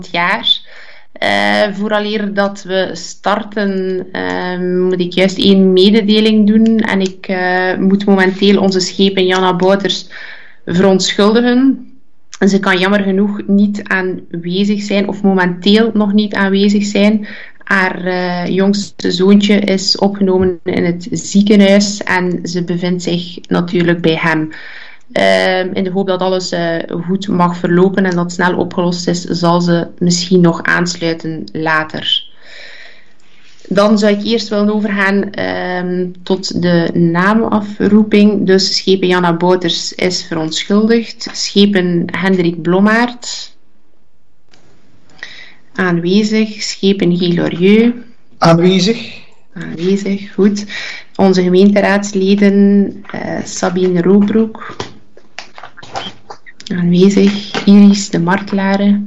jaar. Vooraleer dat we starten, moet ik juist 1 mededeling doen. En ik moet momenteel onze schepen Janna Bouters verontschuldigen. Ze kan jammer genoeg niet aanwezig zijn, of momenteel nog niet aanwezig zijn. Haar jongste zoontje is opgenomen in het ziekenhuis en ze bevindt zich natuurlijk bij hem. In de hoop dat alles goed mag verlopen en dat snel opgelost is, zal ze misschien nog aansluiten later. Dan zou ik eerst willen overgaan tot de naamafroeping. Dus schepen Janna Bouters is verontschuldigd. Schepen Hendrik Blommaert. Aanwezig. Schepen Guy Lorieux. Aanwezig. Aanwezig, goed. Onze gemeenteraadsleden Sabine Roobroek. Aanwezig. Iris de Martelare.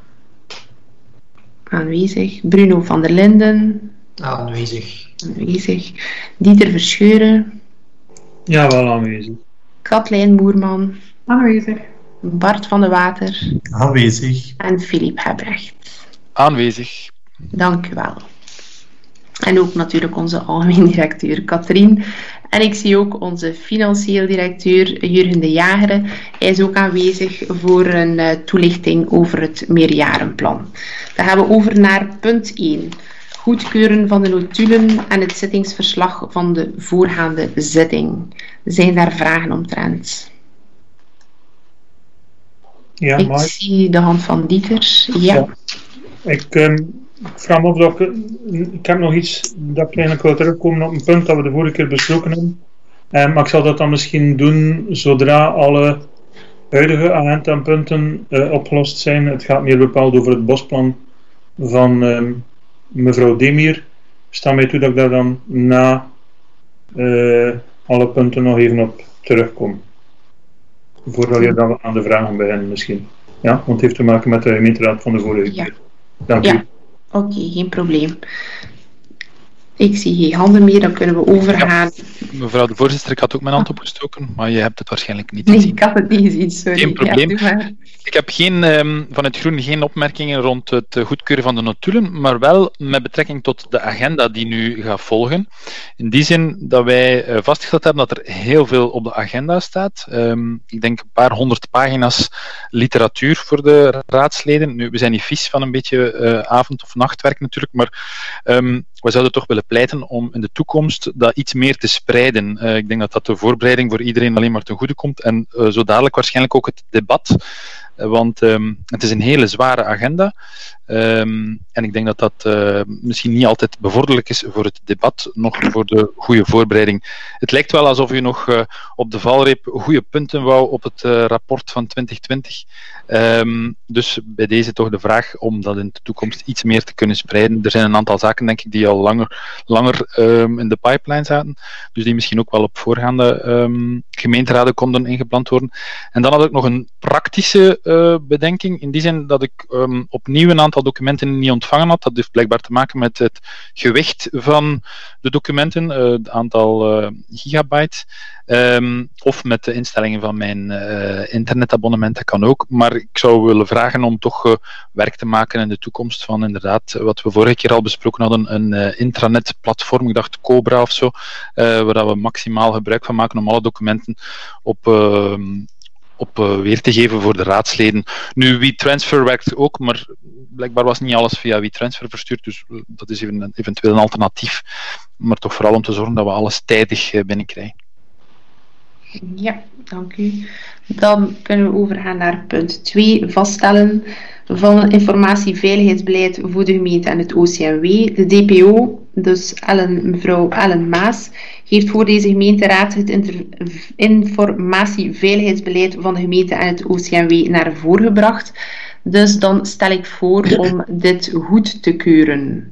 Aanwezig. Bruno van der Linden. Aanwezig. Aanwezig. Dieter Verscheuren. Ja, wel aanwezig. Katlijn Moerman. Aanwezig. Bart van de Water. Aanwezig. En Philippe Hebrecht. Aanwezig. Dank u wel. En ook natuurlijk onze algemeen directeur Katrien. En ik zie ook onze financieel directeur Jurgen de Jagere. Hij is ook aanwezig voor een toelichting over het meerjarenplan. Dan gaan we over naar punt 1. Goedkeuren van de notulen en het zittingsverslag van de voorgaande zitting. Zijn daar vragen omtrent? Ja, ik maar zie de hand van Dieter. Ja. Ik vraag me af dat ik heb nog iets dat ik eigenlijk wil terugkomen op een punt dat we de vorige keer besproken hebben. Maar ik zal dat dan misschien doen zodra alle huidige agendapunten opgelost zijn. Het gaat meer bepaald over het bosplan van mevrouw Demir. Sta mij toe dat ik daar dan na alle punten nog even op terugkom. Voordat we aan de vragen beginnen misschien. Ja, want het heeft te maken met de gemeenteraad van de vorige keer. Dank u. Oké, geen probleem. Ik zie geen handen meer, dan kunnen we overgaan. Ja, mevrouw de voorzitter, ik had ook mijn hand opgestoken, maar je hebt het waarschijnlijk niet gezien. Nee, ik had het niet gezien, sorry. Geen probleem. Ja, ik heb van het Groen geen opmerkingen rond het goedkeuren van de notulen, maar wel met betrekking tot de agenda die nu gaat volgen. In die zin dat wij vastgesteld hebben dat er heel veel op de agenda staat. Ik denk een paar 100 pagina's literatuur voor de raadsleden. Nu, we zijn niet vies van een beetje avond- of nachtwerk natuurlijk, maar we zouden toch willen pleiten om in de toekomst dat iets meer te spreiden. Ik denk dat dat de voorbereiding voor iedereen alleen maar ten goede komt en zo dadelijk waarschijnlijk ook het debat, want het is een hele zware agenda en ik denk dat dat misschien niet altijd bevorderlijk is voor het debat, nog voor de goede voorbereiding. Het lijkt wel alsof u nog op de valreep goede punten wou op het rapport van 2020. Dus bij deze toch de vraag om dat in de toekomst iets meer te kunnen spreiden. Er zijn een aantal zaken, denk ik, die al langer in de pipeline zaten, dus die misschien ook wel op voorgaande gemeenteraden konden ingepland worden. En dan had ik nog een praktische bedenking, in die zin dat ik opnieuw een aantal documenten niet ontvangen had. Dat heeft blijkbaar te maken met het gewicht van de documenten, het aantal gigabyte, of met de instellingen van mijn internetabonnement, dat kan ook. Maar ik zou willen vragen om toch werk te maken in de toekomst van inderdaad, wat we vorige keer al besproken hadden, een intranet-platform, ik dacht Cobra of zo, waar we maximaal gebruik van maken om alle documenten op weer te geven voor de raadsleden. Nu, WeTransfer werkt ook, maar blijkbaar was niet alles via WeTransfer verstuurd, dus dat is eventueel een alternatief. Maar toch vooral om te zorgen dat we alles tijdig binnenkrijgen. Ja, dank u. Dan kunnen we overgaan naar punt 2, vaststellen van een informatieveiligheidsbeleid voor de gemeente en het OCMW. De DPO, dus mevrouw Ellen Maas, heeft voor deze gemeenteraad het informatieveiligheidsbeleid van de gemeente en het OCMW naar voren gebracht. Dus dan stel ik voor om dit goed te keuren.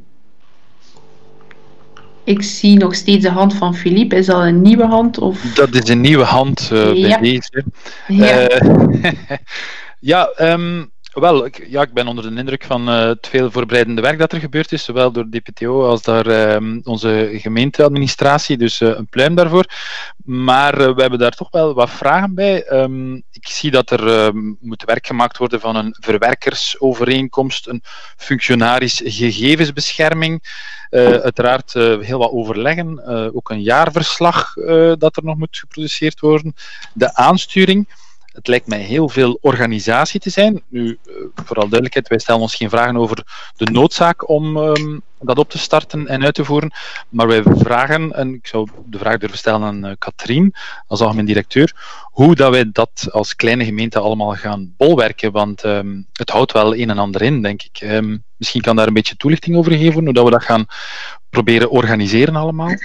Ik zie nog steeds de hand van Philippe. Is dat een nieuwe hand? Of? Dat is een nieuwe hand bij deze. Ja. Wel, ik ben onder de indruk van het veel voorbereidende werk dat er gebeurd is, zowel door DPTO als door onze gemeenteadministratie, dus een pluim daarvoor. Maar we hebben daar toch wel wat vragen bij. Ik zie dat er moet werk gemaakt worden van een verwerkersovereenkomst, een functionaris gegevensbescherming, uiteraard heel wat overleggen, ook een jaarverslag dat er nog moet geproduceerd worden, de aansturing. Het lijkt mij heel veel organisatie te zijn. Nu, vooral duidelijkheid, wij stellen ons geen vragen over de noodzaak om dat op te starten en uit te voeren. Maar wij vragen, en ik zou de vraag durven stellen aan Katrien, als algemeen directeur, hoe dat wij dat als kleine gemeente allemaal gaan bolwerken. Want het houdt wel een en ander in, denk ik. Misschien kan daar een beetje toelichting over geven, hoe dat we dat gaan proberen organiseren allemaal.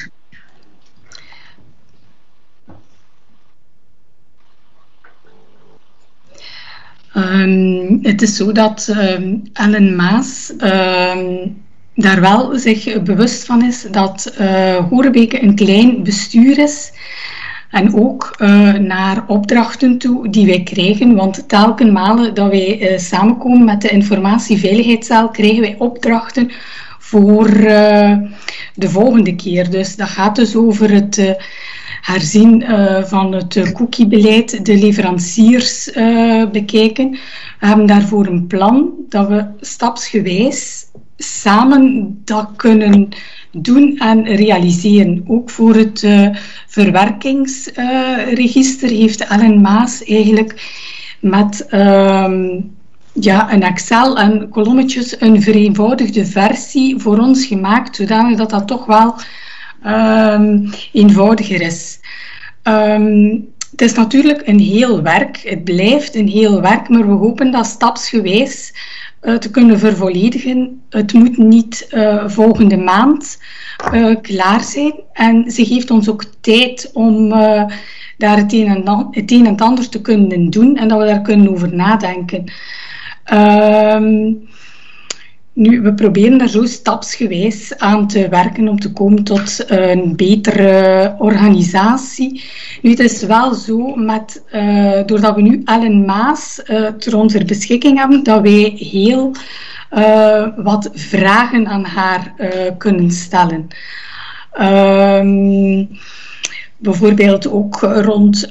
Het is zo dat Ellen Maas daar wel zich bewust van is dat Horebeke een klein bestuur is. En ook naar opdrachten toe die wij krijgen, want telkens malen dat wij samenkomen met de informatieveiligheidscel, krijgen wij opdrachten voor de volgende keer. Dus dat gaat dus over het herzien van het cookiebeleid, de leveranciers bekijken. We hebben daarvoor een plan dat we stapsgewijs samen dat kunnen doen en realiseren. Ook voor het verwerkingsregister heeft Ellen Maas eigenlijk met een Excel en kolommetjes een vereenvoudigde versie voor ons gemaakt, zodanig dat dat toch wel eenvoudiger is. Het is natuurlijk een heel werk, het blijft een heel werk, maar we hopen dat stapsgewijs te kunnen vervolledigen. Het moet niet volgende maand klaar zijn. En ze geeft ons ook tijd om daar het een en het ander te kunnen doen en dat we daar kunnen over nadenken. Nu, we proberen daar zo stapsgewijs aan te werken om te komen tot een betere organisatie. Nu, het is wel zo, doordat we nu Ellen Maas ter onze beschikking hebben, dat wij heel wat vragen aan haar kunnen stellen. Bijvoorbeeld ook rond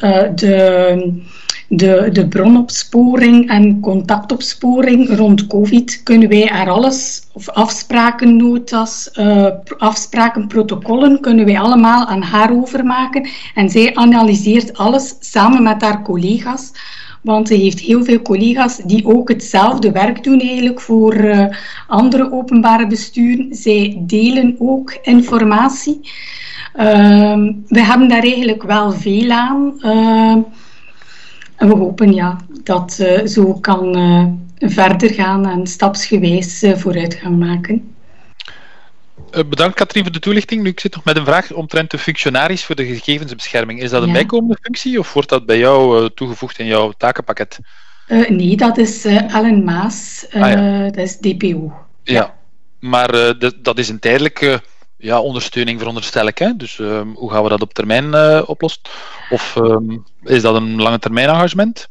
de bronopsporing en contactopsporing rond COVID kunnen wij er alles, of afsprakennotas, afsprakenprotocollen, kunnen wij allemaal aan haar overmaken. En zij analyseert alles samen met haar collega's. Want ze heeft heel veel collega's die ook hetzelfde werk doen eigenlijk voor andere openbare besturen. Zij delen ook informatie. We hebben daar eigenlijk wel veel aan. En we hopen dat zo kan verder gaan en stapsgewijs vooruit gaan maken. Bedankt Katrien voor de toelichting. Nu, ik zit nog met een vraag omtrent de functionaris voor de gegevensbescherming. Is dat een bijkomende functie of wordt dat bij jou toegevoegd in jouw takenpakket? Nee, dat is Ellen Maas. Dat is DPO. Ja, maar dat is een tijdelijke ondersteuning, veronderstel ik. Hè? Dus hoe gaan we dat op termijn oplossen? Of is dat een lange termijn engagement?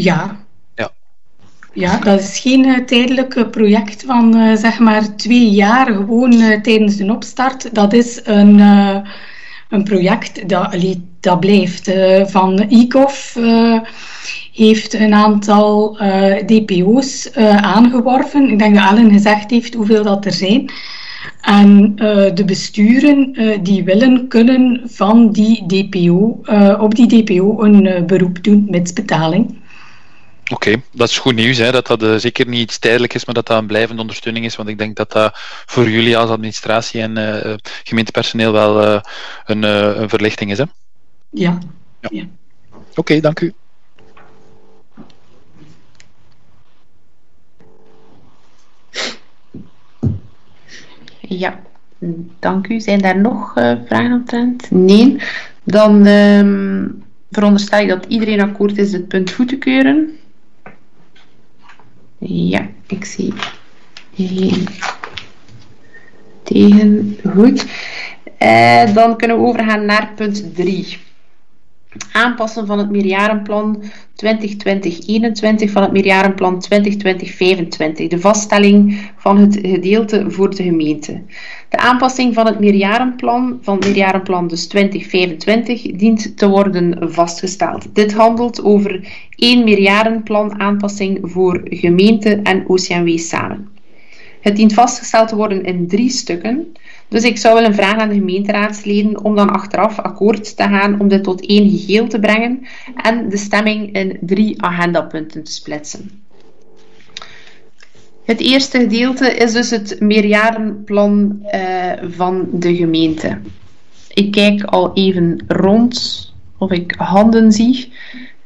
Ja, dat is geen tijdelijk project van zeg maar 2 jaar, gewoon tijdens de opstart. Dat is een project dat blijft. Van ICOF heeft een aantal DPO's aangeworven. Ik denk dat Ellen gezegd heeft hoeveel dat er zijn. En de besturen die willen kunnen van die DPO, op die DPO een beroep doen met betaling. Oké, dat is goed nieuws, hè, dat dat zeker niet iets tijdelijk is, maar dat dat een blijvende ondersteuning is, want ik denk dat dat voor jullie als administratie en gemeentepersoneel wel een verlichting is. Hè? Ja. Oké, dank u. Ja, dank u. Zijn daar nog vragen omtrent? Nee. Dan veronderstel ik dat iedereen akkoord is het punt goed te keuren. Ja, ik zie geen tegen. Goed. Dan kunnen we overgaan naar punt 3. aanpassen van het meerjarenplan 2020-21 van het meerjarenplan 2020-25, de vaststelling van het gedeelte voor de gemeente. De aanpassing van het meerjarenplan dus 2025, dient te worden vastgesteld. Dit handelt over 1 meerjarenplan aanpassing voor gemeente en OCMW samen. Het dient vastgesteld te worden in 3 stukken. Dus ik zou willen vragen aan de gemeenteraadsleden om dan achteraf akkoord te gaan om dit tot 1 geheel te brengen en de stemming in 3 agendapunten te splitsen. Het eerste gedeelte is dus het meerjarenplan van de gemeente. Ik kijk al even rond of ik handen zie.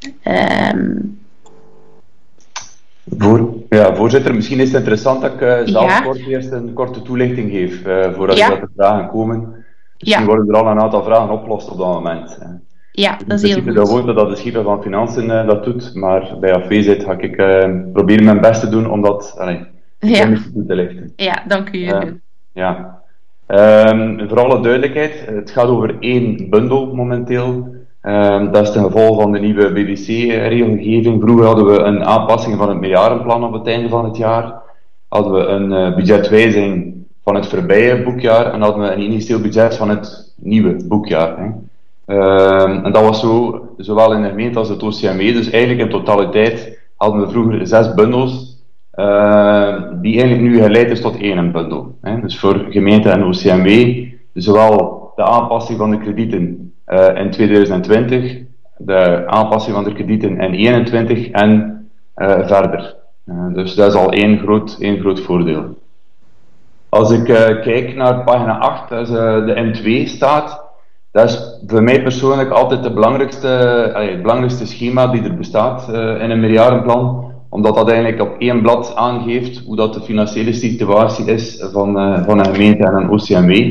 Voorzitter, misschien is het interessant dat ik zelf kort eerst een korte toelichting geef, voordat de vragen komen. Misschien worden er al een aantal vragen opgelost op dat moment. Ja, dat is heel goed. De gewoonte dat de schipper van Financiën dat doet, maar bij afwezigheid ga ik proberen mijn best te doen om dat toe te lichten. Ja, dank u, Jurgen. Voor alle duidelijkheid, het gaat over 1 bundel momenteel. Dat is ten gevolge van de nieuwe BBC-regelgeving. Vroeger hadden we een aanpassing van het meerjarenplan op het einde van het jaar. Hadden we een budgetwijziging van het voorbije boekjaar en hadden we een initieel budget van het nieuwe boekjaar. En dat was zo, zowel in de gemeente als het OCMW. Dus eigenlijk in totaliteit hadden we vroeger 6 bundels, die eigenlijk nu geleid is tot 1 bundel. Dus voor gemeente en OCMW, zowel de aanpassing van de kredieten in 2020, de aanpassing van de kredieten in 2021 en verder. Dus dat is al één groot voordeel. Als ik kijk naar pagina 8, dat is de M2 staat, dat is voor mij persoonlijk altijd het belangrijkste schema die er bestaat in een meerjarenplan, omdat dat eigenlijk op 1 blad aangeeft hoe dat de financiële situatie is van een gemeente en een OCMW.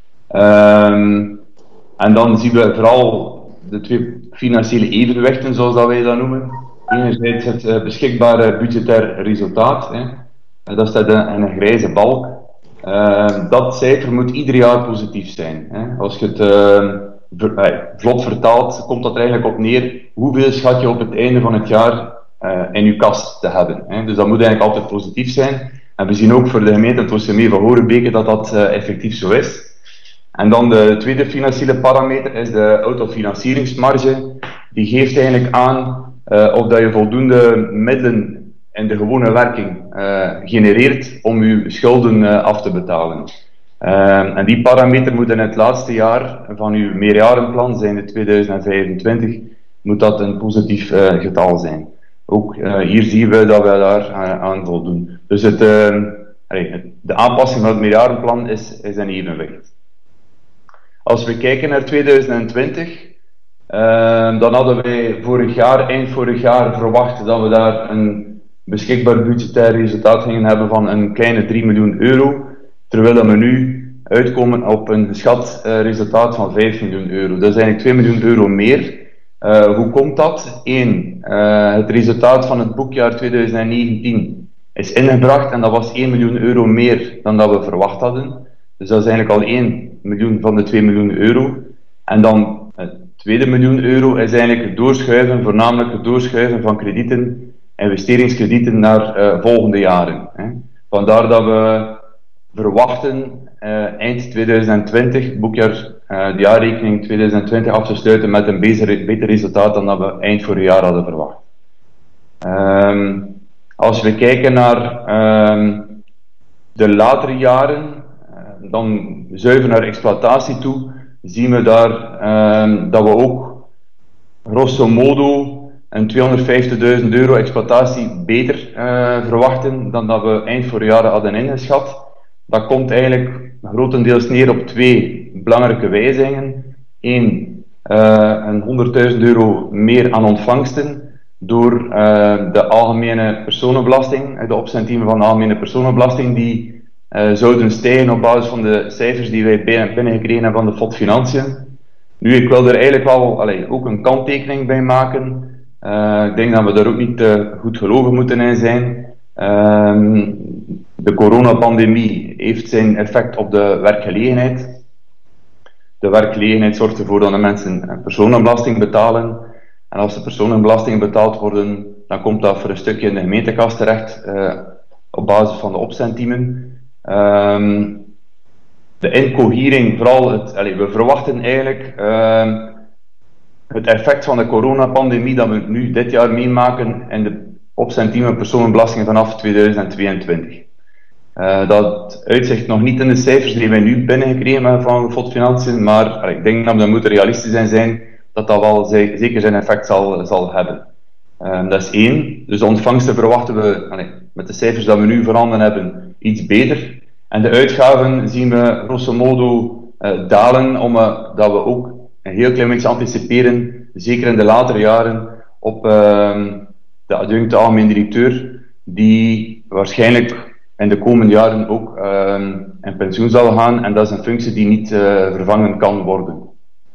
En dan zien we vooral de 2 financiële evenwichten, zoals dat wij dat noemen. Enerzijds het beschikbare budgetair resultaat, dat staat in een grijze balk. Dat cijfer moet ieder jaar positief zijn. Als je het vlot vertaalt, komt dat er eigenlijk op neer hoeveel schat je op het einde van het jaar in je kas te hebben. Dus dat moet eigenlijk altijd positief zijn. En we zien ook voor de gemeente het OCMW van Horebeke dat dat effectief zo is. En dan de tweede financiële parameter is de autofinancieringsmarge. Die geeft eigenlijk aan of dat je voldoende middelen in de gewone werking genereert om je schulden af te betalen. En die parameter moet in het laatste jaar van uw meerjarenplan, zijn in 2025, moet dat een positief getal zijn. Ook hier zien we dat we daar aan voldoen. Dus de aanpassing van het meerjarenplan is een evenwicht. Als we kijken naar 2020, dan hadden wij eind vorig jaar verwacht dat we daar een beschikbaar budgetair resultaat gingen hebben van een kleine 3 miljoen euro, terwijl we nu uitkomen op een geschat resultaat van 5 miljoen euro. Dat is eigenlijk 2 miljoen euro meer. Hoe komt dat? 1. Het resultaat van het boekjaar 2019 is ingebracht en dat was 1 miljoen euro meer dan dat we verwacht hadden. Dus dat is eigenlijk al 1 miljoen van de 2 miljoen euro. En dan het tweede miljoen euro is eigenlijk het doorschuiven, voornamelijk het doorschuiven van kredieten, investeringskredieten naar volgende jaren. Vandaar dat we verwachten eind 2020, boekjaar, de jaarrekening 2020 af te sluiten met een beter resultaat dan dat we eind vorig jaar hadden verwacht. Als we kijken naar de latere jaren, dan zuiver naar exploitatie toe, zien we daar dat we ook grosso modo een 250.000 euro exploitatie beter verwachten dan dat we eind vorig jaar hadden ingeschat. Dat komt eigenlijk grotendeels neer op 2 belangrijke wijzigingen. 1, een 100.000 euro meer aan ontvangsten door de algemene personenbelasting, de opcentiemen van de algemene personenbelasting, die zouden stijgen op basis van de cijfers die wij binnengekregen hebben van de FOD Financiën. Nu, ik wil er eigenlijk wel ook een kanttekening bij maken. Ik denk dat we daar ook niet goed gelovig moeten in zijn. De coronapandemie heeft zijn effect op de werkgelegenheid. de werkgelegenheid zorgt ervoor dat de mensen personenbelasting betalen. En als de personenbelastingen betaald worden, dan komt dat voor een stukje in de gemeentekast terecht, op basis van de opcentiemen. De incohering, vooral we verwachten eigenlijk het effect van de coronapandemie dat we nu dit jaar meemaken in de opcentiemen personenbelastingen vanaf 2022. Dat uitzicht nog niet in de cijfers die wij nu binnengekregen hebben van FOD Financiën, maar ik denk dat we moeten realistisch in zijn dat dat wel zeker zijn effect zal hebben. Dat is één. Dus de ontvangsten verwachten we, met de cijfers die we nu voorhanden hebben, iets beter. En de uitgaven zien we grosso modo dalen, omdat we ook een heel klein beetje anticiperen, zeker in de latere jaren, op de adjunct algemeen directeur, die waarschijnlijk in de komende jaren ook in pensioen zal gaan, en dat is een functie die niet vervangen kan worden.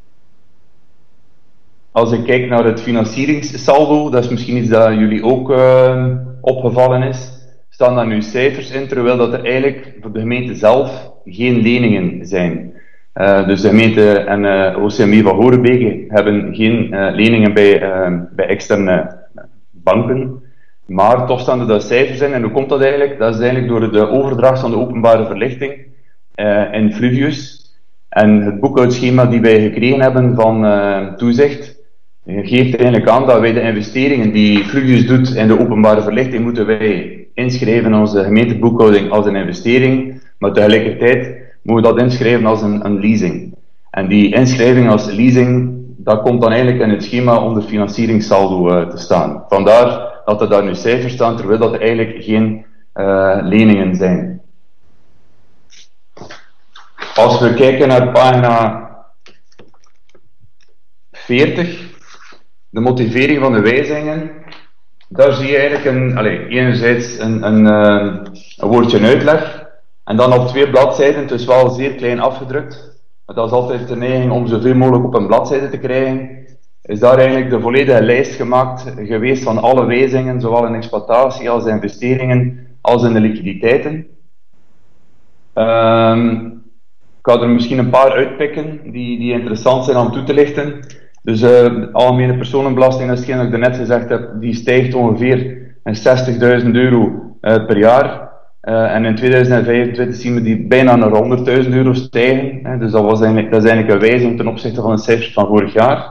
Als ik kijk naar het financieringssaldo, dat is misschien iets dat jullie ook opgevallen is, staan daar nu cijfers in, terwijl dat er eigenlijk voor de gemeente zelf geen leningen zijn. Dus de gemeente en OCME van Horebeke hebben geen leningen bij externe banken, maar toch staan er daar cijfers in. En hoe komt dat eigenlijk? Dat is eigenlijk door de overdracht van de openbare verlichting in Fluvius. En het boekhoudschema die wij gekregen hebben van toezicht geeft eigenlijk aan dat wij de investeringen die Fluvius doet in de openbare verlichting moeten wij inschrijven in onze gemeenteboekhouding als een investering, maar tegelijkertijd moeten we dat inschrijven als een leasing. En die inschrijving als leasing, dat komt dan eigenlijk in het schema onder financieringssaldo te staan. Vandaar dat er daar nu cijfers staan, terwijl dat er eigenlijk geen leningen zijn. Als we kijken naar pagina 40, de motivering van de wijzigingen, daar zie je eigenlijk enerzijds een woordje uitleg, en dan op 2 bladzijden, het is wel zeer klein afgedrukt, maar dat is altijd de neiging om zoveel mogelijk op een bladzijde te krijgen, is daar eigenlijk de volledige lijst gemaakt geweest van alle wijzigingen, zowel in exploitatie als in investeringen, als in de liquiditeiten. Ik ga er misschien een paar uitpikken die interessant zijn om toe te lichten. Dus de algemene personenbelasting, dat is hetgeen dat ik daarnet gezegd heb, die stijgt ongeveer €60.000 per jaar. En in 2025 zien we die bijna naar €100.000 stijgen. Dus dat is eigenlijk een wijziging ten opzichte van de cijfers van vorig jaar.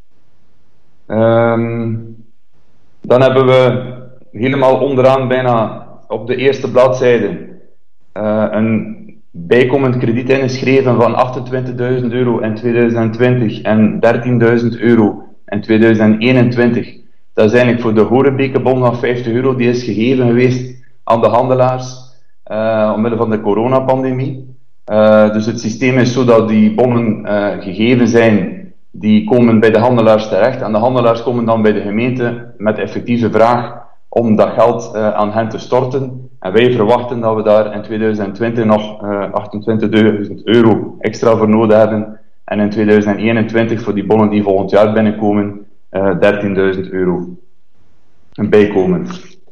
Dan hebben we helemaal onderaan, bijna op de eerste bladzijde, een bijkomend krediet ingeschreven van €28.000 in 2020 en €13.000 in 2021. Dat is eigenlijk voor de Horebekebon van €50, die is gegeven geweest aan de handelaars omwille van de coronapandemie. Dus het systeem is zo dat die bonnen gegeven zijn, die komen bij de handelaars terecht en de handelaars komen dan bij de gemeente met de effectieve vraag om dat geld aan hen te storten. En wij verwachten dat we daar in 2020 nog €28.000 extra voor nodig hebben. En in 2021 voor die bonnen die volgend jaar binnenkomen, €13.000 een bijkomen.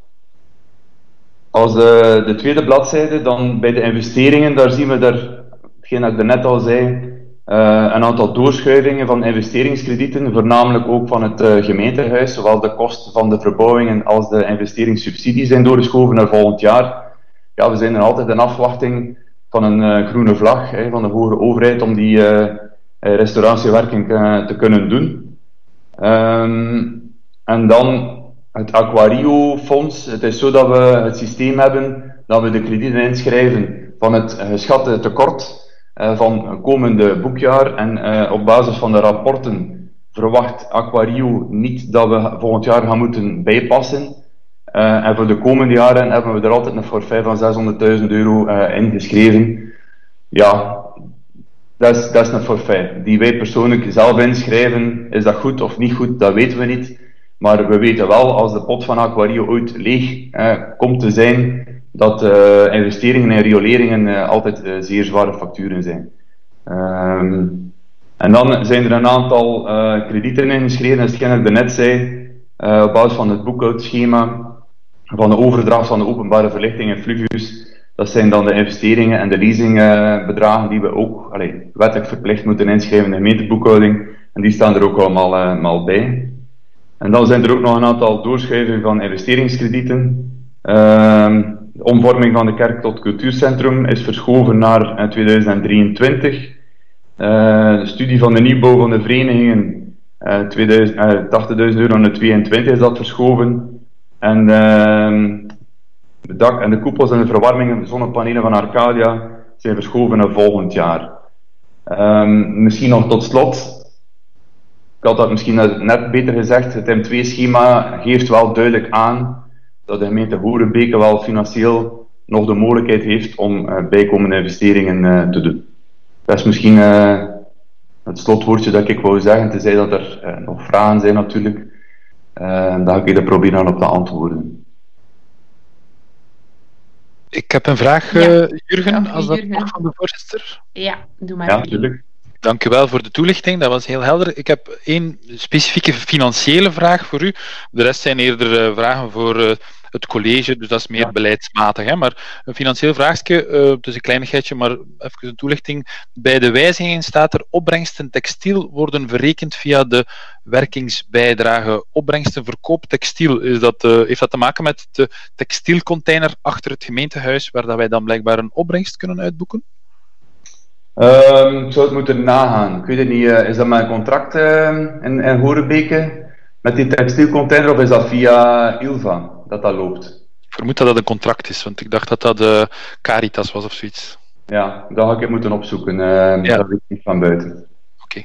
Als de tweede bladzijde, dan bij de investeringen, daar zien we hetgeen dat ik net al zei, een aantal doorschuivingen van investeringskredieten, voornamelijk ook van het gemeentehuis, zowel de kosten van de verbouwingen als de investeringssubsidies zijn doorgeschoven naar volgend jaar. Ja, we zijn er altijd in afwachting van een groene vlag van de hogere overheid om die restauratiewerking te kunnen doen. En dan het Aquario-fonds. Het is zo dat we het systeem hebben dat we de kredieten inschrijven van het geschatte tekort van het komende boekjaar. En op basis van de rapporten verwacht Aquario niet dat we volgend jaar gaan moeten bijpassen. En voor de komende jaren hebben we er altijd een forfait van €600.000 ingeschreven. Ja, dat is een forfait die wij persoonlijk zelf inschrijven. Is dat goed of niet goed, dat weten we niet. Maar we weten wel, als de pot van Aquario ooit leeg komt te zijn, dat investeringen en rioleringen altijd zeer zware facturen zijn. En dan zijn er een aantal kredieten ingeschreven, dat is hetgeen ik daarnet zei, op basis van het boekhoudschema van de overdracht van de openbare verlichting in Fluvius. Dat zijn dan de investeringen en de leasingbedragen die we ook wettelijk verplicht moeten inschrijven in de gemeenteboekhouding. En die staan er ook allemaal bij. En dan zijn er ook nog een aantal doorschuivingen van investeringskredieten. De omvorming van de kerk tot cultuurcentrum is verschoven naar 2023. De studie van de nieuwbouw van de verenigingen, €80.000 naar 22 is dat verschoven. En de dak en de koepels en de verwarming en de zonnepanelen van Arcadia zijn verschoven naar volgend jaar. Misschien nog tot slot. Ik had dat misschien net beter gezegd. Het M2-schema geeft wel duidelijk aan dat de gemeente Horebeke wel financieel nog de mogelijkheid heeft om bijkomende investeringen te doen. Dat is misschien het slotwoordje dat ik wou zeggen, tenzij dat er nog vragen zijn natuurlijk. Dan ga ik er proberen op te antwoorden. Ik heb een vraag, Jurgen, als dat mag van de voorzitter. Ja, doe maar. Ja, natuurlijk. Dank u wel voor de toelichting, dat was heel helder. Ik heb één specifieke financiële vraag voor u. De rest zijn eerder vragen voor het college, dus dat is meer beleidsmatig. Hè? Maar een financieel vraagje, het is een kleinigheidje, maar even een toelichting. Bij de wijzigingen staat er opbrengsten textiel worden verrekend via de werkingsbijdrage. Opbrengsten verkoop textiel, heeft dat te maken met de textielcontainer achter het gemeentehuis, waar dat wij dan blijkbaar een opbrengst kunnen uitboeken? Ik zou het moeten nagaan. Ik weet het niet. Is dat met een contract in Horebeke met die textielcontainer of is dat via Ilva dat loopt? Ik vermoed dat dat een contract is, want ik dacht dat dat Caritas was of zoiets. Ja, dat ga ik moeten opzoeken. Dat weet ik niet van buiten. Oké.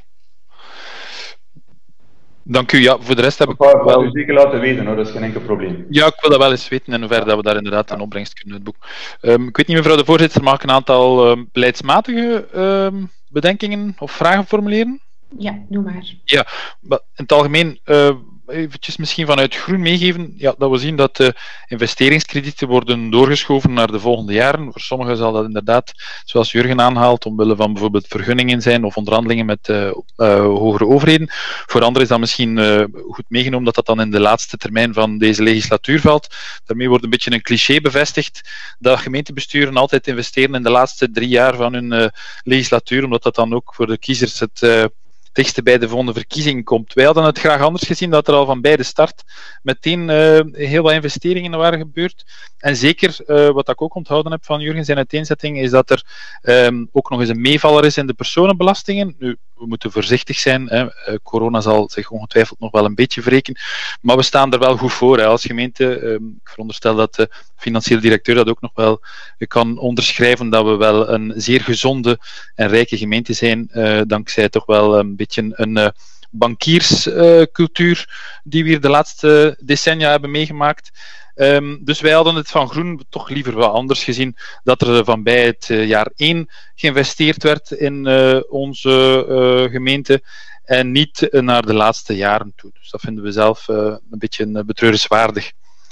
Dank u. Ja, voor de rest heb ik wel... Ik ga u zeker laten weten hoor, dat is geen enkel probleem. Ja, ik wil dat wel eens weten in hoeverre dat we daar inderdaad een opbrengst kunnen uitboeken. Ik weet niet, mevrouw de voorzitter, mag ik een aantal beleidsmatige bedenkingen of vragen formuleren? Ja, doe maar. Ja, in het algemeen, eventjes misschien vanuit Groen meegeven, ja, dat we zien dat de investeringskredieten worden doorgeschoven naar de volgende jaren. Voor sommigen zal dat inderdaad, zoals Jurgen aanhaalt, omwille van bijvoorbeeld vergunningen zijn of onderhandelingen met hogere overheden. Voor anderen is dat misschien goed meegenomen dat dat dan in de laatste termijn van deze legislatuur valt. Daarmee wordt een beetje een cliché bevestigd dat gemeentebesturen altijd investeren in de laatste 3 jaar van hun legislatuur, omdat dat dan ook voor de kiezers het dichtste bij de volgende verkiezing komt. Wij hadden het graag anders gezien, dat er al van bij de start meteen heel wat investeringen waren gebeurd. En zeker, wat ik ook onthouden heb van Jurgen zijn uiteenzetting, is dat er ook nog eens een meevaller is in de personenbelastingen. Nu, we moeten voorzichtig zijn. Hè. Corona zal zich ongetwijfeld nog wel een beetje wreken. Maar we staan er wel goed voor. Hè. Als gemeente, ik veronderstel dat de financieel directeur dat ook nog wel kan onderschrijven, dat we wel een zeer gezonde en rijke gemeente zijn, dankzij toch wel een beetje een bankierscultuur die we hier de laatste decennia hebben meegemaakt. Dus wij hadden het van Groen toch liever wel anders gezien, dat er van bij het jaar 1 geïnvesteerd werd in onze gemeente en niet naar de laatste jaren toe. Dus dat vinden we zelf een beetje betreurenswaardig.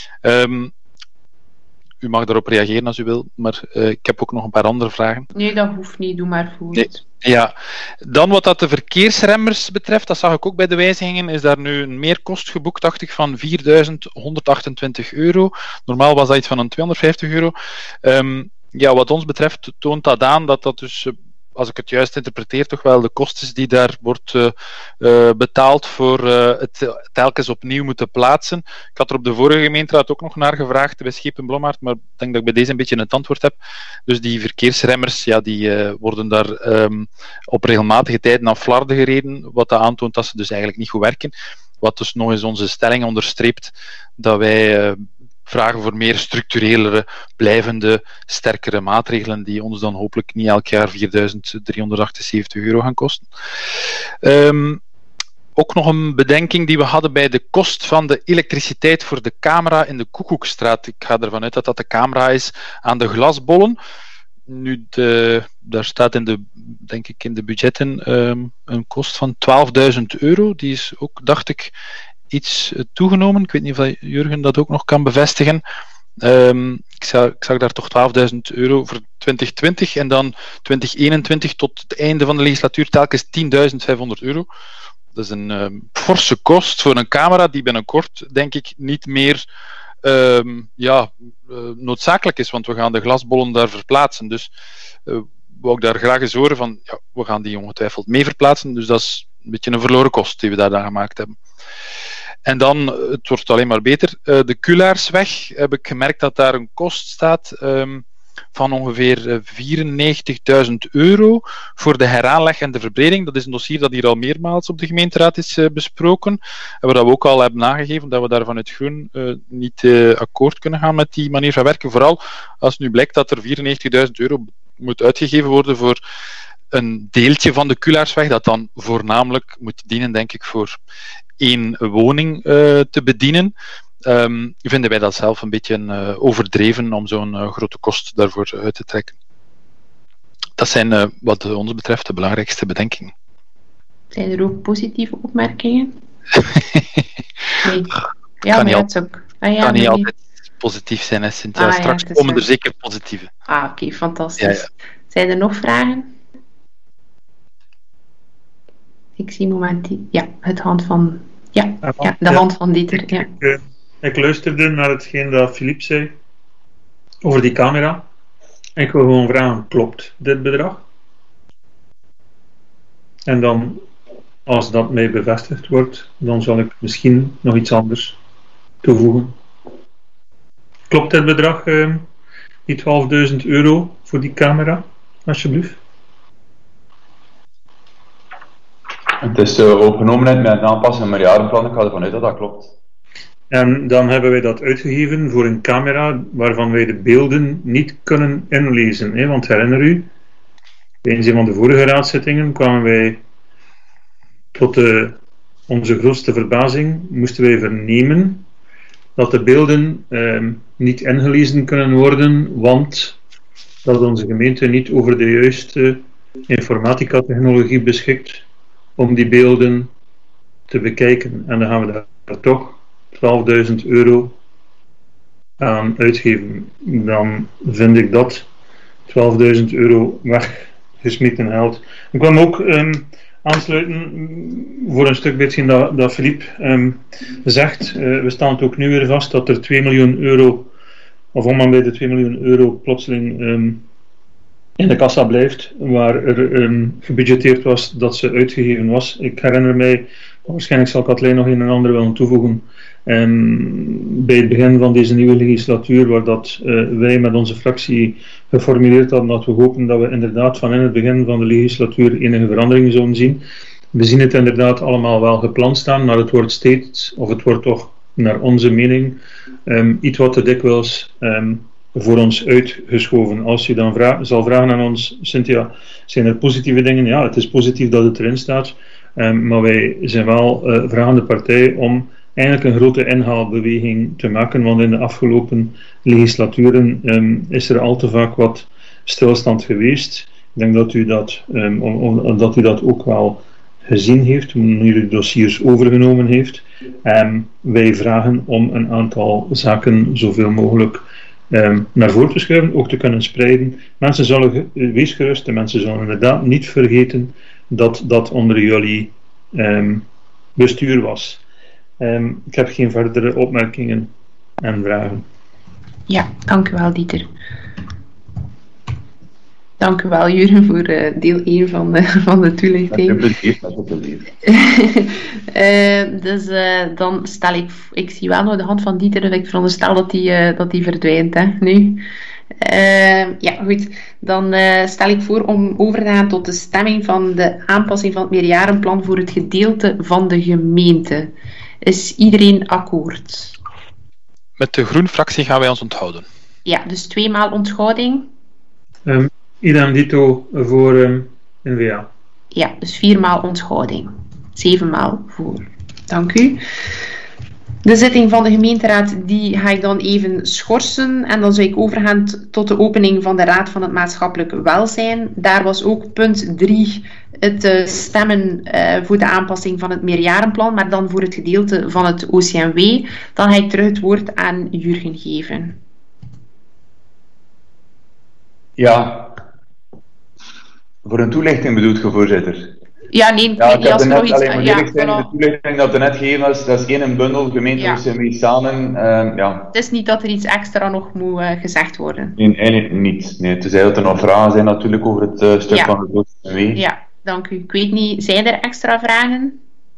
U mag daarop reageren als u wil, maar ik heb ook nog een paar andere vragen. Nee, dat hoeft niet. Doe maar voort. Nee. Ja, dan wat dat de verkeersremmers betreft, dat zag ik ook bij de wijzigingen, is daar nu een meerkost geboekt, dacht ik, van €4.128. Normaal was dat iets van €250. Ja, wat ons betreft toont dat aan dat dat dus, als ik het juist interpreteer, toch wel de kosten die daar wordt betaald voor het telkens opnieuw moeten plaatsen. Ik had er op de vorige gemeenteraad ook nog naar gevraagd bij Schepen Blommaert, maar ik denk dat ik bij deze een beetje het antwoord heb. Dus die verkeersremmers, ja, die worden daar op regelmatige tijden aan flarden gereden, wat dat aantoont dat ze dus eigenlijk niet goed werken. Wat dus nog eens onze stelling onderstreept dat wij vragen voor meer structurelere, blijvende, sterkere maatregelen die ons dan hopelijk niet elk jaar €4.378 gaan kosten. Ook nog een bedenking die we hadden bij de kost van de elektriciteit voor de camera in de Koekoekstraat. Ik ga ervan uit dat dat de camera is aan de glasbollen. Nu, daar staat denk ik in de budgetten een kost van €12.000. Die is ook, dacht ik, iets toegenomen. Ik weet niet of Jurgen dat ook nog kan bevestigen. Ik zag daar toch €12.000 voor 2020 en dan 2021 tot het einde van de legislatuur telkens €10.500. Dat is een forse kost voor een camera die binnenkort, denk ik, niet meer noodzakelijk is, want we gaan de glasbollen daar verplaatsen. Dus wou ik daar graag eens horen van, ja, we gaan die ongetwijfeld mee verplaatsen, dus dat is een beetje een verloren kost die we daar dan gemaakt hebben. En dan, het wordt alleen maar beter, de Kulaarsweg heb ik gemerkt dat daar een kost staat van ongeveer €94.000 voor de heraanleg en de verbreding. Dat is een dossier dat hier al meermaals op de gemeenteraad is besproken. En waar we ook al hebben aangegeven dat we daar vanuit Groen niet akkoord kunnen gaan met die manier van werken. Vooral als nu blijkt dat er €94.000 moet uitgegeven worden voor een deeltje van de Kulaarsweg, dat dan voornamelijk moet dienen, denk ik, voor 1 woning te bedienen. Vinden wij dat zelf een beetje overdreven om zo'n grote kost daarvoor uit te trekken. Dat zijn wat ons betreft de belangrijkste bedenkingen. Zijn er ook positieve opmerkingen? Nee. Ja, maar dat is ook. Kan niet altijd positief zijn, hè, Cynthia. Straks komen er zeker positieve. Oké, fantastisch. Ja. Zijn er nog vragen? Ik zie momenteel... Ja, het hand van... Ja, de hand van Dieter. Ja. Ik luisterde naar hetgeen dat Philippe zei over die camera. En ik wil gewoon vragen, klopt dit bedrag? En dan, als dat mij bevestigd wordt, dan zal ik misschien nog iets anders toevoegen. Klopt dit bedrag, die €12.000 voor die camera, alsjeblieft? Het is opgenomen met een aanpassing van jarenplan. Ik ga ervan uit dat dat klopt. En dan hebben wij dat uitgegeven voor een camera waarvan wij de beelden niet kunnen inlezen. Hè? Want herinner u, tijdens een van de vorige raadzittingen kwamen wij tot onze grootste verbazing, moesten wij vernemen dat de beelden niet ingelezen kunnen worden, want dat onze gemeente niet over de juiste informatica-technologie beschikt om die beelden te bekijken. En dan gaan we daar toch €12.000 aan uitgeven. Dan vind ik dat €12.000 weggesmeten geld. Ik wil me ook aansluiten voor een stuk beetje dat Philippe zegt. We staan het ook nu weer vast dat er €2 miljoen, of om en bij de €2 miljoen plotseling in de kassa blijft, waar er gebudgeteerd was dat ze uitgegeven was. Ik herinner mij, waarschijnlijk zal Kathleen nog een en ander willen toevoegen, bij het begin van deze nieuwe legislatuur, waar dat wij met onze fractie geformuleerd hadden dat we hopen dat we inderdaad van in het begin van de legislatuur enige verandering zouden zien. We zien het inderdaad allemaal wel gepland staan, maar het wordt steeds, of het wordt toch naar onze mening, iets wat te dikwijls voor ons uitgeschoven. Als je dan zal vragen aan ons, Cynthia, zijn er positieve dingen? Ja, het is positief dat het erin staat, maar wij zijn wel vragende partij om eigenlijk een grote inhaalbeweging te maken, want in de afgelopen legislaturen is er al te vaak wat stilstand geweest. Ik denk dat u dat ook wel gezien heeft, nu de dossiers overgenomen heeft. Wij vragen om een aantal zaken zoveel mogelijk naar voren te schuiven, ook te kunnen spreiden. Mensen zullen, wees gerust, de mensen zullen inderdaad niet vergeten dat dat onder jullie bestuur was. Ik heb geen verdere opmerkingen en vragen. Ja, dank u wel, Dieter. Dank u wel, Jurgen, voor deel 1 van de toelichting. Dus dan stel ik zie wel nog de hand van Dieter, en ik veronderstel dat die verdwijnt, hè, nu. Ja, goed. Dan stel ik voor om over te gaan tot de stemming van de aanpassing van het meerjarenplan voor het gedeelte van de gemeente. Is iedereen akkoord? Met de Groen-fractie gaan wij ons onthouden. Ja, dus 2 maal onthouding. Idem dito voor N-VA. Ja, dus 4 maal onthouding. 7 maal voor. Dank u. De zitting van de gemeenteraad die ga ik dan even schorsen en dan zou ik overgaan tot de opening van de Raad van het Maatschappelijk Welzijn. Daar was ook punt 3 het stemmen voor de aanpassing van het meerjarenplan, maar dan voor het gedeelte van het OCMW. Dan ga ik terug het woord aan Jurgen geven. Ja, voor een toelichting bedoelt je, voorzitter? Ja, nee, ik Ja, weet ik niet heb als er er nog net, iets... alleen moet eerlijk zijn, voilà. de toelichting dat er net gegeven was, dat is één bundel, gemeente Ja. OCMW samen. Ja, Het is niet dat er iets extra nog moet gezegd worden. nee, eigenlijk niet. Nee, tenzij dat er nog vragen zijn natuurlijk over het stuk Ja. van het OCMW. Ja, dank u. Ik weet niet, zijn er extra vragen?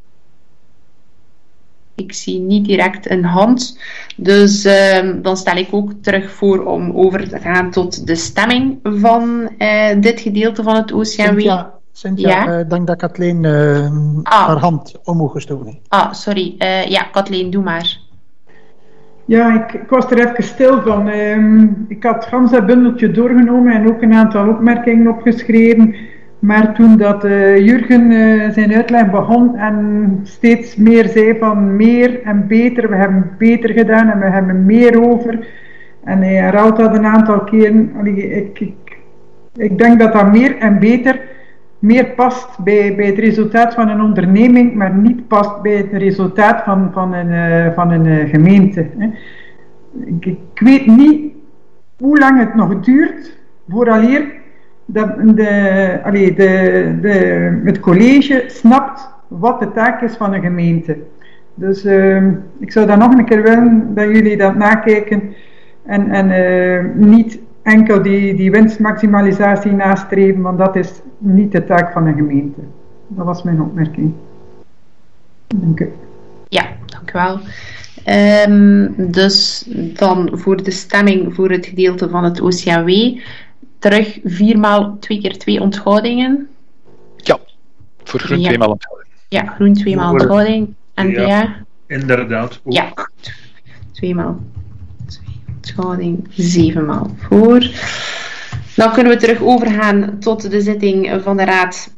Ik zie niet direct een hand. Dus dan stel ik ook terug voor om over te gaan tot de stemming van dit gedeelte van het OCMW. Cynthia, Ja? ik denk dat Kathleen haar hand omhoog gestoken heeft. Ah, sorry. Ja, Kathleen, doe maar. Ja, ik was er even stil van. Ik had gans dat bundeltje doorgenomen en ook een aantal opmerkingen opgeschreven. Maar toen dat Jurgen zijn uitleg begon en steeds meer zei van meer en beter, we hebben beter gedaan en we hebben meer over. En hij herhaalt dat een aantal keren. Ik denk dat dat meer en beter meer past bij het resultaat van een onderneming, maar niet past bij het resultaat van een gemeente. Hè. Ik weet niet hoe lang het nog duurt vooraleer dat het college snapt wat de taak is van een gemeente. Dus ik zou dan nog een keer willen dat jullie dat nakijken en niet enkel die winstmaximalisatie nastreven, want dat is niet de taak van een gemeente. Dat was mijn opmerking. Dank u. Ja, dank u wel. Dus dan voor de stemming voor het gedeelte van het OCMW. Terug 4 maal 2 keer 2 onthoudingen. Ja, voor groen 2 maal onthouding. Ja, groen 2 maal onthouding. En Ja, inderdaad. Ook. ja, 2 maal 2 onthouding, 7 maal voor. Dan kunnen we terug overgaan tot de zitting van de raad.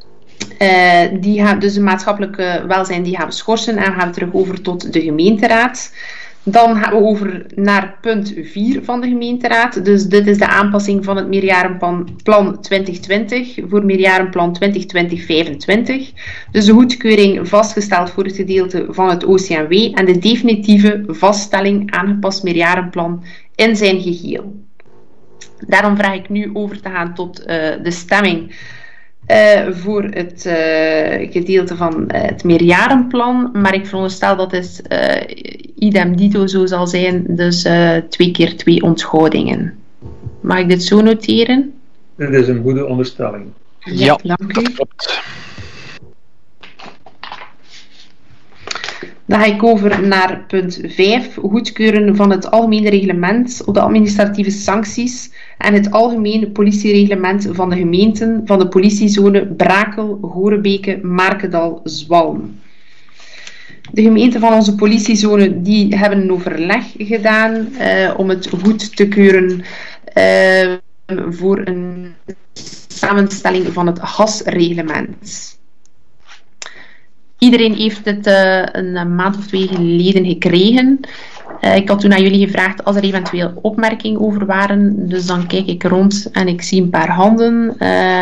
Dus de maatschappelijke welzijn die gaan we schorsen en gaan we terug over tot de gemeenteraad. Dan gaan we over naar punt 4 van de gemeenteraad. Dus dit is de aanpassing van het meerjarenplan 2020 voor meerjarenplan 2020-25. Dus de goedkeuring vastgesteld voor het gedeelte van het OCMW en de definitieve vaststelling aangepast meerjarenplan in zijn geheel. Daarom vraag ik nu over te gaan tot de stemming voor het gedeelte van het meerjarenplan. Maar ik veronderstel dat het idem dito zo zal zijn. Dus 2 keer 2 onthoudingen. Mag ik dit zo noteren? Dit is een goede onderstelling. Ja, dank u. dat klopt. Dan ga ik over naar punt 5. Goedkeuren van het algemeen reglement op de administratieve sancties en het algemeen politiereglement van de gemeenten van de politiezone Brakel, Gorebeke, Markendal, Zwalm. De gemeenten van onze politiezone die hebben een overleg gedaan om het goed te keuren voor een samenstelling van het gasreglement. Iedereen heeft het een maand of 2 geleden gekregen. Ik had toen aan jullie gevraagd als er eventueel opmerkingen over waren. Dus dan kijk ik rond en ik zie een paar handen.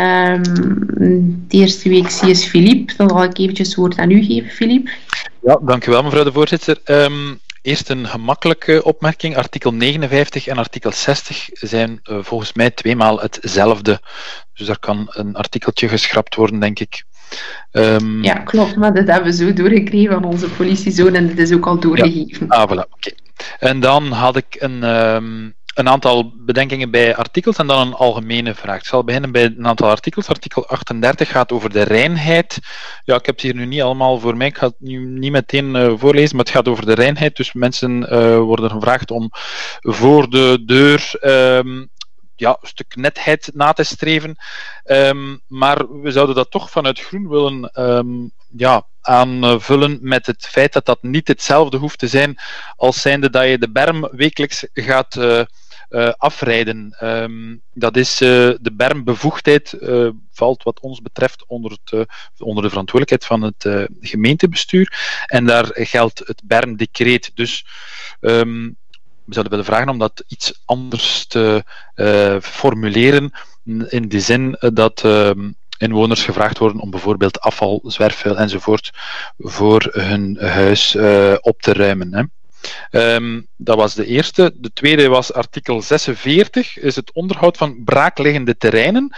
De eerste wie ik zie is Philippe. Dan zal ik eventjes het woord aan u geven, Philippe. Ja, dank u wel, mevrouw de voorzitter. Eerst een gemakkelijke opmerking. Artikel 59 en artikel 60 zijn volgens mij 2 maal hetzelfde. Dus daar kan een artikeltje geschrapt worden, denk ik. Ja, klopt, maar dat hebben we zo doorgekregen van onze politiezone en dat is ook al doorgegeven. Ja. Ah, voilà, oké. En dan had ik een aantal bedenkingen bij artikels en dan een algemene vraag. Ik zal beginnen bij een aantal artikels. Artikel 38 gaat over de reinheid. Ja, ik heb ze hier nu niet allemaal voor mij. Ik ga het nu niet meteen voorlezen, maar het gaat over de reinheid. Dus mensen worden gevraagd om voor de deur een stuk netheid na te streven. Maar we zouden dat toch vanuit Groen willen aanvullen met het feit dat dat niet hetzelfde hoeft te zijn als zijnde dat je de berm wekelijks gaat afrijden. Dat is de bermbevoegdheid valt wat ons betreft onder de verantwoordelijkheid van het gemeentebestuur en daar geldt het bermdecreet. Dus we zouden willen vragen om dat iets anders te formuleren, in de zin dat inwoners gevraagd worden om bijvoorbeeld afval, zwerfvuil enzovoort voor hun huis op te ruimen. Hè. Dat was de eerste. De tweede was artikel 46, is het onderhoud van braakliggende terreinen.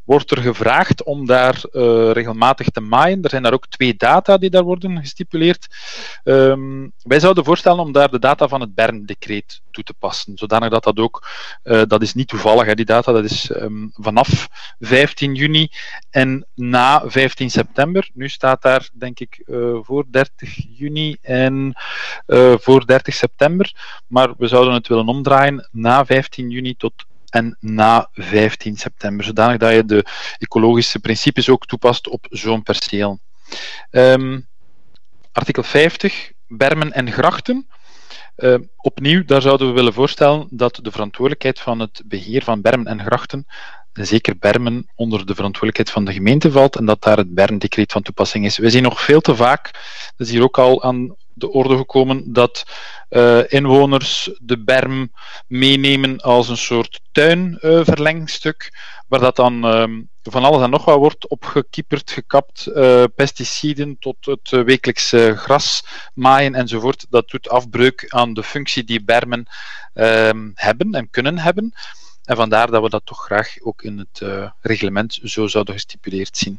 wordt er gevraagd om daar regelmatig te maaien. Er zijn daar ook 2 data die daar worden gestipuleerd. Wij zouden voorstellen om daar de data van het Bern-decreet toe te passen, zodanig dat dat ook, dat is niet toevallig, hè, die data, dat is vanaf 15 juni en na 15 september. Nu staat daar, denk ik, voor 30 juni en voor 30 september, maar we zouden het willen omdraaien na 15 juni tot en na 15 september, zodanig dat je de ecologische principes ook toepast op zo'n perceel. Artikel 50, bermen en grachten. Opnieuw, daar zouden we willen voorstellen dat de verantwoordelijkheid van het beheer van bermen en grachten, zeker bermen, onder de verantwoordelijkheid van de gemeente valt en dat daar het Bern-decreet van toepassing is. We zien nog veel te vaak, dat is hier ook al aan de orde gekomen, dat inwoners de berm meenemen als een soort tuinverlengstuk, waar dat dan van alles en nog wat wordt opgekieperd, gekapt, pesticiden tot het wekelijks gras maaien enzovoort. Dat doet afbreuk aan de functie die bermen hebben en kunnen hebben. En vandaar dat we dat toch graag ook in het reglement zo zouden gestipuleerd zien.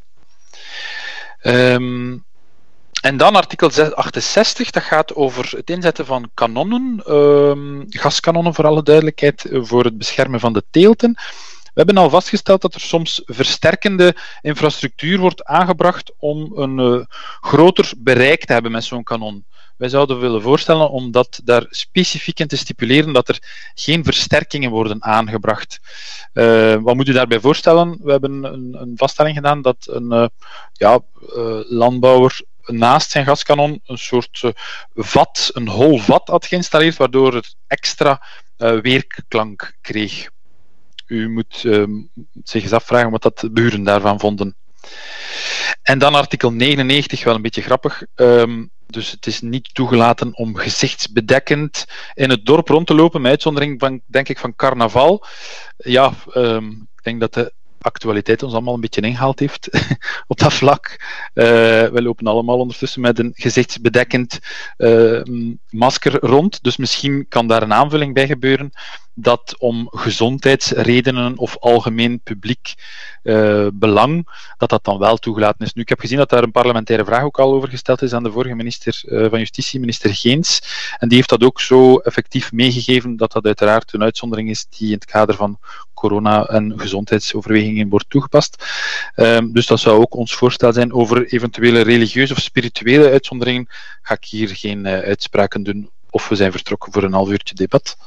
En dan artikel 68, dat gaat over het inzetten van kanonnen, gaskanonnen voor alle duidelijkheid, voor het beschermen van de teelten. We hebben al vastgesteld dat er soms versterkende infrastructuur wordt aangebracht om een groter bereik te hebben met zo'n kanon. Wij zouden willen voorstellen om dat daar specifiek in te stipuleren dat er geen versterkingen worden aangebracht. Wat moet u daarbij voorstellen? We hebben een vaststelling gedaan dat een landbouwer naast zijn gaskanon een soort vat, een hol vat had geïnstalleerd, waardoor het extra weerklank kreeg. U moet zich eens afvragen wat dat de buren daarvan vonden. En dan artikel 99, wel een beetje grappig. Dus het is niet toegelaten om gezichtsbedekkend in het dorp rond te lopen, met uitzondering van, denk ik, van carnaval. Ja, ik denk dat de actualiteit ons allemaal een beetje ingehaald heeft op dat vlak. We lopen allemaal ondertussen met een gezichtsbedekkend masker rond, dus misschien kan daar een aanvulling bij gebeuren dat om gezondheidsredenen of algemeen publiek belang, dat dan wel toegelaten is. Nu, ik heb gezien dat daar een parlementaire vraag ook al over gesteld is aan de vorige minister van Justitie, minister Geens, en die heeft dat ook zo effectief meegegeven dat dat uiteraard een uitzondering is die in het kader van corona- en gezondheidsoverwegingen wordt toegepast. Dus dat zou ook ons voorstel zijn. Over eventuele religieuze of spirituele uitzonderingen ga ik hier geen uitspraken doen, of we zijn vertrokken voor een half uurtje debat.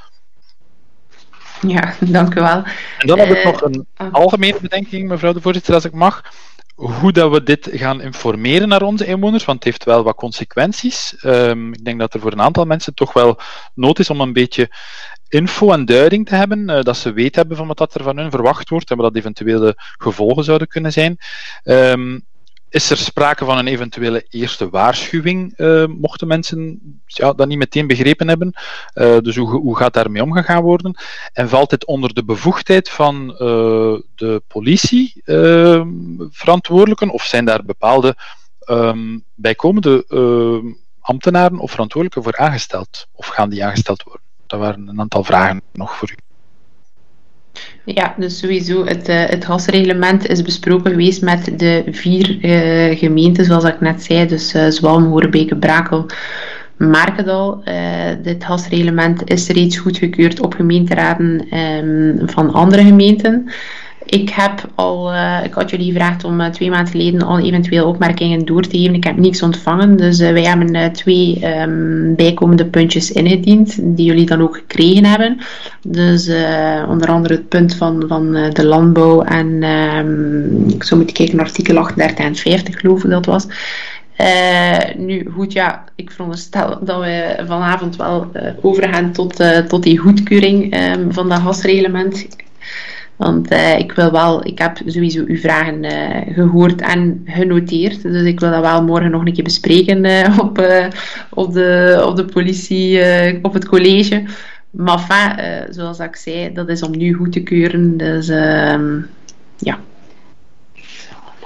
Ja, dank u wel. En dan heb ik nog een algemene bedenking, mevrouw de voorzitter, als ik mag. Hoe dat we dit gaan informeren naar onze inwoners, want het heeft wel wat consequenties. Ik denk dat er voor een aantal mensen toch wel nood is om een beetje info en duiding te hebben, dat ze weten hebben van wat er van hun verwacht wordt en wat dat eventuele gevolgen zouden kunnen zijn. Is er sprake van een eventuele eerste waarschuwing, mochten mensen dat niet meteen begrepen hebben? Dus hoe gaat daarmee omgegaan worden? En valt dit onder de bevoegdheid van de politie verantwoordelijken? Of zijn daar bepaalde bijkomende ambtenaren of verantwoordelijken voor aangesteld? Of gaan die aangesteld worden? Dat waren een aantal vragen nog voor u. Ja, dus sowieso, het gasreglement is besproken geweest met de 4 gemeenten, zoals ik net zei, dus Zwalm, Horebeke, Brakel, Markendal. Dit gasreglement is reeds goedgekeurd op gemeenteraden van andere gemeenten. Ik had jullie gevraagd om 2 maanden geleden al eventueel opmerkingen door te geven. Ik heb niets ontvangen, dus wij hebben 2 bijkomende puntjes ingediend, die jullie dan ook gekregen hebben. Dus onder andere het punt van de landbouw en ik zou moeten kijken naar artikel 38 en 50, geloof ik dat was. Nu, goed, ja, ik veronderstel dat we vanavond wel overgaan tot die goedkeuring van dat gasreglement. Want ik heb sowieso uw vragen gehoord en genoteerd. Dus ik wil dat wel morgen nog een keer bespreken op de politie, op het college. Maar enfin, zoals ik zei, dat is om nu goed te keuren. Dus ja.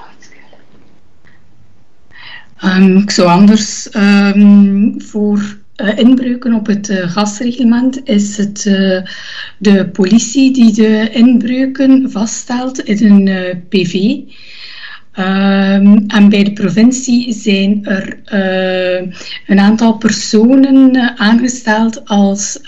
Ik zou anders voor inbreuken op het gasreglement is het de politie die de inbreuken vaststelt in een PV. En bij de provincie zijn er een aantal personen aangesteld als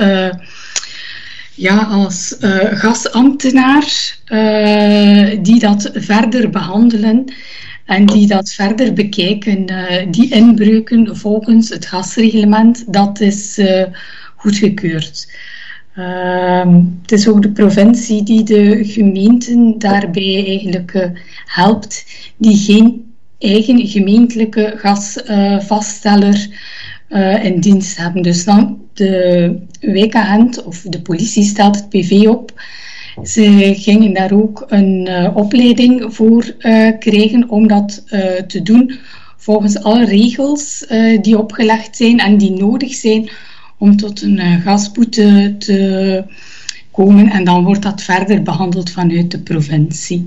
gasambtenaar die dat verder behandelen en die dat verder bekijken. Die inbreuken volgens het gasreglement, dat is goedgekeurd. Het is ook de provincie die de gemeenten daarbij eigenlijk helpt, die geen eigen gemeentelijke gasvaststeller in dienst hebben. Dus dan de wijkagent of de politie stelt het PV op. Ze gingen daar ook een opleiding voor krijgen om dat te doen volgens alle regels die opgelegd zijn en die nodig zijn om tot een gasboete te komen. En dan wordt dat verder behandeld vanuit de provincie.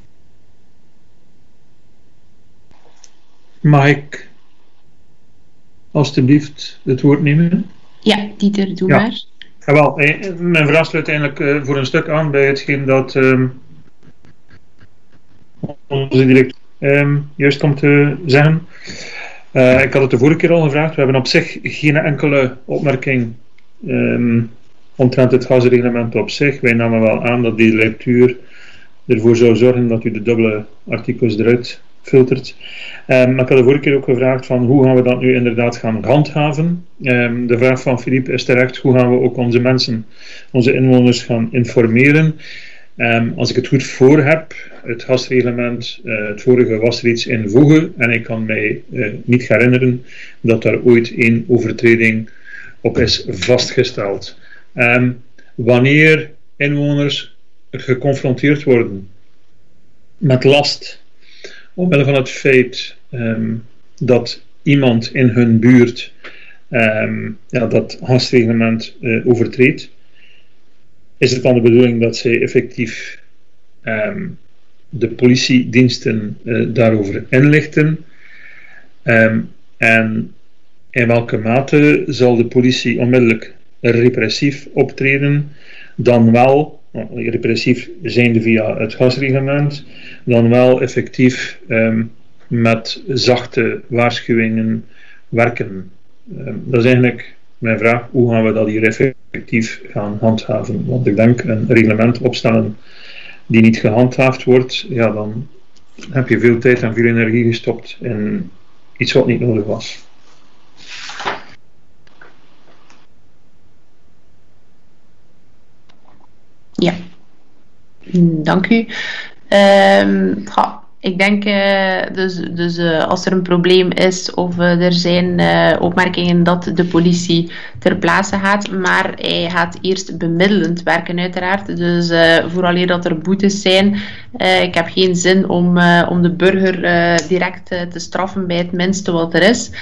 Mag ik alstublieft het woord nemen? Ja, Dieter, doe maar. Ja, wel, mijn vraag sluit eigenlijk voor een stuk aan bij hetgeen dat onze directeur juist komt te zeggen. Ik had het de vorige keer al gevraagd. We hebben op zich geen enkele opmerking omtrent het gasreglement op zich. Wij namen wel aan dat die lectuur ervoor zou zorgen dat u de dubbele artikels eruit filtert. Maar ik had de vorige keer ook gevraagd van hoe gaan we dat nu inderdaad gaan handhaven. De vraag van Philippe is terecht, hoe gaan we ook onze mensen, onze inwoners gaan informeren. Als ik het goed voor heb, het gasreglement, het vorige was er iets invoegen en ik kan mij niet herinneren dat daar ooit een overtreding op is vastgesteld. Wanneer inwoners geconfronteerd worden met last omwille van het feit dat iemand in hun buurt dat gasreglement overtreedt, is het dan de bedoeling dat zij effectief de politiediensten daarover inlichten? En in welke mate zal de politie onmiddellijk repressief optreden? Dan wel, repressief zijnde via het gasreglement, dan wel effectief met zachte waarschuwingen werken. Dat is eigenlijk mijn vraag, hoe gaan we dat hier effectief gaan handhaven? Want ik denk, een reglement opstellen die niet gehandhaafd wordt, ja, dan heb je veel tijd en veel energie gestopt in iets wat niet nodig was. Ja, dank u. Ik denk dus als er een probleem is of er zijn opmerkingen dat de politie ter plaatse gaat, maar hij gaat eerst bemiddelend werken uiteraard. Dus vooraleer dat er boetes zijn, ik heb geen zin om de burger direct te straffen bij het minste wat er is.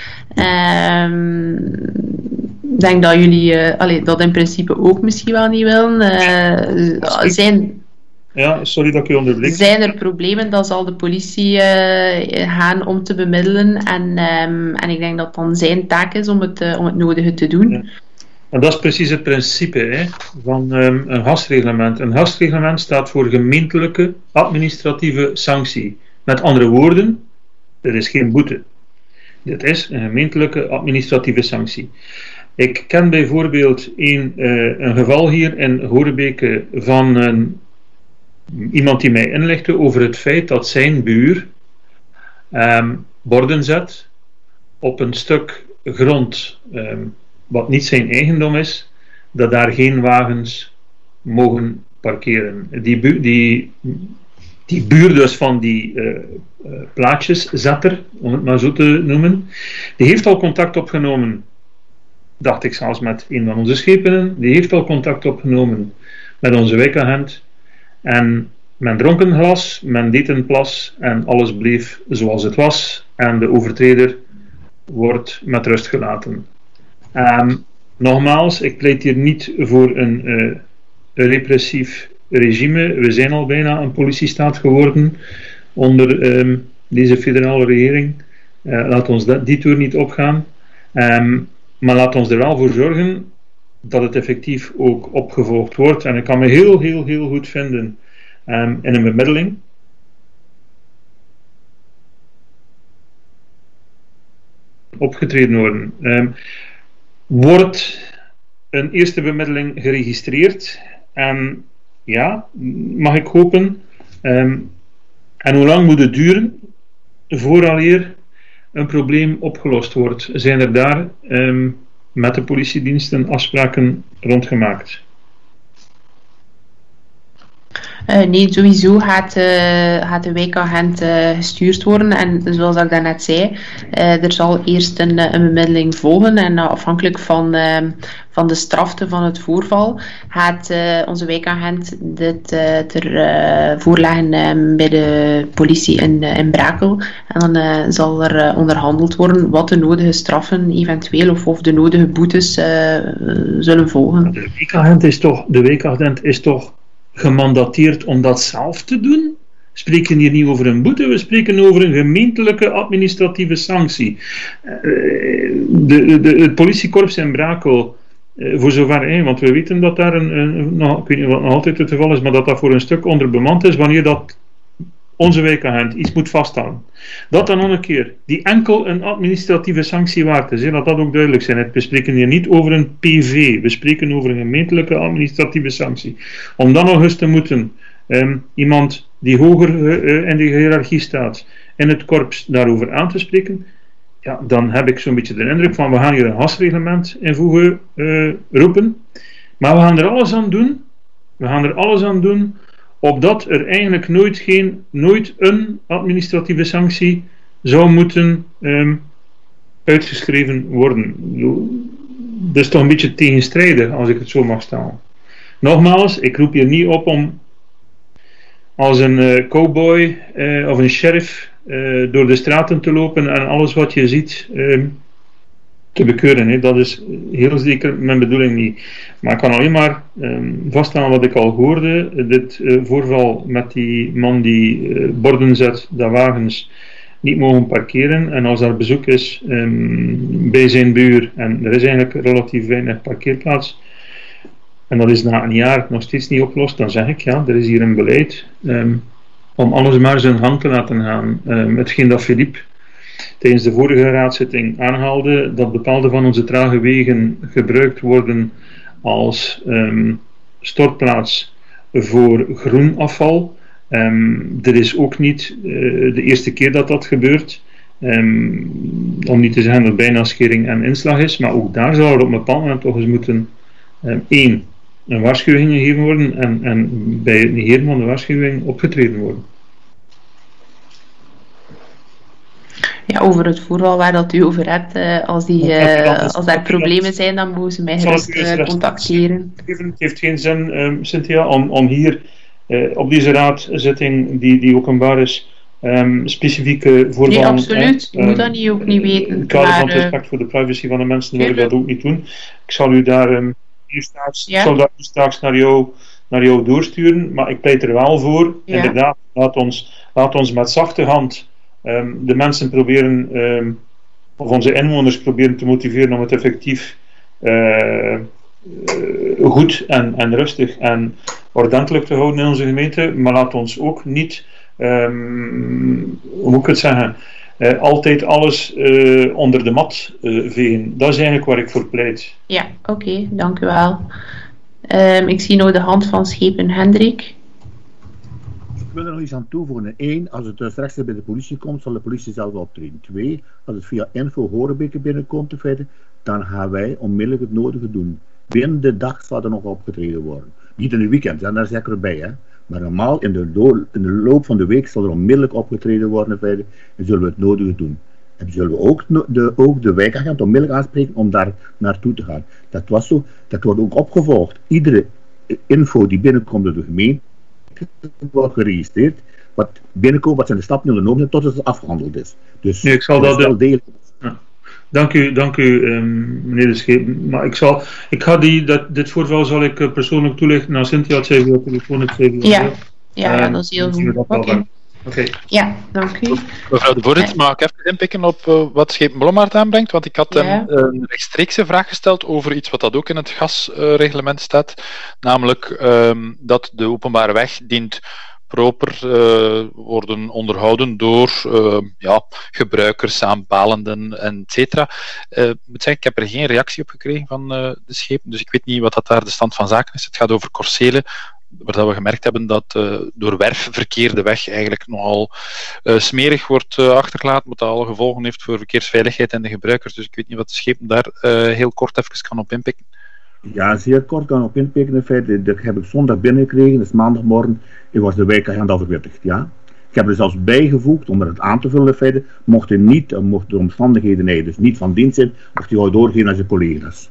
Ik denk dat jullie dat in principe ook misschien wel niet willen. Ja, sorry dat ik u onderbreek. Zijn er problemen, dan zal de politie gaan om te bemiddelen. En ik denk dat dan zijn taak is om het nodige te doen. Ja. En dat is precies het principe van een gasreglement. Een gasreglement staat voor gemeentelijke administratieve sanctie. Met andere woorden, er is geen boete. Dit is een gemeentelijke administratieve sanctie. Ik ken bijvoorbeeld een geval hier in Horebeke van iemand die mij inlichtte over het feit dat zijn buur borden zet op een stuk grond wat niet zijn eigendom is, dat daar geen wagens mogen parkeren. Die buur dus van die plaatjeszetter, om het maar zo te noemen, die heeft al contact opgenomen, dacht ik zelfs met een van onze schepenen, die heeft al contact opgenomen met onze wijkagent. En men dronk een glas, men deed een plas en alles bleef zoals het was. En de overtreder wordt met rust gelaten. Nogmaals, ik pleit hier niet voor een repressief regime. We zijn al bijna een politiestaat geworden onder deze federale regering. Laat ons die toer niet opgaan. Maar laat ons er wel voor zorgen dat het effectief ook opgevolgd wordt. En ik kan me heel, heel, heel goed vinden in een bemiddeling. Opgetreden worden. Wordt een eerste bemiddeling geregistreerd? En ja, mag ik hopen. En hoe lang moet het duren vooraleer een probleem opgelost wordt? Zijn er daar met de politiediensten afspraken rondgemaakt? Nee, sowieso gaat de wijkagent gestuurd worden. En zoals ik daarnet zei, er zal eerst een bemiddeling volgen. En afhankelijk van de strafte van het voorval gaat onze wijkagent dit ter voorleggen bij de politie in Brakel. En dan zal er onderhandeld worden wat de nodige straffen eventueel of de nodige boetes zullen volgen. De wijkagent is toch gemandateerd om dat zelf te doen? We spreken hier niet over een boete, we spreken over een gemeentelijke administratieve sanctie. Het politiekorps in Brakel, voor zover, want we weten dat daar ik weet niet wat nog altijd het geval is, maar dat voor een stuk onderbemand is wanneer dat onze wijkagent iets moet vaststellen. Dat dan nog een keer, die enkel een administratieve sanctie waard is, dat ook duidelijk zijn. We spreken hier niet over een PV, we spreken over een gemeentelijke administratieve sanctie. Om dan nog eens te moeten iemand die hoger in de hiërarchie staat, in het korps daarover aan te spreken, ja, dan heb ik zo'n beetje de indruk van, we gaan hier een hasreglement invoegen, roepen, maar we gaan er alles aan doen, opdat er eigenlijk nooit een administratieve sanctie zou moeten uitgeschreven worden. Dat is toch een beetje tegenstrijdig, als ik het zo mag stellen. Nogmaals, ik roep hier niet op om als een cowboy of een sheriff door de straten te lopen en alles wat je ziet te bekeuren. Hè. Dat is heel zeker mijn bedoeling niet. Maar ik kan alleen maar vaststellen wat ik al hoorde. Dit voorval met die man die borden zet dat wagens niet mogen parkeren. En als daar bezoek is bij zijn buur en er is eigenlijk relatief weinig parkeerplaats en dat is na een jaar nog steeds niet opgelost, dan zeg ik ja, er is hier een beleid om alles maar zijn gang te laten gaan. Hetgeen dat Philippe tijdens de vorige raadszitting aanhaalde, dat bepaalde van onze trage wegen gebruikt worden als stortplaats voor groenafval. Er is ook niet de eerste keer dat gebeurt. Om niet te zeggen dat bijna schering en inslag is, maar ook daar zou er op een bepaald moment toch eens moeten een waarschuwing gegeven worden en bij het negeren van de waarschuwing opgetreden worden. Ja, over het voorval waar dat u over hebt, als er problemen zijn, dan mogen ze mij gerust contacteren. Het heeft geen zin, Cynthia, om hier op deze raadzitting, die openbaar is, specifieke voorvallen... Nee, absoluut. Je moet dat ook niet weten. In het kader van het respect voor de privacy van de mensen wil ik dat ook niet doen. Ik zal u daar straks naar jou doorsturen, maar ik pleit er wel voor, inderdaad, laat ons met zachte hand de mensen proberen, of onze inwoners proberen te motiveren om het effectief goed en rustig en ordentelijk te houden in onze gemeente, maar laat ons ook niet, hoe moet ik het zeggen, altijd alles onder de mat vegen. Dat is eigenlijk waar ik voor pleit. Ja, oké, dank u wel. Ik zie nu de hand van Schepen Hendrik. Ik wil er nog iets aan toevoegen. 1, als het straks bij de politie komt, zal de politie zelf optreden. 2, als het via info Horebeke binnenkomt, dan gaan wij onmiddellijk het nodige doen. Binnen de dag zal er nog opgetreden worden. Niet in het weekend, zijn daar zeker bij, hè. Maar normaal in de loop van de week zal er onmiddellijk opgetreden worden en zullen we het nodige doen. En zullen we ook de wijkagent onmiddellijk aanspreken om daar naartoe te gaan. Dat was zo, dat wordt ook opgevolgd. Iedere info die binnenkomt door de gemeente wordt geregistreerd. Wat binnenkomt, wat zijn de stappen die ondernomen zijn tot het afgehandeld is. Dus nee, ik zal dat wel delen. Ja. Dank u meneer de Schepen. Maar ik ga dit voorval zal ik persoonlijk toelichten naar Cynthia, het zei via telefoon, het zei via ja, dat is heel goed. Okay. Oké. Ja, dank u. Mevrouw de voorzitter, mag ik even inpikken op wat Schepen Blommaert aanbrengt? Want ik had een rechtstreekse vraag gesteld over iets wat dat ook in het gasreglement staat. Namelijk dat de openbare weg dient proper worden onderhouden door gebruikers, aanpalenden, et cetera. Ik moet zeggen, ik heb er geen reactie op gekregen van de schepen, dus ik weet niet wat dat daar de stand van zaken is. Het gaat over Corsele, waar we gemerkt hebben dat door werfverkeer de weg eigenlijk nogal smerig wordt achtergelaten, wat dat alle gevolgen heeft voor verkeersveiligheid en de gebruikers. Dus ik weet niet wat de schepen daar heel kort even kan op inpikken. Ja, zeer kort kan op inpikken. In feite, dat heb ik zondag binnengekregen, dat is maandagmorgen. Ik was de wijkagent al verwittigd, ja. Ik heb er zelfs bijgevoegd om het aan te vullen. In feite, mocht de omstandigheden dus niet van dienst zijn, mocht hij gewoon doorgeven naar zijn collega's.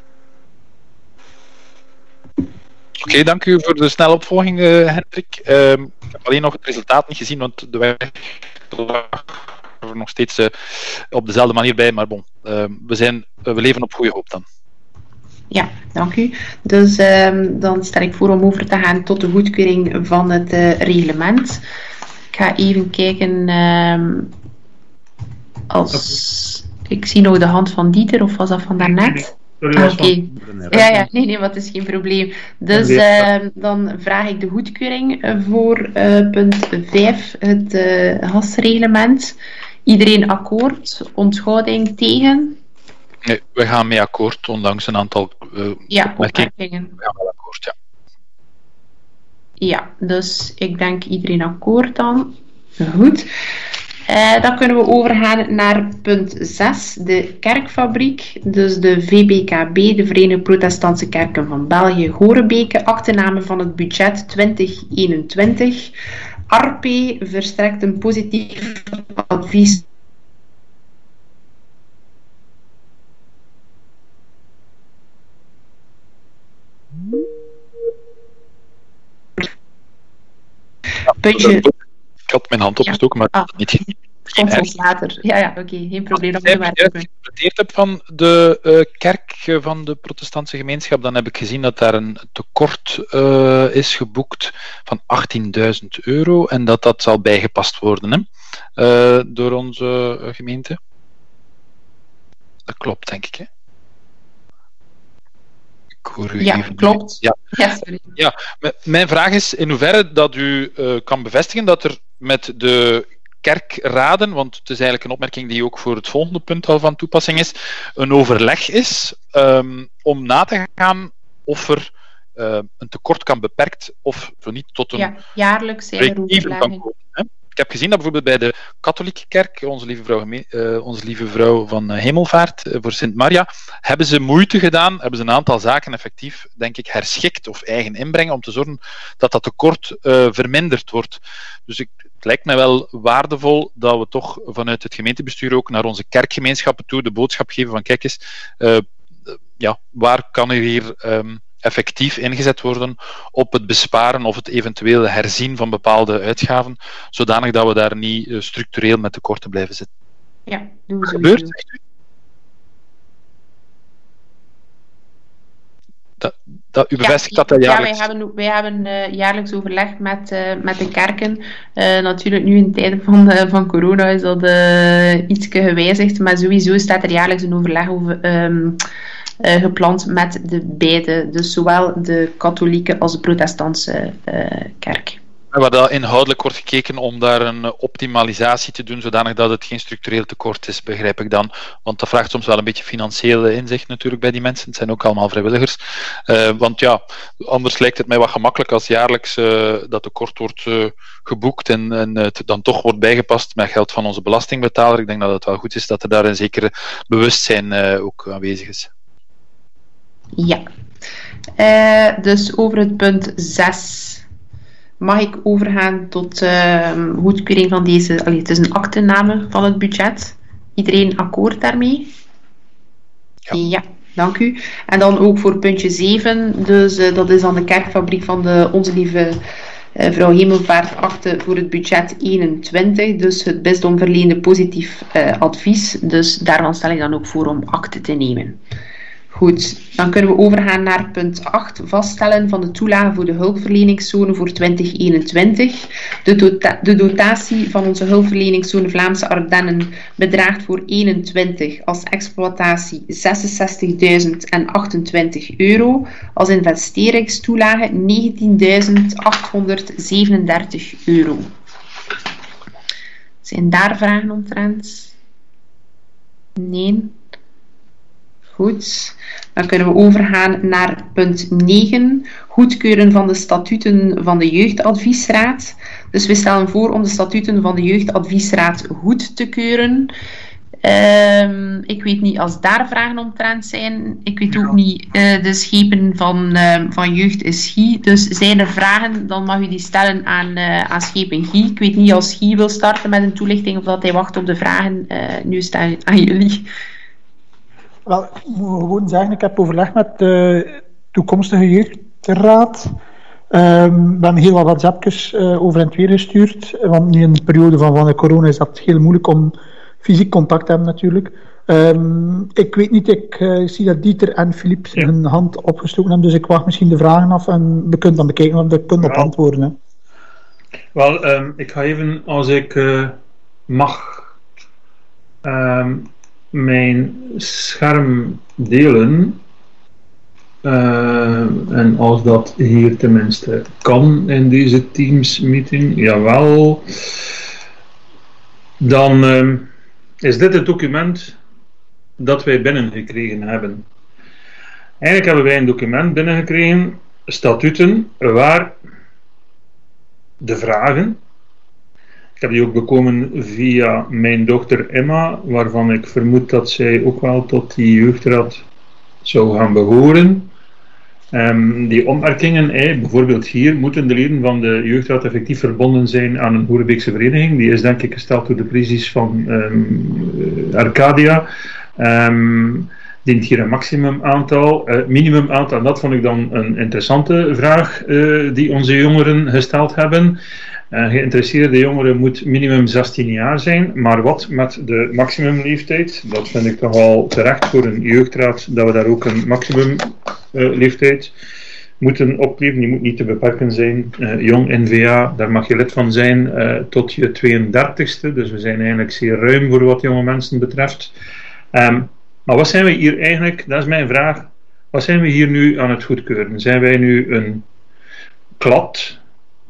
Oké, dank u voor de snelle opvolging, Hendrik. Ik heb alleen nog het resultaat niet gezien, want de weg lag er nog steeds op dezelfde manier bij. Maar bon, we leven op goede hoop dan. Ja, dank u. Dus dan stel ik voor om over te gaan tot de goedkeuring van het reglement. Ik ga even kijken. Ik zie nog de hand van Dieter, of was dat van daarnet? Oké. Ja, nee, maar het is geen probleem. Dus dan vraag ik de goedkeuring voor punt 5, het gasreglement. Iedereen akkoord? Onthouding tegen? Nee, we gaan mee akkoord, ondanks een aantal opmerkingen. We gaan wel akkoord, ja. Ja, dus ik denk iedereen akkoord dan. Goed. Dan kunnen we overgaan naar punt 6, de kerkfabriek. Dus de VBKB, de Verenigde Protestantse Kerken van België, Horebeke, aktename van het budget 2021. ARP verstrekt een positief advies puntje. Ik had mijn hand opgestoken, maar niet. Komt ons later. Ja, oké, geen probleem. Als ik geïnterpreteerd heb van de kerk van de protestantse gemeenschap, dan heb ik gezien dat daar een tekort is geboekt van €18.000 en dat zal bijgepast worden door onze gemeente. Dat klopt, denk ik. Hè? Klopt. Ja, mijn vraag is in hoeverre dat u kan bevestigen dat er met de kerkraden, want het is eigenlijk een opmerking die ook voor het volgende punt al van toepassing is, een overleg is om na te gaan of er een tekort kan beperkt of zo niet tot een jaarlijks zijn er overleggen. Ik heb gezien dat bijvoorbeeld bij de katholieke kerk, onze lieve vrouw van Hemelvaart voor Sint Maria, hebben ze moeite gedaan, hebben ze een aantal zaken effectief, denk ik, herschikt of eigen inbrengen om te zorgen dat dat tekort verminderd wordt. Dus het lijkt mij wel waardevol dat we toch vanuit het gemeentebestuur ook naar onze kerkgemeenschappen toe de boodschap geven van kijk eens, waar kan er hier effectief ingezet worden op het besparen of het eventueel herzien van bepaalde uitgaven, zodanig dat we daar niet structureel met tekorten blijven zitten. Ja, doen we zo. Gebeurt? U bevestigt dat jaarlijks... Ja, wij hebben jaarlijks overleg met de kerken. Natuurlijk nu in tijden van corona is dat iets gewijzigd, maar sowieso staat er jaarlijks een overleg over gepland met de beide, dus zowel de katholieke als de protestantse kerk. Waar dat inhoudelijk wordt gekeken om daar een optimalisatie te doen, zodanig dat het geen structureel tekort is, begrijp ik dan. Want dat vraagt soms wel een beetje financieel inzicht natuurlijk bij die mensen. Het zijn ook allemaal vrijwilligers. Want ja, anders lijkt het mij wat gemakkelijk als jaarlijks dat tekort wordt geboekt en het dan toch wordt bijgepast met geld van onze belastingbetaler. Ik denk dat het wel goed is dat er daar een zekere bewustzijn ook aanwezig is. Ja. Dus over het punt 6... mag ik overgaan tot goedkeuring van deze... het is een aktename van het budget. Iedereen akkoord daarmee? Ja, dank u. En dan ook voor puntje 7. Dus dat is dan de kerkfabriek van de Onze Lieve Vrouw Hemelvaart akte voor het budget 21. Dus het bisdom verleende positief advies. Dus daarvan stel ik dan ook voor om akte te nemen. Goed, dan kunnen we overgaan naar punt 8. Vaststellen van de toelage voor de hulpverleningszone voor 2021. De dotatie van onze hulpverleningszone Vlaamse Ardennen bedraagt voor 21 als exploitatie €66.028. Als investeringstoelage €19.837. Zijn daar vragen omtrent? Nee. Goed, dan kunnen we overgaan naar punt 9. Goedkeuren van de statuten van de jeugdadviesraad. Dus we stellen voor om de statuten van de jeugdadviesraad goed te keuren. Ik weet niet als daar vragen omtrent zijn. Ik weet ook niet, de schepen van jeugd is Guy. Dus zijn er vragen, dan mag u die stellen aan schepen Guy. Ik weet niet als Guy wil starten met een toelichting of dat hij wacht op de vragen. Nu is het aan jullie. Wel, ik moet gewoon zeggen, ik heb overleg met de toekomstige jeugdraad. We hebben heel wat WhatsAppjes over en het weer gestuurd. Want nu in de periode van de corona is dat heel moeilijk om fysiek contact te hebben natuurlijk. Ik weet niet, ik zie dat Dieter en Philippe hun hand opgestoken hebben. Dus ik wacht misschien de vragen af en we kunnen dan bekijken of we kunnen op antwoorden. Hè. Wel, ik ga even, als ik mag, mijn scherm delen. En als dat hier tenminste kan in deze Teams meeting, jawel, dan is dit het document dat wij binnengekregen hebben. Eigenlijk hebben wij een document binnengekregen, statuten, waar de vragen, ik heb die ook bekomen via mijn dochter Emma, waarvan ik vermoed dat zij ook wel tot die jeugdraad zou gaan behoren. Die opmerkingen, bijvoorbeeld hier, moeten de leden van de jeugdraad effectief verbonden zijn aan een Hoerebeekse vereniging. Die is denk ik gesteld door de crisis van Arcadia. Dient hier een minimum aantal. En dat vond ik dan een interessante vraag die onze jongeren gesteld hebben. Geïnteresseerde jongeren moet minimum 16 jaar zijn, maar wat met de maximumleeftijd? Dat vind ik toch wel terecht voor een jeugdraad, dat we daar ook een maximumleeftijd moeten opkleven. Die moet niet te beperken zijn. Jong NVA, daar mag je lid van zijn tot je 32e, dus we zijn eigenlijk zeer ruim voor wat jonge mensen betreft. Maar wat zijn we hier eigenlijk, dat is mijn vraag, wat zijn we hier nu aan het goedkeuren? Zijn wij nu een klad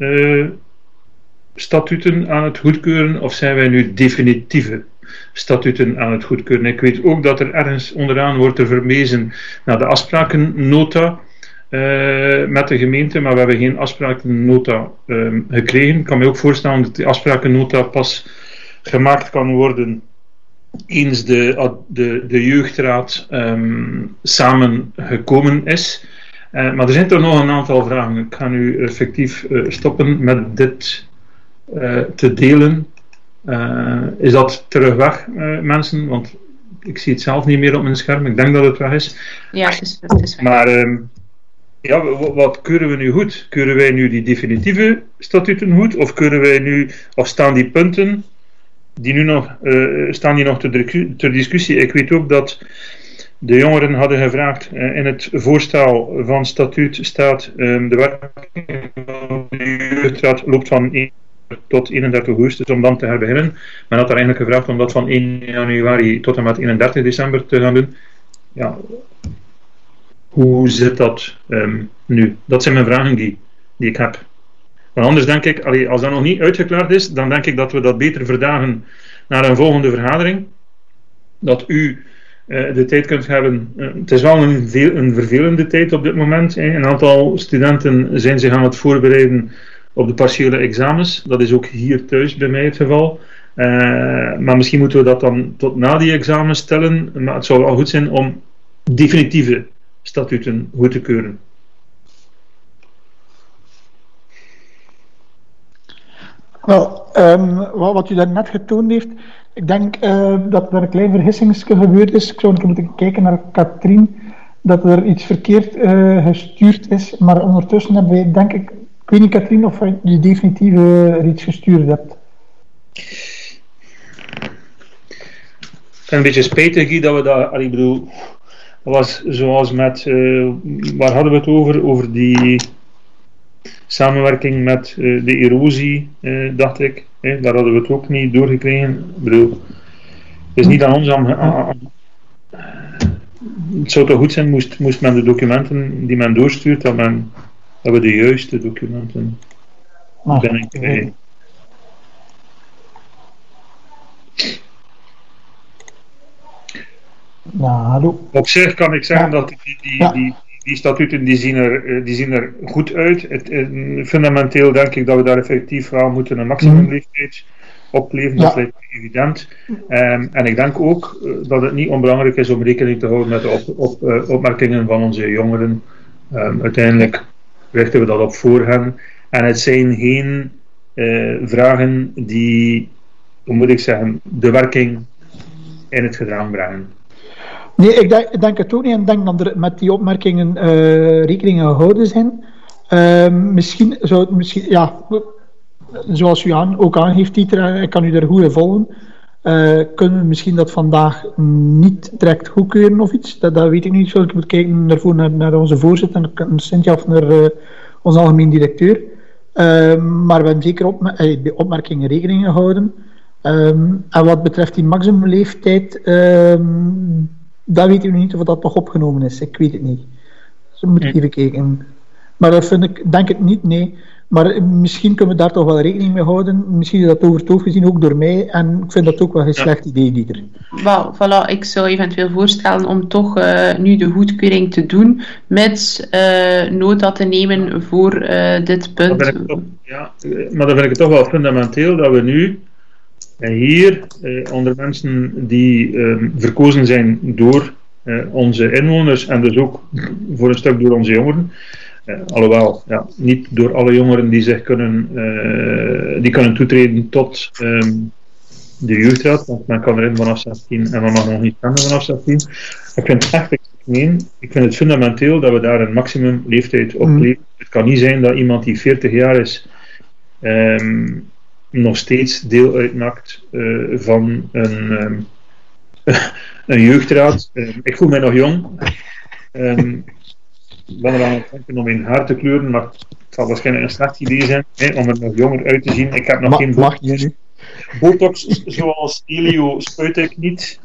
statuten aan het goedkeuren of zijn wij nu definitieve statuten aan het goedkeuren? Ik weet ook dat er ergens onderaan wordt verwezen naar de afsprakennota met de gemeente, maar we hebben geen afsprakennota gekregen. Ik kan me ook voorstellen dat die afsprakennota pas gemaakt kan worden eens de jeugdraad samengekomen is. Maar er zijn toch nog een aantal vragen. Ik ga nu effectief stoppen met dit te delen. Is dat terug weg, mensen? Want ik zie het zelf niet meer op mijn scherm. Ik denk dat het weg is. Ja, het is weg. Maar wat keuren we nu goed? Keuren wij nu die definitieve statuten goed? Of keuren wij nu, of staan die punten die nu nog staan die nog ter discussie? Ik weet ook dat de jongeren hadden gevraagd, in het voorstel van statuut staat de werking van de jeugdraad loopt van 1 tot 31 augustus om dan te herbeginnen. Men had daar eigenlijk gevraagd om dat van 1 januari tot en met 31 december te gaan doen. Ja, hoe zit dat nu? Dat zijn mijn vragen die ik heb. Want anders denk ik, als dat nog niet uitgeklaard is, dan denk ik dat we dat beter verdagen naar een volgende vergadering. Dat u de tijd kunt hebben. Het is wel een vervelende tijd op dit moment. Een aantal studenten zijn zich aan het voorbereiden op de partiële examens. Dat is ook hier thuis bij mij het geval. Maar misschien moeten we dat dan tot na die examens stellen. Maar het zou wel goed zijn om definitieve statuten goed te keuren. Wel, wat u daarnet getoond heeft, ik denk dat er een klein vergissingsje gebeurd is. Ik zou een keer moeten kijken naar Katrien, dat er iets verkeerd gestuurd is, maar ondertussen hebben wij, denk ik weet niet Katrien of je definitief iets gestuurd hebt. Ik vind een beetje spijtig dat we dat, ik bedoel, was zoals met, waar hadden we het over? Over die samenwerking met de erosie, dacht ik. Daar hadden we het ook niet doorgekregen. Ik bedoel, het is niet aan ons het zou toch goed zijn, moest men de documenten die men doorstuurt, dat we de juiste documenten binnenkrijgen. Op zich kan ik zeggen dat die statuten die zien er goed uit. Fundamenteel denk ik dat we daar effectief wel moeten een maximumleeftijd opleven, dat lijkt me evident. En ik denk ook dat het niet onbelangrijk is om rekening te houden met de opmerkingen van onze jongeren. Uiteindelijk richten we dat op voor hen. En het zijn geen vragen die, hoe moet ik zeggen, de werking in het gedrang brengen. Nee, ik denk het ook niet. En ik denk dat er met die opmerkingen rekening gehouden zijn. Misschien zou het ja, zoals u ook aangeeft, Dieter, ik kan u daar goed in volgen. Kunnen we misschien dat vandaag niet direct goedkeuren of iets? Dat weet ik niet. Ik moet kijken daarvoor naar onze voorzitter en Cynthia of naar onze algemeen directeur. Maar we hebben zeker de opmerkingen rekening gehouden. En wat betreft die maximumleeftijd, dat weet ik niet of dat nog opgenomen is. Ik weet het niet. Dus we moeten even kijken. Maar dat vind ik, denk ik niet, nee. Maar misschien kunnen we daar toch wel rekening mee houden. Misschien is dat over het hoofd gezien, ook door mij. En ik vind dat ook wel een slecht idee, Dieter. Wel, voilà, ik zou eventueel voorstellen om toch nu de goedkeuring te doen, met nota te nemen voor dit punt. Maar dan vind ik het toch wel fundamenteel dat we nu hier onder mensen die verkozen zijn door onze inwoners en dus ook voor een stuk door onze jongeren. Alhoewel, ja, niet door alle jongeren die zich kunnen toetreden tot de jeugdraad, want men kan erin vanaf 16 en men mag nog niet stemmen vanaf 16. Ik vind het echt extreem. Ik vind het fundamenteel dat we daar een maximum leeftijd op leven. Het kan niet zijn dat iemand die 40 jaar is nog steeds deel uitmaakt van een jeugdraad. Ik voel mij nog jong. Ik ben er aan het denken om in haar te kleuren, maar het zal waarschijnlijk een slecht idee zijn om er nog jonger uit te zien. Ik heb nog geen botox zoals Elio spuit ik niet.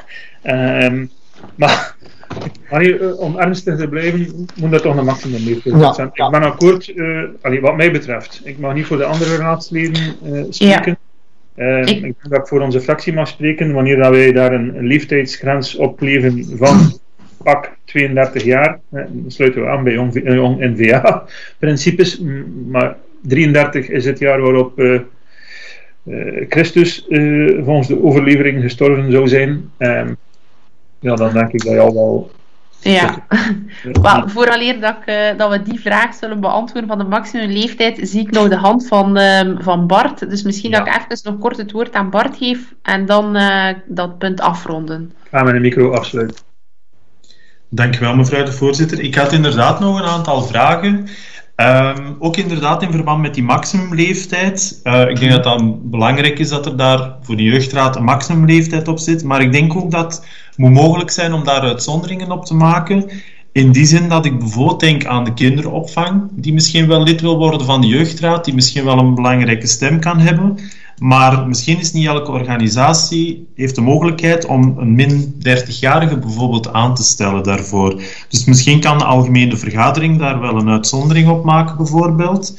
Maar om ernstig te blijven, moet dat toch een maximum leeftijd zijn. Ik ben akkoord, wat mij betreft. Ik mag niet voor de andere raadsleden spreken. Ik denk dat ik voor onze fractie mag spreken, wanneer dat wij daar een leeftijdsgrens op leven van pak 32 jaar, dan sluiten we aan bij jong N-VA-principes, maar 33 is het jaar waarop Christus volgens de overlevering gestorven zou zijn. Dan denk ik dat je al wel... Ja, well, vooraleer dat we die vraag zullen beantwoorden van de maximumleeftijd, zie ik nog de hand van Bart. Dus misschien dat ik even nog kort het woord aan Bart geef en dan dat punt afronden. Gaan we de micro afsluiten. Dankjewel, mevrouw de voorzitter. Ik had inderdaad nog een aantal vragen. Ook inderdaad in verband met die maximumleeftijd. Ik denk dat dat belangrijk is dat er daar voor de jeugdraad een maximumleeftijd op zit. Maar ik denk ook dat het moet mogelijk zijn om daar uitzonderingen op te maken. In die zin dat ik bijvoorbeeld denk aan de kinderopvang, die misschien wel lid wil worden van de jeugdraad, die misschien wel een belangrijke stem kan hebben. Maar misschien is niet elke organisatie heeft de mogelijkheid om een min 30-jarige bijvoorbeeld aan te stellen daarvoor. Dus misschien kan de algemene vergadering daar wel een uitzondering op maken bijvoorbeeld.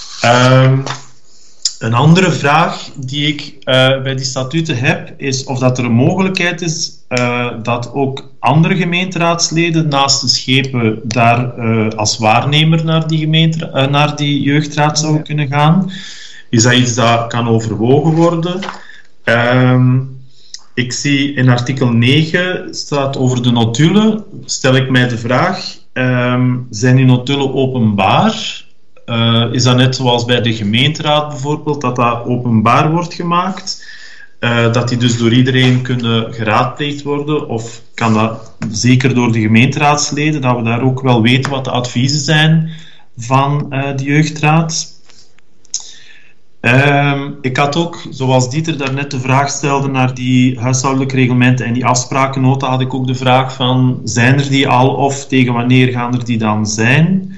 Een andere vraag die ik bij die statuten heb, is of dat er een mogelijkheid is dat ook andere gemeenteraadsleden naast de schepen daar als waarnemer naar die jeugdraad zouden kunnen gaan. Is dat iets dat kan overwogen worden? Ik zie in artikel 9 staat over de notulen. Stel ik mij de vraag, zijn die notulen openbaar? Is dat net zoals bij de gemeenteraad bijvoorbeeld, dat openbaar wordt gemaakt? Dat die dus door iedereen kunnen geraadpleegd worden? Of kan dat zeker door de gemeenteraadsleden, dat we daar ook wel weten wat de adviezen zijn van de jeugdraad? Ik had ook, zoals Dieter daarnet de vraag stelde naar die huishoudelijke reglementen en die afsprakennota, had ik ook de vraag van, zijn er die al of tegen wanneer gaan er die dan zijn?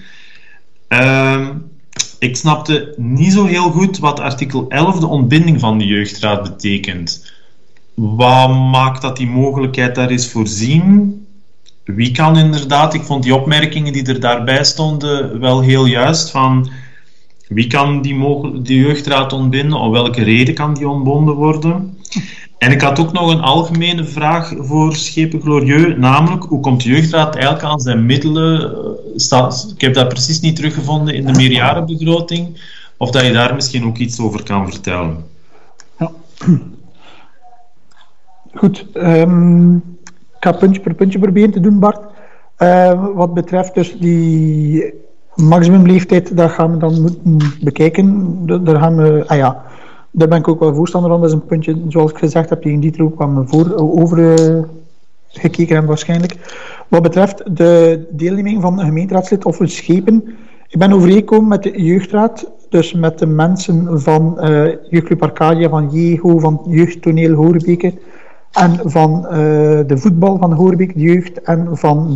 Ik snapte niet zo heel goed wat artikel 11, de ontbinding van de jeugdraad, betekent. Wat maakt dat die mogelijkheid daar is voorzien? Wie kan inderdaad, ik vond die opmerkingen die er daarbij stonden wel heel juist, van wie kan die jeugdraad ontbinden, of welke reden kan die ontbonden worden? En ik had ook nog een algemene vraag voor Schepen Glorieux, namelijk hoe komt de jeugdraad eigenlijk aan zijn middelen? Ik heb dat precies niet teruggevonden in de meerjarenbegroting, of dat je daar misschien ook iets over kan vertellen. Ja. Goed, ik ga puntje per puntje proberen te doen, Bart. Wat betreft dus die maximumleeftijd, dat gaan we dan moeten bekijken. Daar ben ik ook wel voorstander van. Dat is een puntje, zoals ik gezegd heb, tegen Dieter ook kwam over gekeken hebben waarschijnlijk. Wat betreft de deelneming van een gemeenteraadslid of een schepen, ik ben overeengekomen met de jeugdraad, dus met de mensen van Jeugdclub Arcadia, van JEGO, van Jeugdtoneel Horebeke en van de voetbal van Horebeke, de jeugd, en van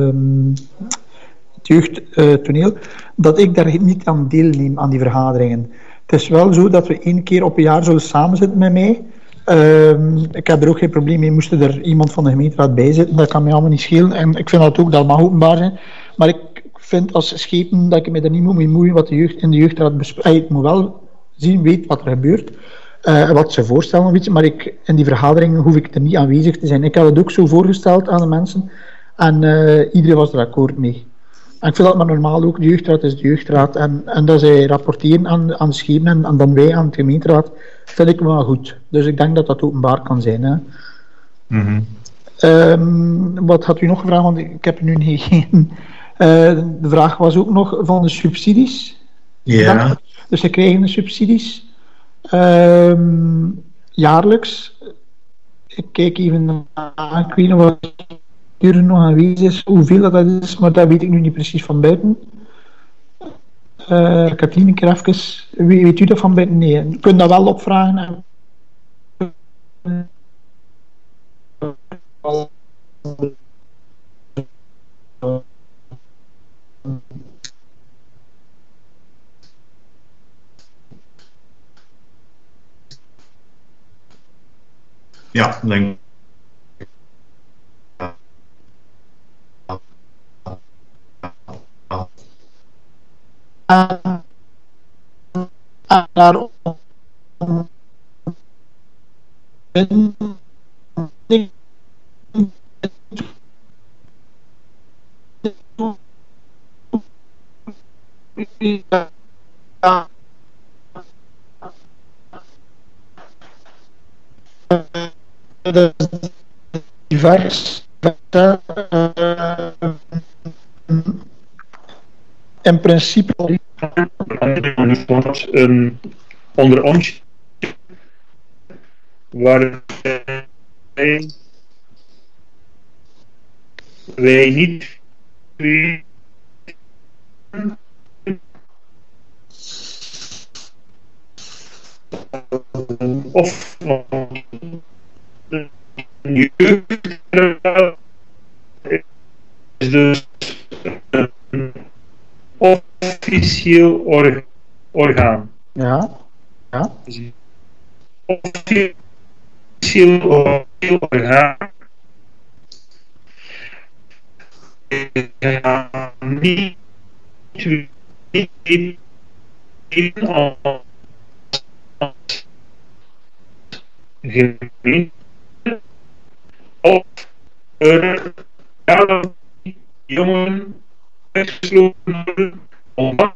het jeugdtoneel, dat ik daar niet aan deelneem aan die vergaderingen. Het is wel zo dat we 1 keer op een jaar zullen samenzitten met mij. Ik heb er ook geen probleem mee, moest er iemand van de gemeenteraad bij zitten, dat kan mij allemaal niet schelen. En ik vind dat mag openbaar zijn. Maar ik vind als schepen dat ik me er niet mee moeien wat de jeugd in de jeugdraad bespreekt. Ik moet wel zien, weet wat er gebeurt, wat ze voorstellen of iets, maar in die vergaderingen hoef ik er niet aanwezig te zijn. Ik had het ook zo voorgesteld aan de mensen en iedereen was er akkoord mee. En ik vind dat maar normaal ook, de jeugdraad is de jeugdraad en dat zij rapporteren aan de schepen en dan wij aan de gemeenteraad, vind ik wel goed. Dus ik denk dat dat openbaar kan zijn. Hè. Mm-hmm. Wat had u nog gevraagd, want ik heb er nu geen. De vraag was ook nog van de subsidies. Ja. Dus ze krijgen de subsidies jaarlijks. Ik kijk even naar, ik weet nog wat er nog aanwezig is, hoeveel dat is, maar dat weet ik nu niet precies van buiten. Katrien, ik even, weet u dat van buiten? Nee, je kunt dat wel opvragen. Ja, denk daarom in principe onder ons waar wij niet of is dus een officieel orgaan. Ja. Officieel orgaan. Niet gemeente of er jongen weggesloten worden omdat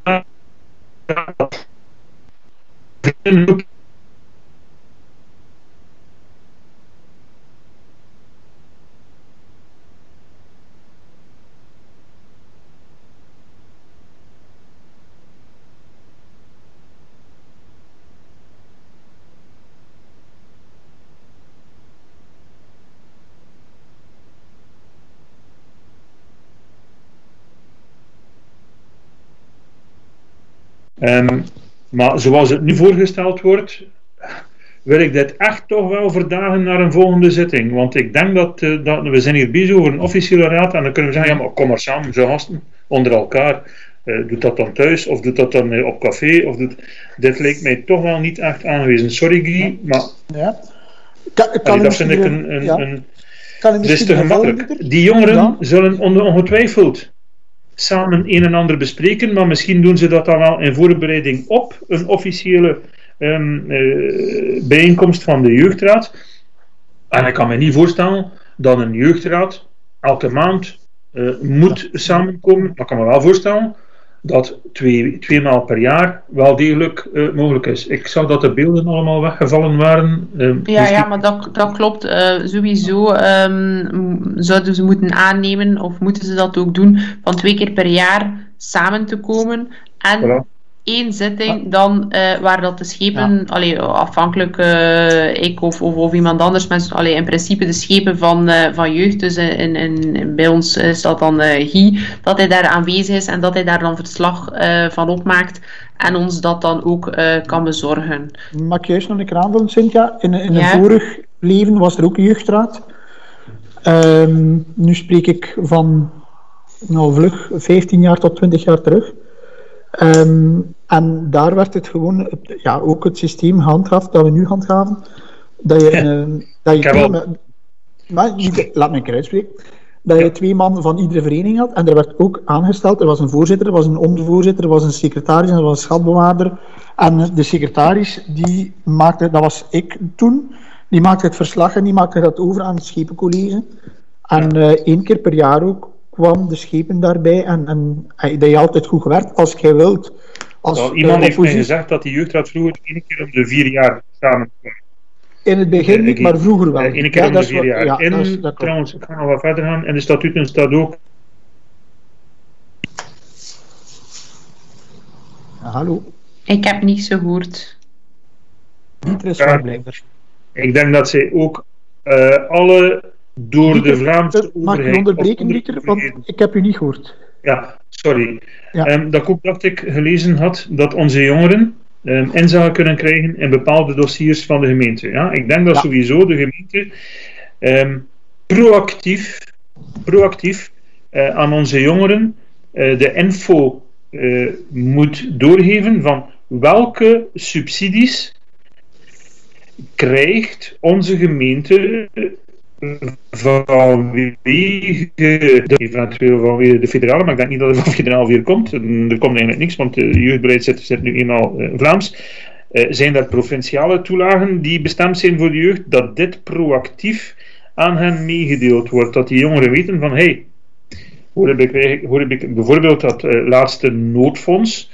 Maar zoals het nu voorgesteld wordt, wil ik dit echt toch wel verdagen naar een volgende zitting. Want ik denk dat we zijn hier bezig over een officiële raad en dan kunnen we zeggen, ja maar kom maar samen, zo gasten, onder elkaar. Doet dat dan thuis of doet dat dan op café? Dit leek mij toch wel niet echt aangewezen. Sorry Guy, maar Ja. dat vind ik een dit is te gemakkelijk. Die jongeren zullen ongetwijfeld samen een en ander bespreken, maar misschien doen ze dat dan wel in voorbereiding op een officiële bijeenkomst van de jeugdraad. En ik kan me niet voorstellen dat een jeugdraad elke maand moet samenkomen. Maar ik kan me wel voorstellen dat twee maal per jaar wel degelijk mogelijk is. Ik zag dat de beelden allemaal weggevallen waren. Ja, maar dat klopt. Sowieso zouden ze moeten aannemen, of moeten ze dat ook doen, van 2 keer per jaar samen te komen. En één zitting dan waar dat de schepen, afhankelijk ik of iemand anders, maar in principe de schepen van jeugd, dus bij ons is dat dan Guy, dat hij daar aanwezig is en dat hij daar dan verslag van opmaakt en ons dat dan ook kan bezorgen. Mag ik juist nog een keer aanvullen, Cynthia? In een vorig leven was er ook een jeugdraad. Nu spreek ik van vlug 15 jaar tot 20 jaar terug. En daar werd het gewoon, ook het systeem gehandhaafd dat we nu handhaven. Dat je laat me een keer uitspreken. Dat je 2 man van iedere vereniging had. En er werd ook aangesteld, er was een voorzitter, er was een ondervoorzitter, er was een secretaris en er was een schatbewaarder. En de secretaris, die maakte, dat was ik toen, die maakte het verslag en die maakte dat over aan het schepencollege. En 1 keer per jaar ook kwam de schepen daarbij en dat je altijd goed gewerkt als jij wilt. Iemand heeft mij gezegd dat die jeugdraad vroeger 1 keer om de 4 jaar samen kwam. In het begin niet, maar vroeger wel. 1 keer om de 4 jaar. Trouwens, ik ga nog wat verder gaan. In de statuten staat ook... Hallo? Ik heb niets gehoord. Ik denk dat zij ook alle... door Dieter, de Vlaamse mag ik onderbreken, Dieter? Want ik heb u niet gehoord. Ja, sorry. Dat ik ook dacht ik gelezen had dat onze jongeren inzage kunnen krijgen in bepaalde dossiers van de gemeente. Ja? Ik denk dat sowieso de gemeente proactief aan onze jongeren de info moet doorgeven van welke subsidies krijgt onze gemeente vanwege de federale, maar ik denk niet dat er van federaal weer komt. Er komt eigenlijk niks, want de jeugdbeleid zit nu eenmaal Vlaams. Zijn er provinciale toelagen die bestemd zijn voor de jeugd, dat dit proactief aan hen meegedeeld wordt, dat die jongeren weten van hoor ik bijvoorbeeld dat laatste noodfonds,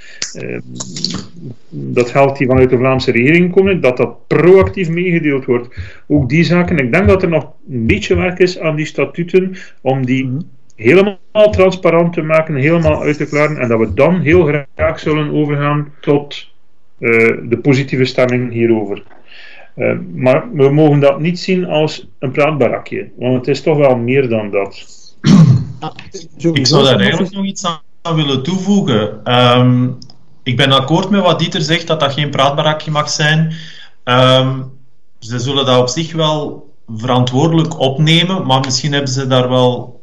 dat geld die vanuit de Vlaamse regering komt, dat proactief meegedeeld wordt. Ook die zaken, ik denk dat er nog een beetje werk is aan die statuten, om die helemaal transparant te maken, helemaal uit te klaren, en dat we dan heel graag zullen overgaan tot de positieve stemming hierover. Maar we mogen dat niet zien als een praatbarakje, want het is toch wel meer dan dat. Ik zou daar eigenlijk nog iets aan willen toevoegen. Ik ben akkoord met wat Dieter zegt, dat geen praatbarakje mag zijn. Ze zullen dat op zich wel verantwoordelijk opnemen, maar misschien hebben ze daar wel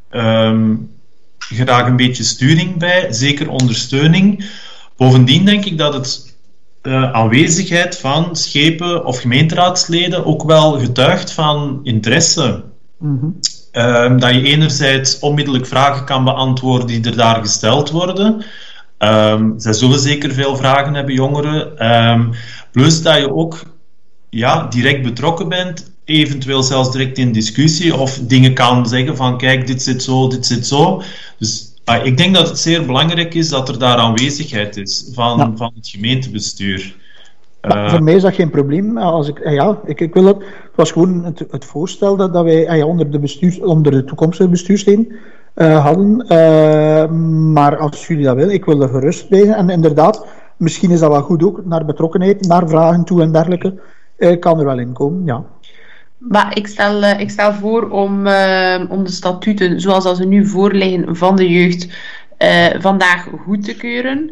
graag een beetje sturing bij, zeker ondersteuning. Bovendien denk ik dat het aanwezigheid van schepen of gemeenteraadsleden ook wel getuigt van interesse. Dat je enerzijds onmiddellijk vragen kan beantwoorden die er daar gesteld worden. Zij zullen zeker veel vragen hebben, jongeren. Plus dat je ook direct betrokken bent, eventueel zelfs direct in discussie, of dingen kan zeggen van kijk, dit zit zo, dit zit zo. Dus ik denk dat het zeer belangrijk is dat er daar aanwezigheid is van het gemeentebestuur. Voor mij is dat geen probleem. Als ik wil dat. Het was gewoon het voorstel dat wij onder de toekomstige bestuursleden hadden. Maar als jullie dat willen, ik wil er gerust bij zijn. En inderdaad, misschien is dat wel goed ook, naar betrokkenheid, naar vragen toe en dergelijke, kan er wel in komen, ja. Maar ik stel voor om de statuten, zoals ze nu voorliggen van de jeugd, vandaag goed te keuren.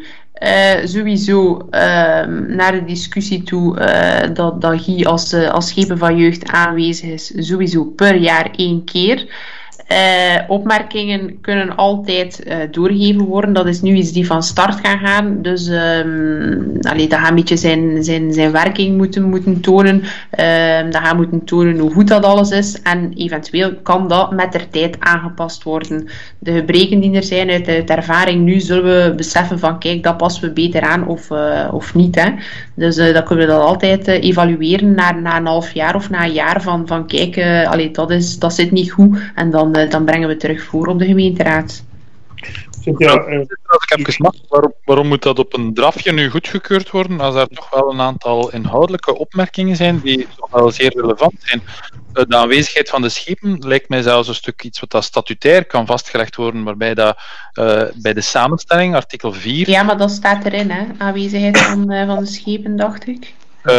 sowieso naar de discussie toe dat Guy als schepen van jeugd aanwezig is, sowieso per jaar 1 keer. Opmerkingen kunnen altijd doorgegeven worden. Dat is nu iets die van start gaan. Dus dat gaat een beetje zijn werking moeten tonen. Dat gaat moeten tonen hoe goed dat alles is. En eventueel kan dat met de tijd aangepast worden. De gebreken die er zijn uit ervaring nu, zullen we beseffen van kijk, dat passen we beter aan of niet. Hè. Dus dan kunnen we dat altijd evalueren na een half jaar of na een jaar van kijk, dat zit niet goed. En dan brengen we terug voor op de gemeenteraad. Als ik even mag, waarom moet dat op een drafje nu goedgekeurd worden, als er toch wel een aantal inhoudelijke opmerkingen zijn die toch wel zeer relevant zijn? De aanwezigheid van de schepen lijkt mij zelfs een stuk iets wat dat statutair kan vastgelegd worden, waarbij dat bij de samenstelling, artikel 4... Ja, maar dat staat erin, hè? Aanwezigheid van de schepen, dacht ik.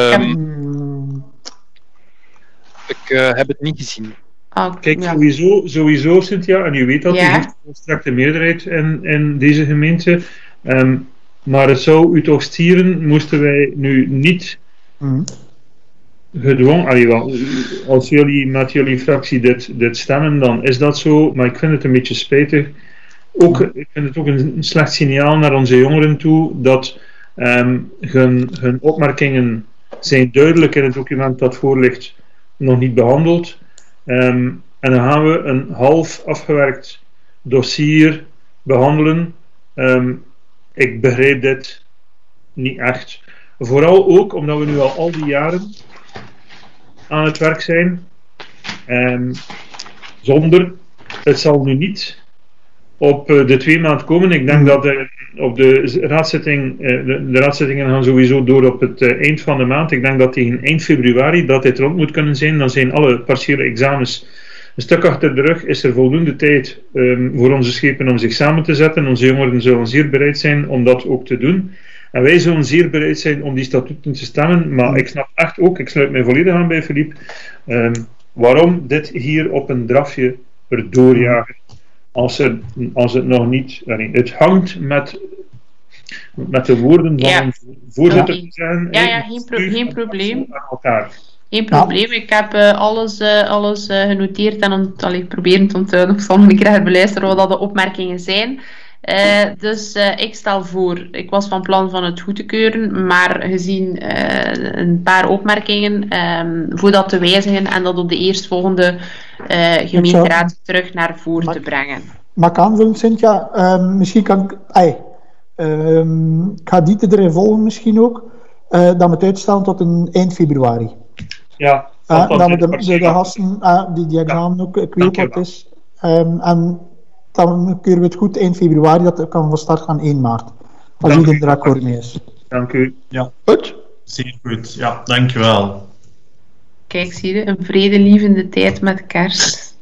Ik heb het niet gezien. Kijk, sowieso, Cynthia, en je weet dat, je heeft een strikte meerderheid in deze gemeente, maar het zou u toch stieren, moesten wij nu niet gedwongen, als jullie met jullie fractie dit stemmen, dan is dat zo, maar ik vind het een beetje spijtig. Ik vind het ook een slecht signaal naar onze jongeren toe, dat hun opmerkingen zijn duidelijk in het document dat voor ligt nog niet behandeld. En dan gaan we een half afgewerkt dossier behandelen. Ik begrijp dit niet echt. Vooral ook omdat we nu al die jaren aan het werk zijn. Het zal nu niet op de 2 maanden komen. Ik denk dat op de raadszitting, de raadzittingen gaan sowieso door op het eind van de maand. Ik denk dat tegen eind februari dat dit rond moet kunnen zijn. Dan zijn alle partiële examens een stuk achter de rug. Is er voldoende tijd voor onze schepen om zich samen te zetten. Onze jongeren zullen zeer bereid zijn om dat ook te doen. En wij zullen zeer bereid zijn om die statuten te stemmen. Maar ik snap echt ook, ik sluit mij volledig aan bij Philippe, waarom dit hier op een drafje erdoor jagen. Als het nog niet... het hangt met de woorden van onze voorzitter te zeggen. Geen probleem. Geen probleem. Ik heb alles genoteerd en proberen te onthouden. Ik zal nog een keer herbeluisteren wat dat de opmerkingen zijn. Dus ik stel voor, ik was van plan van het goed te keuren, maar gezien een paar opmerkingen, voor dat te wijzigen en dat op de eerstvolgende gemeenteraad terug naar voren te brengen. Mag ik aanvullen, Cynthia? Misschien kan ik... ik ga die erin volgen misschien ook. Dat we het uitstellen tot eind februari. Ja. Dat we de gasten, die examen ook, ik weet wat het is. En dan keuren we het goed eind februari, dat kan van start gaan 1 maart. Als iedereen er akkoord mee is. Dank u. Ja. Goed? Zeer goed, ja, dankjewel. Kijk, zie je, een vredelievende tijd met kerst.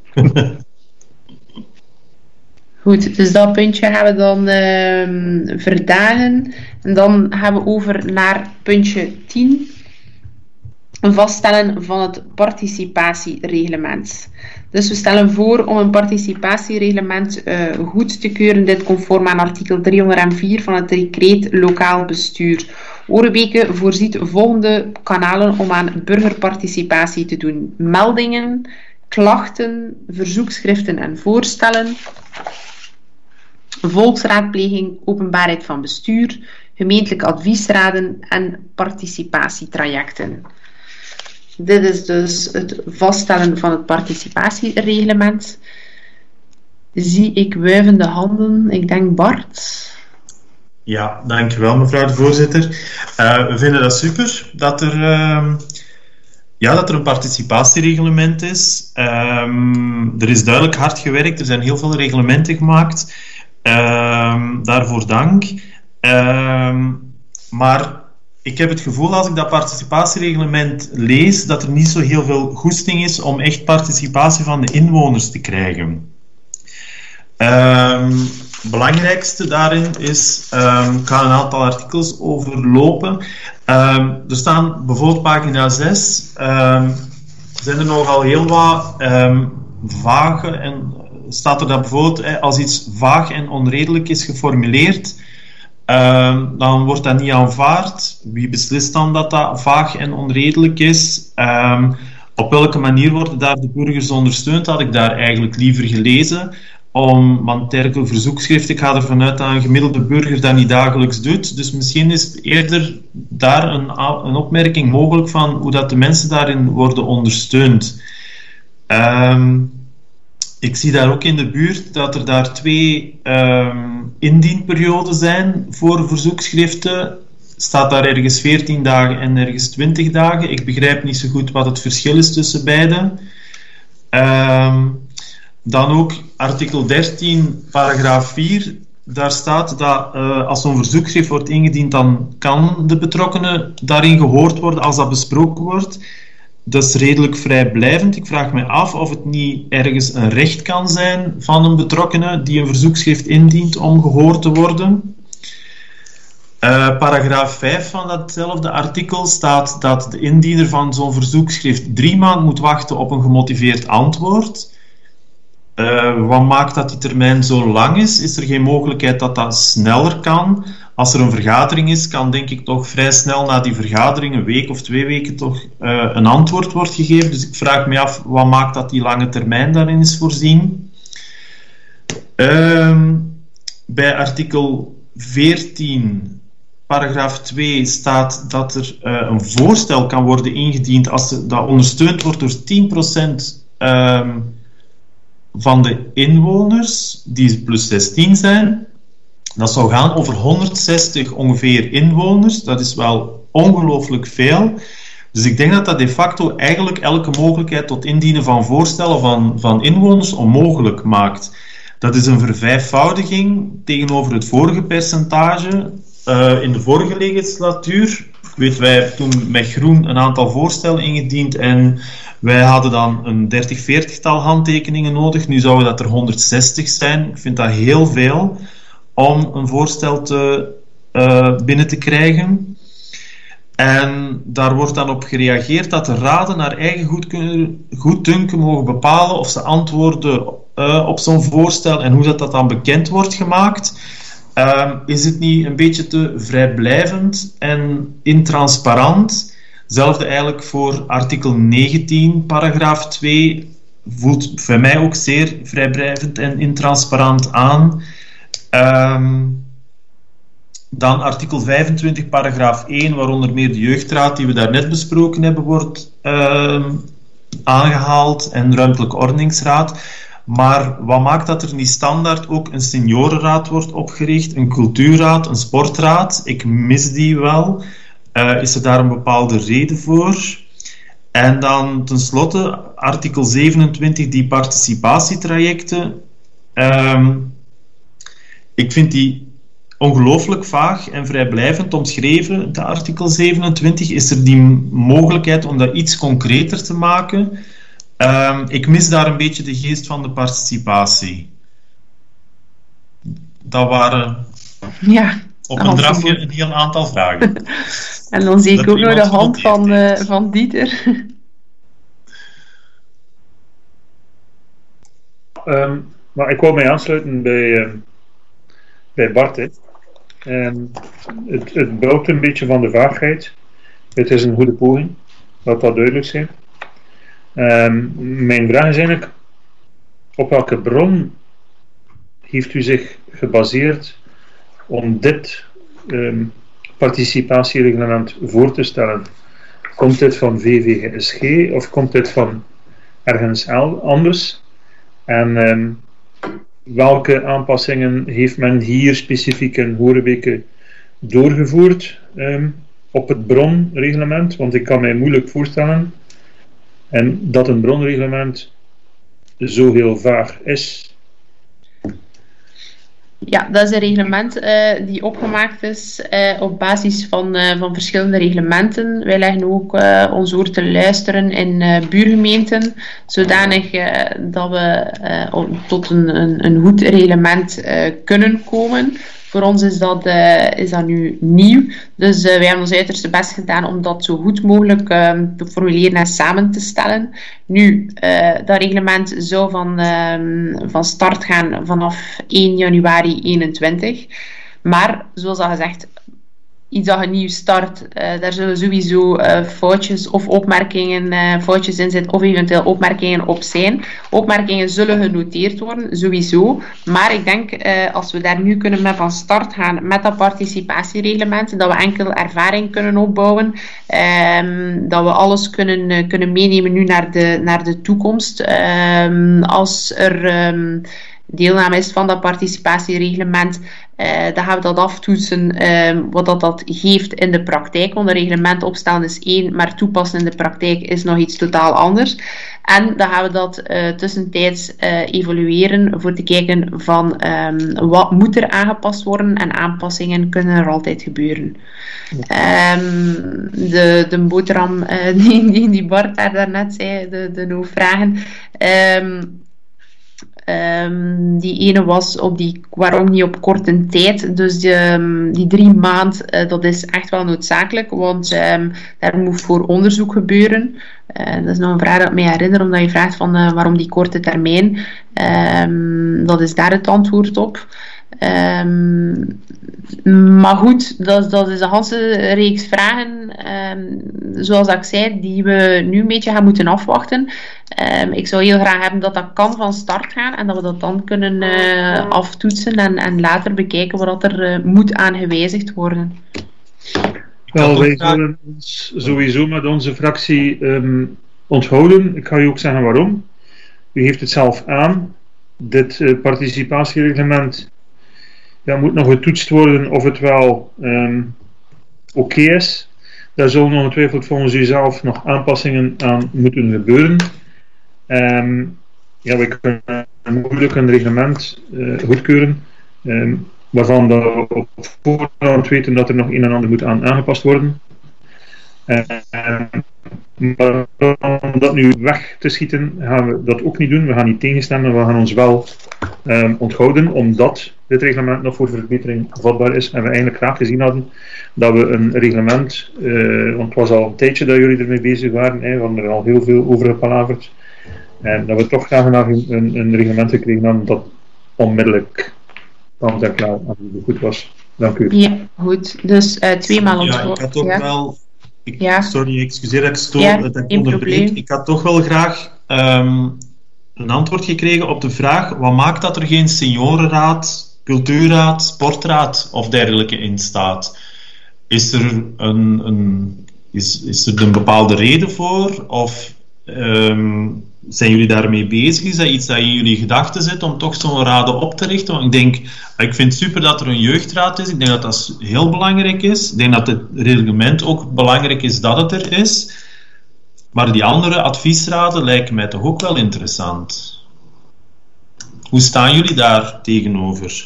Goed, dus dat puntje gaan we dan verdagen. En dan gaan we over naar puntje 10. Een vaststellen van het participatiereglement. Dus we stellen voor om een participatiereglement goed te keuren, dit conform aan artikel 304 van het decreet lokaal bestuur. Oerbeke voorziet volgende kanalen om aan burgerparticipatie te doen: meldingen, klachten, verzoekschriften en voorstellen, volksraadpleging, openbaarheid van bestuur, gemeentelijke adviesraden en participatietrajecten. Dit is dus het vaststellen van het participatiereglement. Zie ik wuivende handen. Ik denk Bart. Ja, dankjewel mevrouw de voorzitter. We vinden dat super dat er een participatiereglement is. Er is duidelijk hard gewerkt. Er zijn heel veel reglementen gemaakt. Daarvoor dank. Maar ik heb het gevoel, als ik dat participatiereglement lees, dat er niet zo heel veel goesting is om echt participatie van de inwoners te krijgen. Het belangrijkste daarin is, ik ga een aantal artikels overlopen. Er staan bijvoorbeeld pagina 6, zijn er nogal heel wat vage, en staat er dat bijvoorbeeld als iets vaag en onredelijk is geformuleerd, dan wordt dat niet aanvaard. Wie beslist dan dat dat vaag en onredelijk is? Op welke manier worden daar de burgers ondersteund? Had ik daar eigenlijk liever gelezen. Want dergelijke verzoekschrift, ik ga ervan uit dat een gemiddelde burger dat niet dagelijks doet. Dus misschien is eerder daar een opmerking mogelijk van hoe dat de mensen daarin worden ondersteund. Ik zie daar ook in de buurt dat er daar 2 indienperioden zijn voor verzoekschriften. Staat daar ergens 14 dagen en ergens 20 dagen. Ik begrijp niet zo goed wat het verschil is tussen beide. Dan ook artikel 13, paragraaf 4. Daar staat dat als zo'n verzoekschrift wordt ingediend, dan kan de betrokkenen daarin gehoord worden als dat besproken wordt. Dat is redelijk vrijblijvend. Ik vraag me af of het niet ergens een recht kan zijn van een betrokkene die een verzoekschrift indient om gehoord te worden. Paragraaf 5 van datzelfde artikel staat dat de indiener van zo'n verzoekschrift 3 maanden moet wachten op een gemotiveerd antwoord. Wat maakt dat die termijn zo lang is? Is er geen mogelijkheid dat dat sneller kan? Als er een vergadering is, kan denk ik toch vrij snel na die vergadering, een week of 2 weken, toch een antwoord wordt gegeven. Dus ik vraag me af, wat maakt dat die lange termijn daarin is voorzien? Bij artikel 14, paragraaf 2, staat dat er een voorstel kan worden ingediend als dat ondersteund wordt door 10% van de inwoners, die plus 16 zijn. Dat zou gaan over 160 ongeveer inwoners. Dat is wel ongelooflijk veel. Dus ik denk dat dat de facto eigenlijk elke mogelijkheid tot indienen van voorstellen van inwoners onmogelijk maakt. Dat is een vervijfvoudiging tegenover het vorige percentage. In de vorige legislatuur, ik weet, wij hebben toen met Groen een aantal voorstellen ingediend en wij hadden dan een 30-40-tal handtekeningen nodig. Nu zouden dat er 160 zijn. Ik vind dat heel veel om een voorstel binnen te krijgen. En daar wordt dan op gereageerd dat de raden naar eigen goeddunken mogen bepalen of ze antwoorden op zo'n voorstel en hoe dat dan bekend wordt gemaakt. Is het niet een beetje te vrijblijvend en intransparant? Hetzelfde eigenlijk voor artikel 19, paragraaf 2, voelt voor mij ook zeer vrijblijvend en intransparant aan. Dan artikel 25, paragraaf 1, waaronder meer de jeugdraad die we daarnet besproken hebben, wordt aangehaald en ruimtelijke ordeningsraad. Maar wat maakt dat er niet standaard ook een seniorenraad wordt opgericht, een cultuurraad, een sportraad? Ik mis die wel. Is er daar een bepaalde reden voor? En dan tenslotte artikel 27, die participatietrajecten. Ik vind die ongelooflijk vaag en vrijblijvend omschreven, de artikel 27. Is er die mogelijkheid om dat iets concreter te maken? Ik mis daar een beetje de geest van de participatie. Dat waren op een drafje een heel aantal vragen. En dan zie ik ook nog de hand van Dieter. Maar ik wil mij aansluiten bij Bart. Het bouwt een beetje van de vaagheid. Het is een goede poging, laat dat duidelijk zijn. Mijn vraag is eigenlijk, op welke bron heeft u zich gebaseerd om dit participatiereglement voor te stellen? Komt dit van VVGSG of komt dit van ergens anders? En welke aanpassingen heeft men hier specifiek in Horebeke doorgevoerd op het bronreglement? Want ik kan mij moeilijk voorstellen en dat een bronreglement zo heel vaag is. Ja, dat is een reglement die opgemaakt is op basis van verschillende reglementen. Wij leggen ook ons oor te luisteren in buurgemeenten, zodanig dat we tot een goed reglement kunnen komen. Voor ons is dat nu nieuw, dus wij hebben ons uiterste best gedaan om dat zo goed mogelijk te formuleren en samen te stellen. Nu, dat reglement zou van start gaan vanaf 1 januari 2021. Maar, zoals al gezegd, iets dat je nieuw start, daar zullen sowieso foutjes of opmerkingen, foutjes in zitten, of eventueel opmerkingen op zijn. Opmerkingen zullen genoteerd worden, sowieso. Maar ik denk, als we daar nu kunnen mee van start gaan met dat participatiereglement, dat we enkel ervaring kunnen opbouwen, dat we alles kunnen meenemen nu naar de toekomst. Als er deelname is van dat participatiereglement, dan gaan we dat aftoetsen wat dat geeft in de praktijk. Want een reglement opstellen is één, maar toepassen in de praktijk is nog iets totaal anders. En dan gaan we dat tussentijds evalueren voor te kijken van wat moet er aangepast worden, en aanpassingen kunnen er altijd gebeuren. De boterham die Bart daarnet zei, de no vragen. Die ene was waarom niet op korte tijd. Dus die 3 maanden, dat is echt wel noodzakelijk, want daar moet voor onderzoek gebeuren. Dat is nog een vraag dat ik mij herinner, omdat je vraagt van waarom die korte termijn. Dat is daar het antwoord op. Maar goed, dat is een hele reeks vragen, zoals ik zei, die we nu een beetje gaan moeten afwachten. Ik zou heel graag hebben dat kan van start gaan en dat we dat dan kunnen aftoetsen en later bekijken wat er moet aan gewijzigd worden. Wel, wij zullen ons sowieso met onze fractie onthouden. Ik ga u ook zeggen waarom. U heeft het zelf aan. Dit participatiereglement moet nog getoetst worden of het wel oké is. Daar zullen ongetwijfeld volgens u zelf nog aanpassingen aan moeten gebeuren. We kunnen moeilijk een reglement goedkeuren waarvan we op voorhand weten dat er nog een en ander moet aan aangepast worden. Maar om dat nu weg te schieten, gaan we dat ook niet doen. We gaan niet tegenstemmen, we gaan ons wel onthouden, omdat dit reglement nog voor verbetering vatbaar is. En we eigenlijk graag gezien hadden dat we een reglement, want het was al een tijdje dat jullie ermee bezig waren, we hadden er al heel veel over gepalaverd, en dat we toch graag een reglement gekregen hadden dat onmiddellijk kant en klaar goed was. Dank u. Ja, goed. Dus 2 maal onthouden. Ja, ik had ook wel... Sorry, excuseer dat ik onderbreek. Ik had toch wel graag een antwoord gekregen op de vraag: wat maakt dat er geen seniorenraad, cultuurraad, sportraad of dergelijke in staat? Is er een bepaalde reden voor? Of zijn jullie daarmee bezig? Is dat iets dat in jullie gedachten zit om toch zo'n raden op te richten? Want ik vind het super dat er een jeugdraad is. Ik denk dat dat heel belangrijk is. Ik denk dat het reglement ook belangrijk is dat het er is. Maar die andere adviesraden lijken mij toch ook wel interessant. Hoe staan jullie daar tegenover?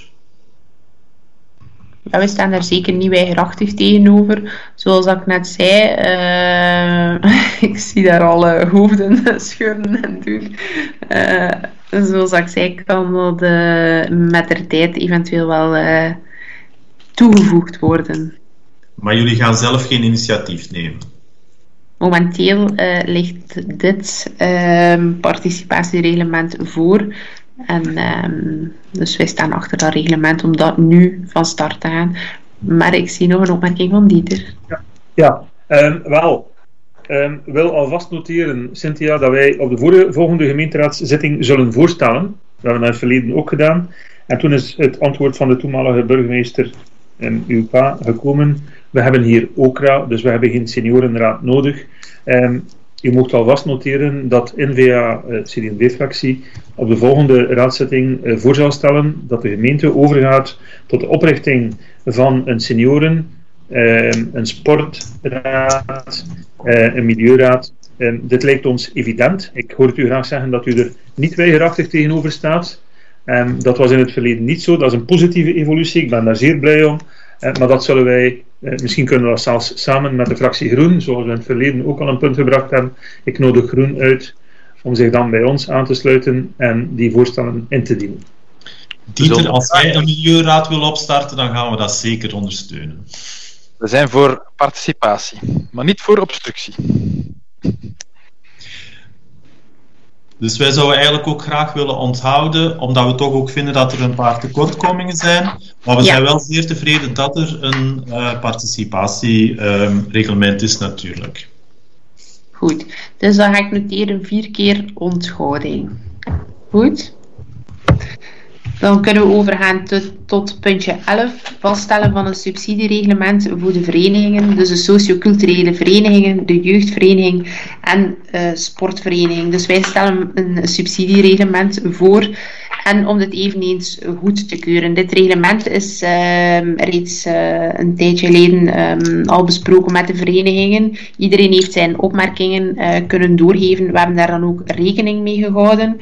Ja, we staan daar zeker niet weigerachtig tegenover. Zoals ik net zei, ik zie daar al hoofden schudden en doen. Zoals ik zei, kan dat met de tijd eventueel wel toegevoegd worden. Maar jullie gaan zelf geen initiatief nemen? Momenteel ligt dit participatiereglement voor. En dus wij staan achter dat reglement om dat nu van start te gaan. Maar ik zie nog een opmerking van Dieter. Wil alvast noteren, Cynthia, dat wij op de volgende gemeenteraadszitting zullen voorstellen. Dat hebben we in het verleden ook gedaan. En toen is het antwoord van de toenmalige burgemeester en uw pa gekomen. We hebben hier OCRA, dus we hebben geen seniorenraad nodig. U mocht alvast noteren dat NVA, CD&V-fractie, op de volgende raadszitting voor zal stellen dat de gemeente overgaat tot de oprichting van een senioren, een sportraad, een milieuraad. Dit lijkt ons evident. Ik hoor het u graag zeggen dat u er niet weigerachtig tegenover staat. Dat was in het verleden niet zo. Dat is een positieve evolutie. Ik ben daar zeer blij om. Maar dat zullen wij, misschien kunnen we dat zelfs samen met de fractie Groen, zoals we in het verleden ook al een punt gebracht hebben. Ik nodig Groen uit om zich dan bij ons aan te sluiten en die voorstellen in te dienen. Dieter, als jij een milieuraad wil opstarten, dan gaan we dat zeker ondersteunen. We zijn voor participatie, maar niet voor obstructie. Dus wij zouden eigenlijk ook graag willen onthouden, omdat we toch ook vinden dat er een paar tekortkomingen zijn. Maar we zijn wel zeer tevreden dat er een participatiereglement is natuurlijk. Goed, dus dan ga ik noteren 4 keer onthouding. Goed. Dan kunnen we overgaan tot puntje 11, vaststellen van een subsidiereglement voor de verenigingen, dus de socioculturele verenigingen, de jeugdvereniging en sportvereniging. Dus wij stellen een subsidiereglement voor en om dit eveneens goed te keuren. Dit reglement is reeds een tijdje geleden al besproken met de verenigingen. Iedereen heeft zijn opmerkingen kunnen doorgeven. We hebben daar dan ook rekening mee gehouden.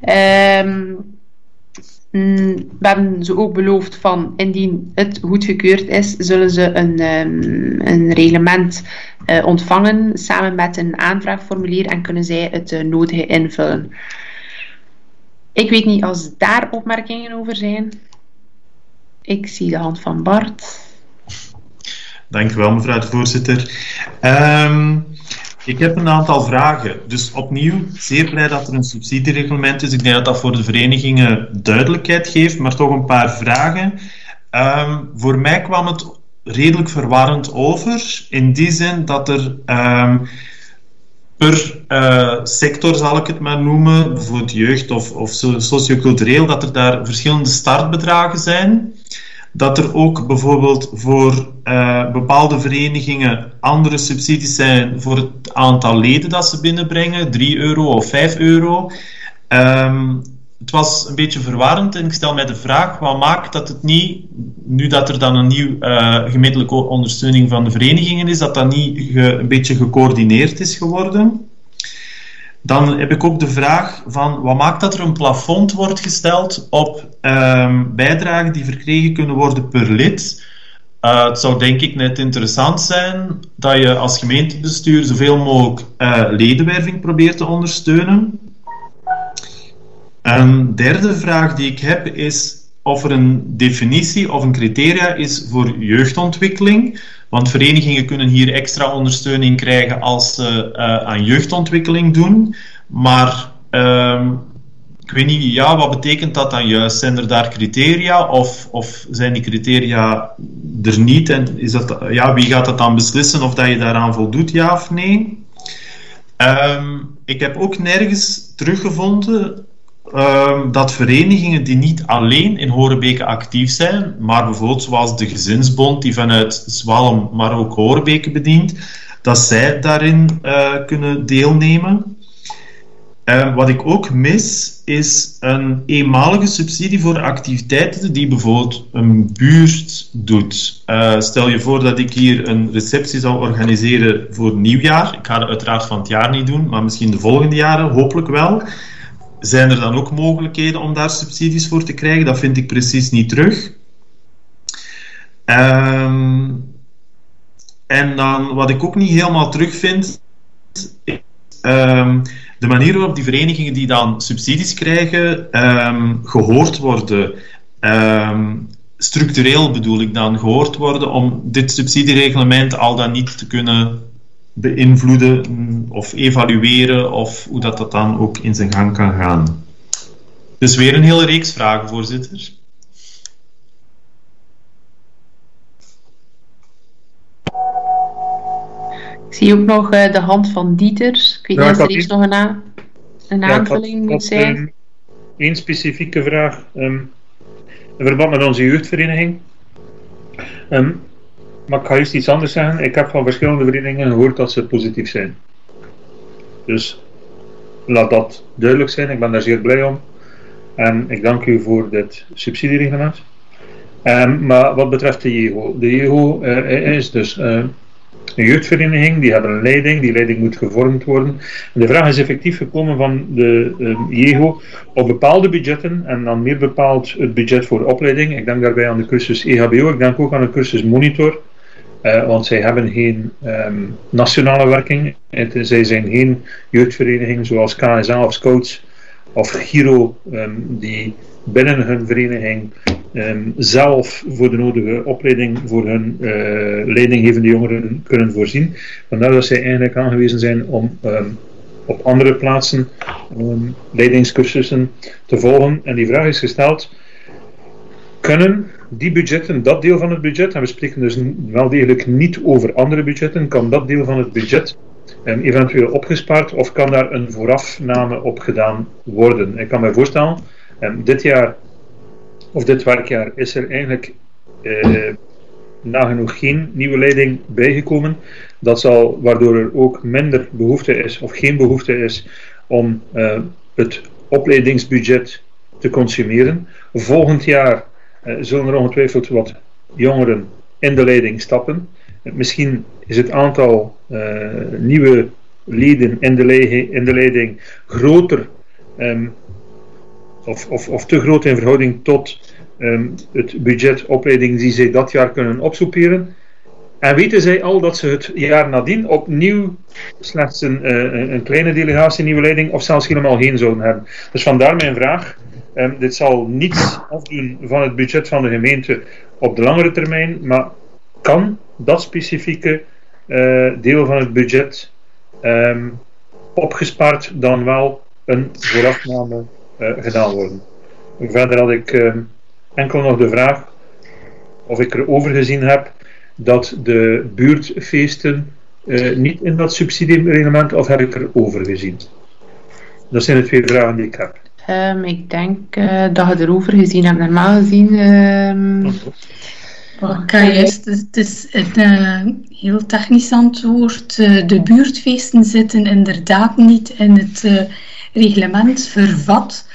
We hebben ze ook beloofd van, indien het goedgekeurd is, zullen ze een reglement ontvangen, samen met een aanvraagformulier en kunnen zij het nodige invullen. Ik weet niet als daar opmerkingen over zijn. Ik zie de hand van Bart. Dank u wel, mevrouw de voorzitter. Ik heb een aantal vragen. Dus opnieuw, zeer blij dat er een subsidiereglement is. Ik denk dat dat voor de verenigingen duidelijkheid geeft, maar toch een paar vragen. Voor mij kwam het redelijk verwarrend over, in die zin dat er per sector, zal ik het maar noemen, bijvoorbeeld jeugd of sociocultureel, dat er daar verschillende startbedragen zijn. Dat er ook bijvoorbeeld voor bepaalde verenigingen andere subsidies zijn voor het aantal leden dat ze binnenbrengen, €3 of €5. Het was een beetje verwarrend en ik stel mij de vraag, wat maakt dat het niet, nu dat er dan een nieuw gemeentelijke ondersteuning van de verenigingen is, dat dat niet een beetje gecoördineerd is geworden? Dan heb ik ook de vraag van, wat maakt dat er een plafond wordt gesteld op bijdragen die verkregen kunnen worden per lid? Het zou denk ik net interessant zijn dat je als gemeentebestuur zoveel mogelijk ledenwerving probeert te ondersteunen. Een derde vraag die ik heb is of er een definitie of een criteria is voor jeugdontwikkeling. Want verenigingen kunnen hier extra ondersteuning krijgen als ze aan jeugdontwikkeling doen. Maar ik weet niet, ja, wat betekent dat dan juist? Zijn er daar criteria of zijn die criteria er niet? En is dat, ja, wie gaat dat dan beslissen of dat je daaraan voldoet, ja of nee? Ik heb ook nergens teruggevonden dat verenigingen die niet alleen in Horebeke actief zijn, maar bijvoorbeeld zoals de Gezinsbond die vanuit Zwalm, maar ook Horebeke bedient, dat zij daarin kunnen deelnemen. Wat ik ook mis, is een eenmalige subsidie voor activiteiten die bijvoorbeeld een buurt doet. Stel je voor dat ik hier een receptie zou organiseren voor nieuwjaar. Ik ga dat uiteraard van het jaar niet doen, maar misschien de volgende jaren, hopelijk wel. Zijn er dan ook mogelijkheden om daar subsidies voor te krijgen? Dat vind ik precies niet terug. En dan wat ik ook niet helemaal terugvind, is de manier waarop die verenigingen die dan subsidies krijgen, gehoord worden. Structureel bedoel ik dan, gehoord worden om dit subsidiereglement al dan niet te kunnen beïnvloeden of evalueren of hoe dat dan ook in zijn gang kan gaan. Dus weer een hele reeks vragen, voorzitter. Ik zie ook nog de hand van Dieter. Ik weet niet of er eerst nog een aanvulling moet zijn. Eén specifieke vraag. In verband met onze jeugdvereniging. Maar ik ga eerst iets anders zeggen. Ik heb van verschillende verenigingen gehoord dat ze positief zijn. Dus laat dat duidelijk zijn. Ik ben daar zeer blij om. En ik dank u voor dit subsidiereglement. Maar wat betreft de JEGO. De JEGO is dus een jeugdvereniging. Die hebben een leiding. Die leiding moet gevormd worden. En de vraag is effectief gekomen van de JEGO op bepaalde budgetten. En dan meer bepaald het budget voor opleiding. Ik denk daarbij aan de cursus EHBO. Ik denk ook aan de cursus Monitor. Want zij hebben geen nationale werking. Zij zijn geen jeugdvereniging zoals KSA of Scouts of Giro die binnen hun vereniging zelf voor de nodige opleiding voor hun leidinggevende jongeren kunnen voorzien. Vandaar dat zij eigenlijk aangewezen zijn om op andere plaatsen leidingscursussen te volgen. En die vraag is gesteld, kunnen die budgetten, dat deel van het budget, en we spreken dus wel degelijk niet over andere budgetten, kan dat deel van het budget eventueel opgespaard of kan daar een voorafname op gedaan worden? Ik kan me voorstellen, dit jaar of dit werkjaar is er eigenlijk nagenoeg geen nieuwe leiding bijgekomen. Dat zal, waardoor er ook minder behoefte is of geen behoefte is om het opleidingsbudget te consumeren. Volgend jaar zullen er ongetwijfeld wat jongeren in de leiding stappen. Misschien is het aantal nieuwe leden in de leiding groter of te groot in verhouding tot het budget opleiding die zij dat jaar kunnen opsoeperen. En weten zij al dat ze het jaar nadien opnieuw slechts een kleine delegatie, nieuwe leiding of zelfs helemaal geen zouden hebben. Dus vandaar mijn vraag. Dit zal niets afdoen van het budget van de gemeente op de langere termijn, maar kan dat specifieke deel van het budget opgespaard dan wel een voorafname gedaan worden? Verder had ik enkel nog de vraag of ik erover gezien heb dat de buurtfeesten niet in dat subsidiereglement, of heb ik erover gezien? Dat zijn de twee vragen die ik heb. Ik denk dat je erover gezien hebt, normaal gezien. Het is een heel technisch antwoord. De buurtfeesten zitten inderdaad niet in het reglement vervat.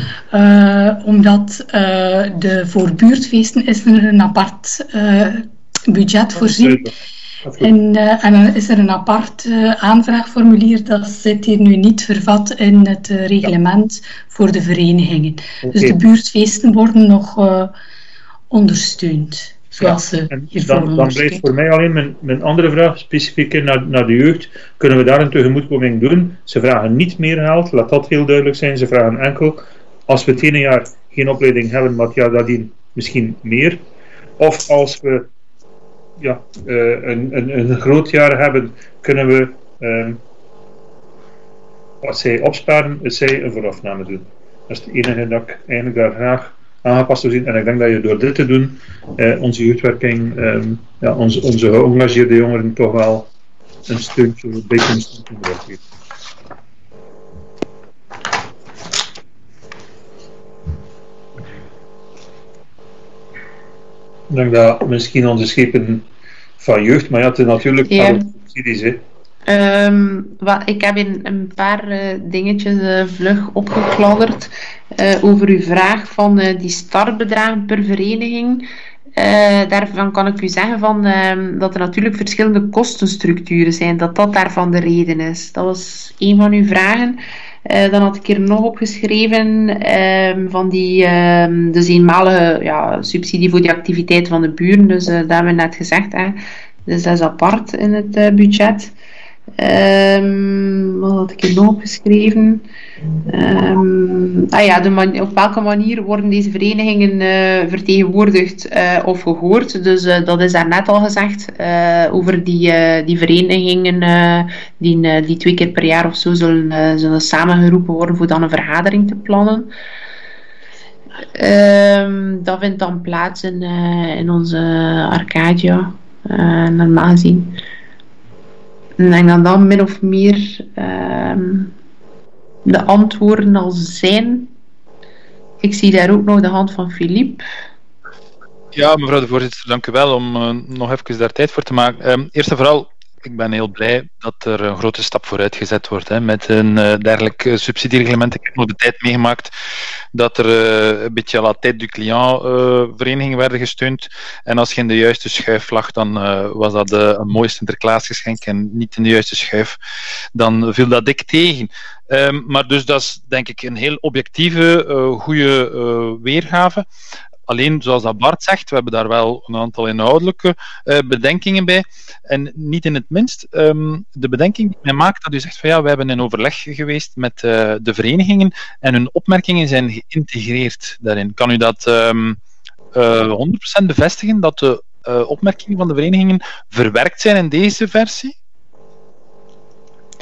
Omdat voor buurtfeesten is er een apart budget voorzien. En dan is er een apart aanvraagformulier, dat zit hier nu niet vervat in het reglement voor de verenigingen. Okay. Dus de buurtfeesten worden nog ondersteund, zoals ze hiervoor dan blijft voor mij alleen mijn andere vraag, specifiek naar de jeugd. Kunnen we daar een tegemoetkoming doen? Ze vragen niet meer geld, laat dat heel duidelijk zijn. Ze vragen enkel, als we het ene jaar geen opleiding hebben, maar het jaar nadien misschien meer. Of als we een groot jaar hebben, kunnen we wat zij opsparen, is zij een voorafname doen. Dat is het enige dat ik eigenlijk daar graag aangepast wil zien. En ik denk dat je door dit te doen onze jeugdwerking, onze geëngageerde jongeren toch wel een steuntje, een beetje een steuntje geeft. Ik denk dat misschien onze schepen van jeugd, maar ja, het is natuurlijk subsidies. Ik heb een paar dingetjes vlug opgekladderd over uw vraag van die startbedragen per vereniging. Daarvan kan ik u zeggen dat er natuurlijk verschillende kostenstructuren zijn, dat daarvan de reden is. Dat was een van uw vragen. Dan had ik hier nog opgeschreven van die dus eenmalige subsidie voor die activiteit van de buren. Dus dat hebben we net gezegd. Dus dat is apart in het budget. Wat had ik hier nog opgeschreven? Op welke manier worden deze verenigingen vertegenwoordigd of gehoord? Dus dat is daarnet al gezegd over die verenigingen die 2 keer per jaar of zo zullen samengeroepen worden voor dan een vergadering te plannen. Dat vindt dan plaats in onze Arcadia, normaal gezien. En ik denk dat dan min of meer de antwoorden al zijn. Ik zie daar ook nog de hand van Philippe. Ja, mevrouw de voorzitter, dank u wel om nog even daar tijd voor te maken. Eerst en vooral, ik ben heel blij dat er een grote stap vooruit gezet wordt met een dergelijk subsidiereglement. Ik heb nog de tijd meegemaakt dat er een beetje à la tête du client verenigingen werden gesteund. En als je in de juiste schuif lag, dan was dat een mooi Sinterklaasgeschenk en niet in de juiste schuif. Dan viel dat dik tegen. Maar dus dat is denk ik een heel objectieve, goede weergave. Alleen, zoals dat Bart zegt, we hebben daar wel een aantal inhoudelijke bedenkingen bij. En niet in het minst, de bedenking die mij maakt, dat u zegt van ja, we hebben in overleg geweest met de verenigingen en hun opmerkingen zijn geïntegreerd daarin. Kan u dat 100% bevestigen, dat de opmerkingen van de verenigingen verwerkt zijn in deze versie?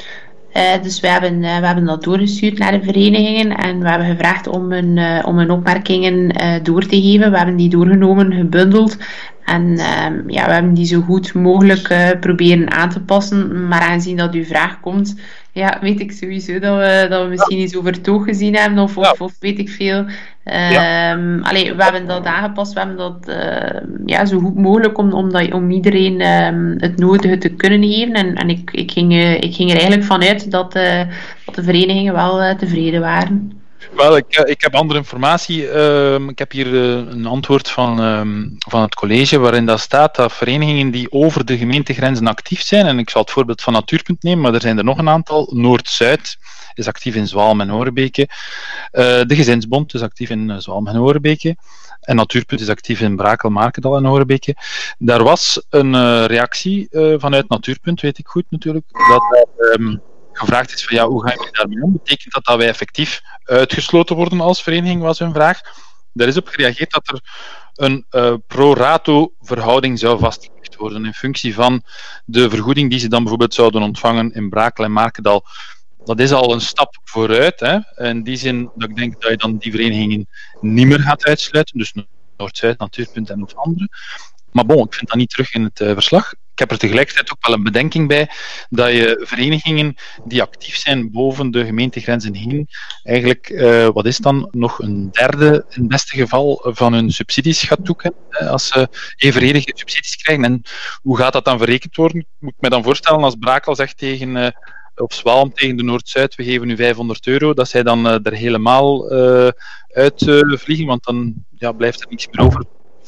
Dus we hebben dat doorgestuurd naar de verenigingen en we hebben gevraagd om hun opmerkingen door te geven. We hebben die doorgenomen, gebundeld en we hebben die zo goed mogelijk proberen aan te passen. Maar aangezien dat uw vraag komt, weet ik sowieso dat we misschien iets over toog gezien hebben of weet ik veel. We hebben dat aangepast, we hebben dat zo goed mogelijk om iedereen het nodige te kunnen geven. En ik ging er eigenlijk vanuit dat de verenigingen wel tevreden waren. Wel, ik heb andere informatie. Ik heb hier een antwoord van het college waarin dat staat dat verenigingen die over de gemeentegrenzen actief zijn, en ik zal het voorbeeld van Natuurpunt nemen, maar er zijn er nog een aantal. Noord-Zuid is actief in Zwalm en Horebeke. De Gezinsbond is actief in Zwalm en Horebeke. En Natuurpunt is actief in Brakel, Markendal en Horebeke. Daar was een reactie vanuit Natuurpunt, weet ik goed natuurlijk, dat gevraagd is van hoe gaan jullie daarmee om? Betekent dat wij effectief uitgesloten worden als vereniging, was hun vraag. Daar is op gereageerd dat er een pro-rato verhouding zou vastgelegd worden in functie van de vergoeding die ze dan bijvoorbeeld zouden ontvangen in Brakel en Markendal. Dat is al een stap vooruit. Hè? In die zin dat ik denk dat je dan die verenigingen niet meer gaat uitsluiten. Dus Noord-Zuid, Natuurpunt en nog andere. Maar bon, ik vind dat niet terug in het verslag. Ik heb er tegelijkertijd ook wel een bedenking bij dat je verenigingen die actief zijn boven de gemeentegrenzen heen, eigenlijk, wat is dan, nog een derde in het beste geval van hun subsidies gaat toekennen, als ze evenredige subsidies krijgen. En hoe gaat dat dan verrekend worden? Moet ik me dan voorstellen als Brakel zegt tegen of Zwalm tegen de Noord-Zuid, we geven nu €500, dat zij dan er helemaal uit vliegen, want dan blijft er niks meer over.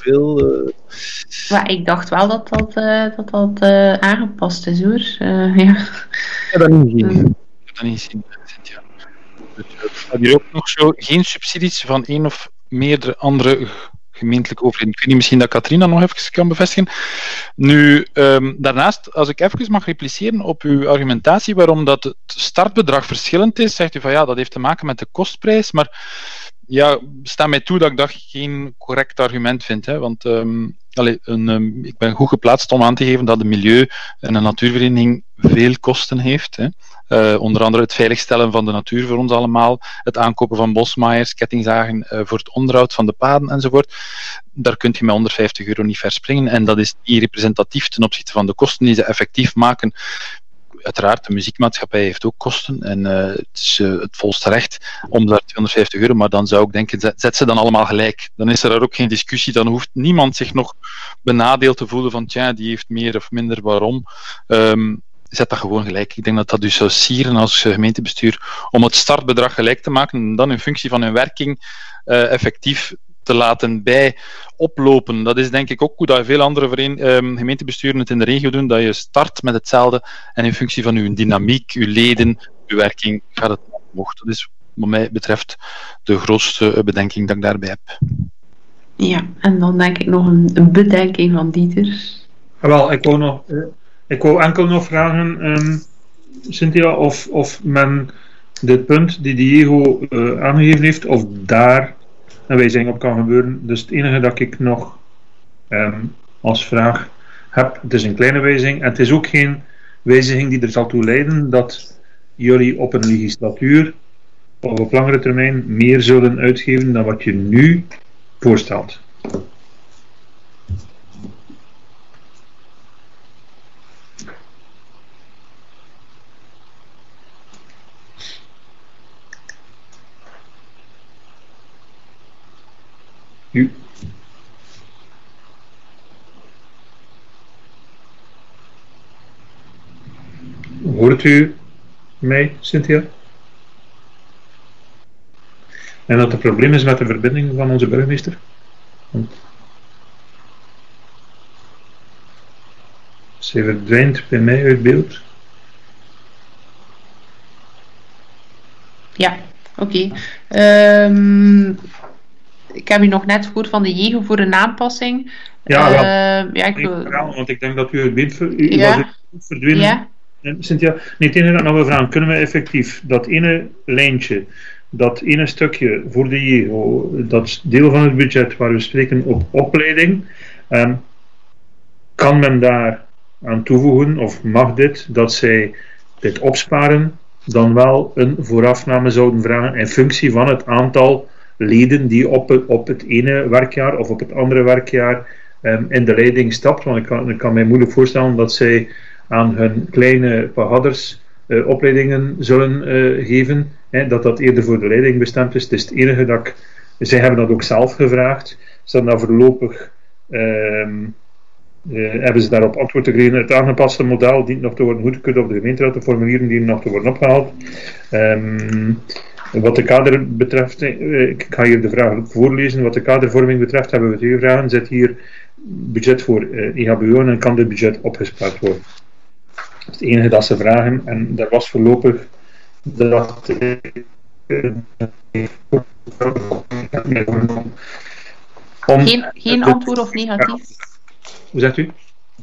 Maar ik dacht wel dat aangepast is, hoor. Ik heb dat niet gezien. Cynthia. Er staat hier ook nog zo geen subsidies van één of meerdere andere gemeentelijke overheden. Ik weet niet, misschien dat Katrina nog even kan bevestigen. Nu, daarnaast, als ik even mag repliceren op uw argumentatie waarom dat het startbedrag verschillend is, zegt u van dat heeft te maken met de kostprijs, maar sta mij toe dat ik dat geen correct argument vind. Hè, want ik ben goed geplaatst om aan te geven dat de milieu- en een natuurvereniging veel kosten heeft. Hè. Onder andere het veiligstellen van de natuur voor ons allemaal, het aankopen van bosmaaiers, kettingzagen voor het onderhoud van de paden enzovoort. Daar kun je met €150 niet verspringen en dat is niet representatief ten opzichte van de kosten die ze effectief maken. Uiteraard, de muziekmaatschappij heeft ook kosten en het is het volste recht om daar €250, maar dan zou ik denken, zet ze dan allemaal gelijk. Dan is er daar ook geen discussie, dan hoeft niemand zich nog benadeeld te voelen van die heeft meer of minder, waarom. Zet dat gewoon gelijk. Ik denk dat dat dus zou sieren als gemeentebestuur om het startbedrag gelijk te maken en dan in functie van hun werking effectief te laten bij oplopen. Dat is denk ik ook hoe dat veel andere gemeentebesturen het in de regio doen, dat je start met hetzelfde en in functie van uw dynamiek, uw leden, uw werking gaat het omhoog. Dat is wat mij betreft de grootste bedenking dat ik daarbij heb. Ja, en dan denk ik nog een bedenking van Dieter. Wel, ik wou enkel nog vragen, Cynthia, of men dit punt die Diego aangegeven heeft, of daar een wijziging op kan gebeuren. Dus het enige dat ik nog als vraag heb, het is een kleine wijziging en het is ook geen wijziging die er zal toe leiden dat jullie op een legislatuur of op langere termijn meer zullen uitgeven dan wat je nu voorstelt. Hoort u mij, Cynthia? En dat er probleem is met de verbinding van onze burgemeester? Ze verdwijnt bij mij uit beeld. Ja, oké. Ik heb u nog net gehoord van de JEGO voor een aanpassing. Ik wil... want ik denk dat u het beeld verdwenen. Ja. Cynthia, nee, het enige dat ik nog wil vragen, kunnen we effectief dat ene lijntje, dat ene stukje voor de JEGO, dat deel van het budget waar we spreken op opleiding, kan men daar aan toevoegen, of mag dit, dat zij dit opsparen dan wel een voorafname zouden vragen in functie van het aantal leden die op het ene werkjaar of op het andere werkjaar in de leiding stapt. Want ik kan mij moeilijk voorstellen dat zij aan hun kleine pagaders opleidingen zullen geven, dat eerder voor de leiding bestemd is. Het is het enige dat ik... Zij hebben dat ook zelf gevraagd. Ze dan voorlopig hebben ze daarop antwoord gekregen. Het aangepaste model dient nog te worden goedgekeurd op de gemeenteraad. De formulieren dienen nog te worden opgehaald. Wat de kader betreft, ik ga hier de vraag voorlezen. Wat de kadervorming betreft hebben we 2 vragen. Zit hier budget voor EHBO en kan dit budget opgespaard worden? Dat is het enige dat ze vragen. En dat was voorlopig dat Geen antwoord of negatief? Hoe zegt u?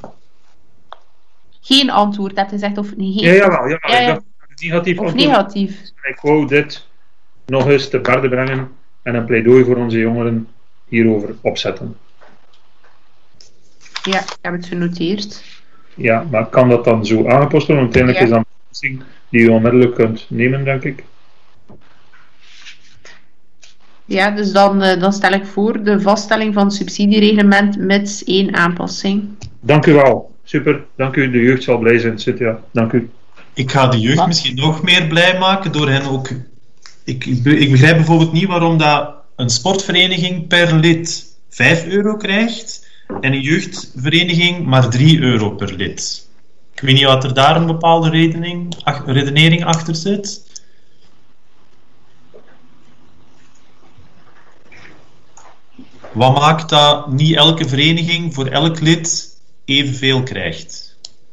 Geen antwoord, dat is echt of niet? Jawel. Negatief of antwoord. Negatief. Ik wou dit nog eens te berde brengen en een pleidooi voor onze jongeren hierover opzetten. Ja, ik heb het genoteerd. Ja, maar kan dat dan zo aangepast worden? Want uiteindelijk is dat een beslissing die je onmiddellijk kunt nemen, denk ik. Ja, dus dan stel ik voor de vaststelling van het subsidiereglement mits 1 aanpassing. Dank u wel. Super, dank u. De jeugd zal blij zijn, Cynthia. Dank u. Ik ga de jeugd misschien nog meer blij maken door hen ook... Ik begrijp bijvoorbeeld niet waarom dat een sportvereniging per lid 5 euro krijgt en een jeugdvereniging maar 3 euro per lid. Ik weet niet wat er daar een bepaalde redenering achter zit. Wat maakt dat niet elke vereniging voor elk lid evenveel krijgt?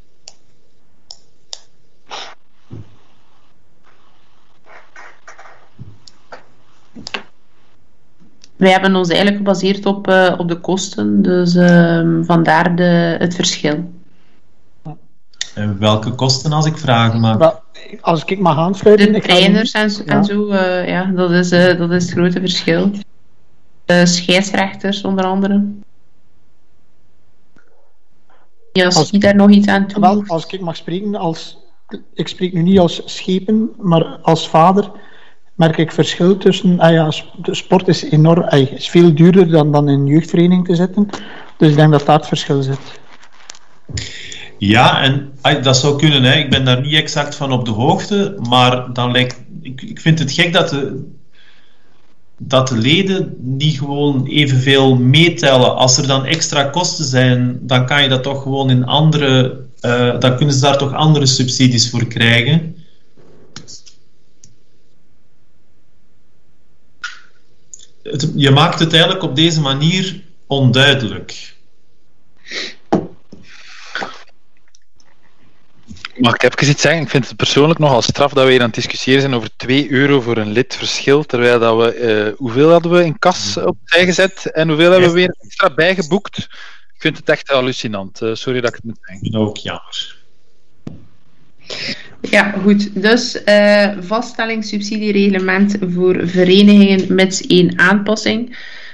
Wij hebben ons eigenlijk gebaseerd op de kosten, dus vandaar het verschil. En welke kosten, als ik vragen mag? Wel, als ik mag aansluiten... De trainers en zo, dat is het grote verschil. Scheidsrechters, onder andere. Ja, als je daar nog iets aan toe. Wel, als ik mag spreken, ik spreek nu niet als schepen, maar als vader, merk ik verschil tussen... de sport is enorm, is veel duurder dan in een jeugdvereniging te zitten. Dus ik denk dat daar het verschil zit. Ja, en dat zou kunnen. Hè. Ik ben daar niet exact van op de hoogte, maar dan ik vind het gek dat de leden niet gewoon evenveel meetellen. Als er dan extra kosten zijn, dan kan je dat toch gewoon in andere... dan kunnen ze daar toch andere subsidies voor krijgen. Je maakt het eigenlijk op deze manier onduidelijk. Mag ik even iets zeggen? Ik vind het persoonlijk nogal straf dat we hier aan het discussiëren zijn over 2 euro voor een lid verschil, terwijl dat we... hoeveel hadden we in kas opzij gezet en hoeveel hebben we weer extra bijgeboekt? Ik vind het echt hallucinant. Sorry dat ik het moet zeggen. Ik vind het ook jammer. Ja, goed. Dus vaststelling subsidiereglement voor verenigingen mits 1 aanpassing.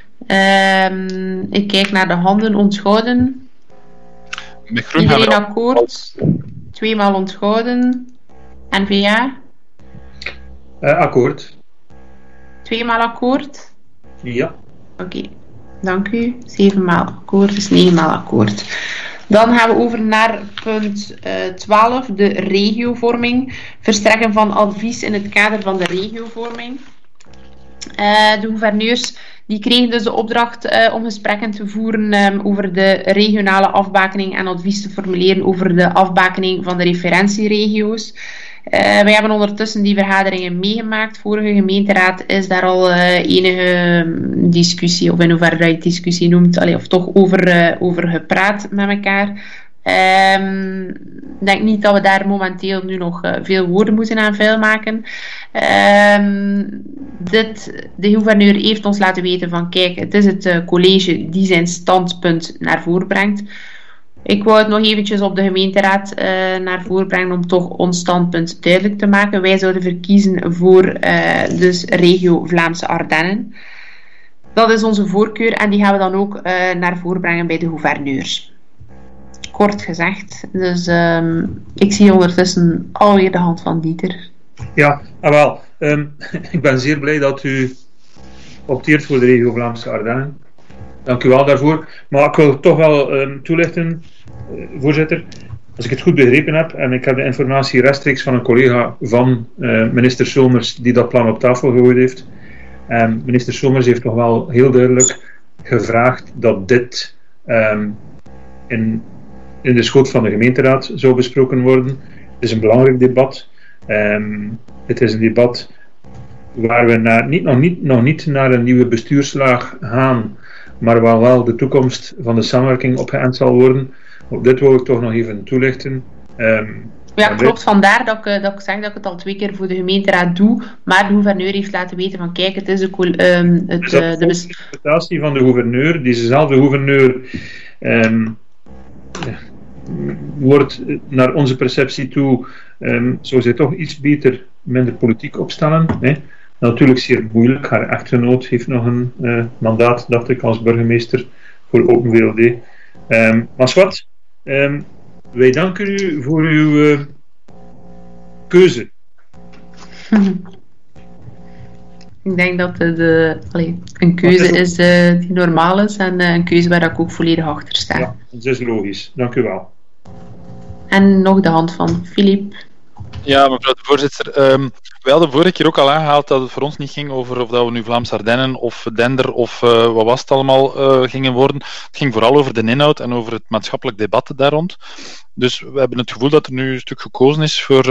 Ik kijk naar de handen onthouden. Met groen Iedereen gaan we akkoord? 2 maal onthouden. N-VA? Akkoord. 2 maal akkoord? Ja. Oké, dank u. 7 maal akkoord is 9 maal akkoord. Dan gaan we over naar punt 12, de regiovorming. Verstrekken van advies in het kader van de regiovorming. De gouverneurs die kregen dus de opdracht om gesprekken te voeren over de regionale afbakening en advies te formuleren over de afbakening van de referentieregio's. Wij hebben ondertussen die vergaderingen meegemaakt. Vorige gemeenteraad is daar al enige discussie, of in hoeverre je discussie noemt, of toch over gepraat met elkaar. Ik denk niet dat we daar momenteel nu nog veel woorden moeten aan vuil maken. De gouverneur heeft ons laten weten van kijk, het is het college die zijn standpunt naar voren brengt. Ik wou het nog eventjes op de gemeenteraad naar voren brengen om toch ons standpunt duidelijk te maken. Wij zouden verkiezen voor dus regio Vlaamse Ardennen. Dat is onze voorkeur en die gaan we dan ook naar voren brengen bij de gouverneurs. Kort gezegd. Dus ik zie ondertussen alweer de hand van Dieter. Ja, wel. Ik ben zeer blij dat u opteert voor de regio Vlaamse Ardennen. Dank u wel daarvoor. Maar ik wil toch wel toelichten, voorzitter. Als ik het goed begrepen heb, en ik heb de informatie rechtstreeks van een collega van minister Somers die dat plan op tafel gegooid heeft. Minister Somers heeft toch wel heel duidelijk gevraagd dat dit in de schoot van de gemeenteraad zou besproken worden. Het is een belangrijk debat. Het is een debat waar we nog niet naar een nieuwe bestuurslaag gaan, maar waar wel de toekomst van de samenwerking op geënt zal worden. Op dit wil ik toch nog even toelichten. Ja, klopt. Vandaar dat ik zeg dat ik het al 2 keer voor de gemeenteraad doe, maar de gouverneur heeft laten weten van kijk, het is de interpretatie van de gouverneur. Dezezelfde gouverneur wordt naar onze perceptie toe zou zij toch iets beter, minder politiek opstellen. Hè. Natuurlijk zeer moeilijk. Haar echtgenoot heeft nog een mandaat, dacht ik, als burgemeester voor Open VLD. Maar zwart, wij danken u voor uw keuze. Ik denk dat een keuze is die normaal is en een keuze waar ik ook volledig achter sta. Ja, dat is logisch. Dank u wel. En nog de hand van Philippe. Ja, mevrouw de voorzitter. We hadden vorige keer ook al aangehaald dat het voor ons niet ging over of dat we nu Vlaams Ardennen of Dender of wat was het allemaal gingen worden. Het ging vooral over de inhoud en over het maatschappelijk debat daar rond. Dus we hebben het gevoel dat er nu een stuk gekozen is voor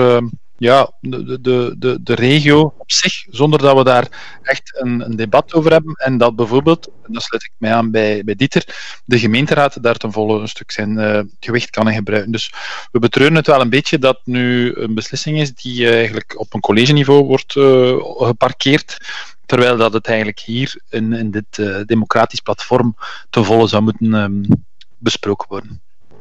de regio op zich, zonder dat we daar echt een debat over hebben. En dat bijvoorbeeld, en dat sluit ik mij aan bij Dieter, de gemeenteraad daar ten volle een stuk zijn gewicht kan gebruiken. Dus we betreuren het wel een beetje dat nu een beslissing is die eigenlijk op een collegeniveau wordt geparkeerd, terwijl dat het eigenlijk hier in dit democratisch platform ten volle zou moeten besproken worden.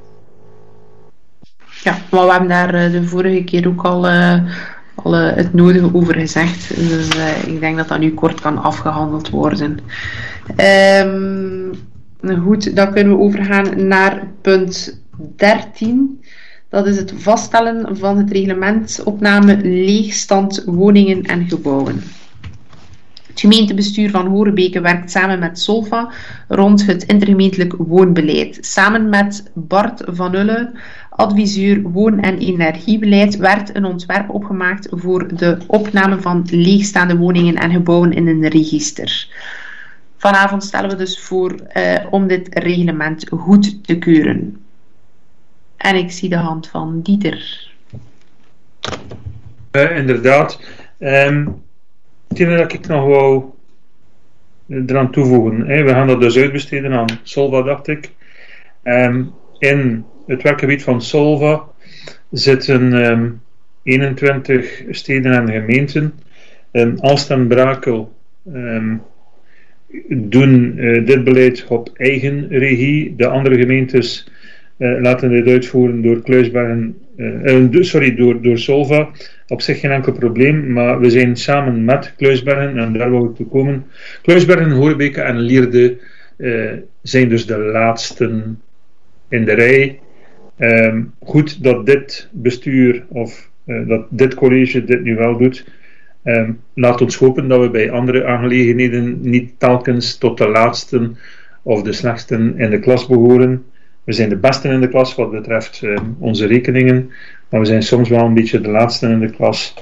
Ja, maar we hebben daar de vorige keer ook al het nodige over gezegd. Dus ik denk dat dat nu kort kan afgehandeld worden. Goed, dan kunnen we overgaan naar punt 13. Dat is het vaststellen van het reglement opname leegstand woningen en gebouwen. Het gemeentebestuur van Horebeke werkt samen met Solva rond het intergemeentelijk woonbeleid. Samen met Bart van Ulle, adviseur woon- en energiebeleid, werd een ontwerp opgemaakt voor de opname van leegstaande woningen en gebouwen in een register. Vanavond stellen we dus voor om dit reglement goed te keuren. En ik zie de hand van Dieter. Inderdaad. Het ene dat ik nog wou eraan toevoegen. We gaan dat dus uitbesteden aan Solva, dacht ik. In het werkgebied van Solva zitten 21 steden en gemeenten. Aalst en Brakel doen dit beleid op eigen regie. De andere gemeentes laten dit uitvoeren door door Solva. Op zich geen enkel probleem, maar we zijn samen met Kluisbergen, en daar wil ik toe komen. Kluisbergen, Horebeke en Lierde zijn dus de laatsten in de rij. Goed dat dit bestuur of dat dit college dit nu wel doet. Laat ons hopen dat we bij andere aangelegenheden niet telkens tot de laatsten of de slechtsten in de klas behoren. We zijn de besten in de klas wat betreft onze rekeningen, maar we zijn soms wel een beetje de laatsten in de klas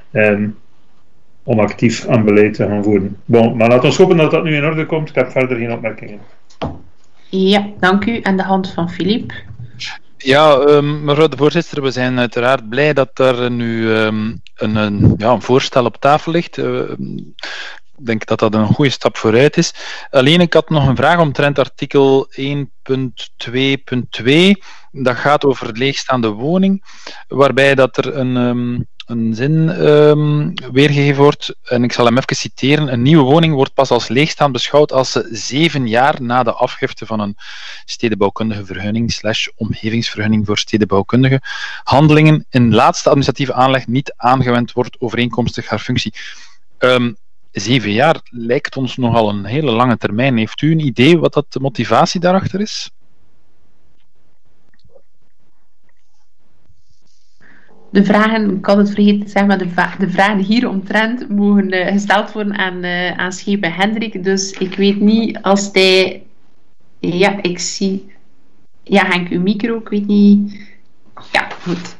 om actief aan beleid te gaan voeren. Bon, maar laat ons hopen dat dat nu in orde komt. Ik heb verder geen opmerkingen. Ja, dank u. En de hand van Philippe. Ja, mevrouw de voorzitter, we zijn uiteraard blij dat er nu een voorstel op tafel ligt. Ik denk dat dat een goede stap vooruit is. Alleen, ik had nog een vraag omtrent artikel 1.2.2. Dat gaat over leegstaande woning, waarbij dat er een zin weergegeven wordt, en ik zal hem even citeren. Een nieuwe woning wordt pas als leegstaand beschouwd als ze 7 jaar na de afgifte van een stedenbouwkundige vergunning / omgevingsvergunning voor stedenbouwkundige handelingen in laatste administratieve aanleg niet aangewend wordt overeenkomstig haar functie. 7 jaar lijkt ons nogal een hele lange termijn. Heeft u een idee wat dat de motivatie daarachter is? de vragen, ik had het vergeten te zeggen, maar de vragen hieromtrent mogen gesteld worden aan Schepen Hendrik. Dus ik weet niet als hij... Ja, ik zie... Ja, Henk, uw micro, ik weet niet... Ja, goed.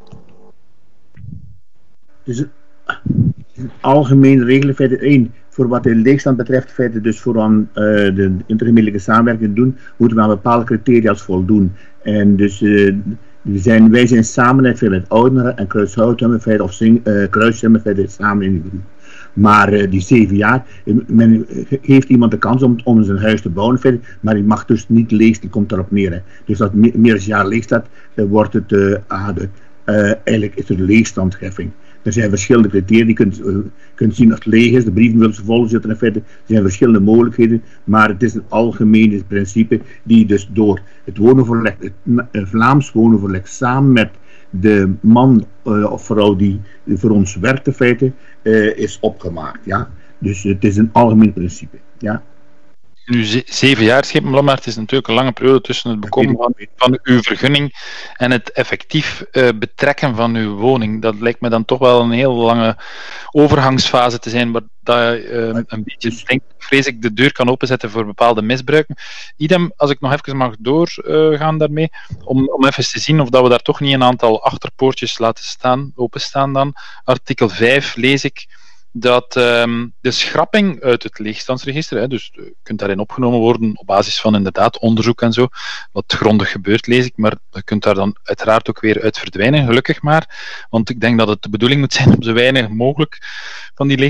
Dus een algemene regel, feite 1, voor wat de leegstand betreft, feite dus voor aan de intergemeentelijke samenwerking doen, moeten we aan bepaalde criteria's voldoen. En dus wij zijn samen met Oudenaarde en Kruishout of Kruisham samen in. Maar die 7 jaar, men geeft iemand de kans om zijn huis te bouwen, maar die mag dus niet leeg, die komt erop neer. Hè. Dus dat meer dan een jaar leeg staat, wordt het eigenlijk is het een leegstandheffing. Er zijn verschillende criteria, je kunt zien dat het leeg is, de brieven willen ze vol zitten, er zijn verschillende mogelijkheden, maar het is een algemeen principe die dus door het woonoverleg, het Vlaams woonoverleg, samen met de man of vrouw die voor ons werkt in feite, is opgemaakt. Ja? Dus het is een algemeen principe. Ja? Nu, 7 jaar, Schepen, maar het is natuurlijk een lange periode tussen het bekomen van uw vergunning en het effectief betrekken van uw woning. Dat lijkt me dan toch wel een heel lange overgangsfase te zijn, waar dat een beetje, vrees ik, de deur kan openzetten voor bepaalde misbruiken. Idem, als ik nog even mag doorgaan daarmee, om even te zien of dat we daar toch niet een aantal achterpoortjes laten openstaan dan. Artikel 5 lees ik dat de schrapping uit het leegstandsregister, dus je kunt daarin opgenomen worden op basis van inderdaad onderzoek en zo, wat grondig gebeurt, lees ik, maar je kunt daar dan uiteraard ook weer uit verdwijnen, gelukkig maar, want ik denk dat het de bedoeling moet zijn om zo weinig mogelijk van die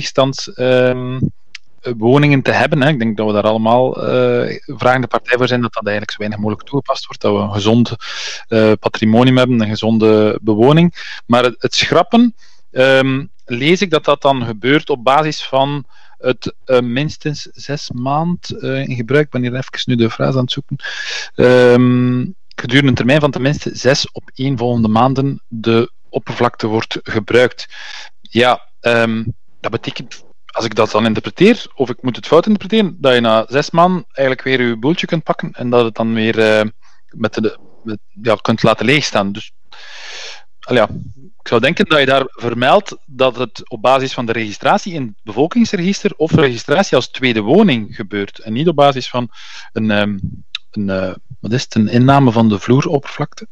leegstandswoningen te hebben. Hè. Ik denk dat we daar allemaal vragende partij voor zijn dat dat eigenlijk zo weinig mogelijk toegepast wordt, dat we een gezond patrimonium hebben, een gezonde bewoning, maar het schrappen lees ik dat dat dan gebeurt op basis van het minstens 6 maanden in gebruik. Ik ben hier even nu de frase aan het zoeken. Gedurende een termijn van tenminste 6 opeenvolgende maanden de oppervlakte wordt gebruikt. Ja, dat betekent, als ik dat dan interpreteer, of ik moet het fout interpreteren, dat je na 6 maanden eigenlijk weer je boeltje kunt pakken en dat het dan weer kunt laten leegstaan. Dus, ik zou denken dat je daar vermeldt dat het op basis van de registratie in het bevolkingsregister of registratie als tweede woning gebeurt en niet op basis van een inname van de vloeroppervlakte.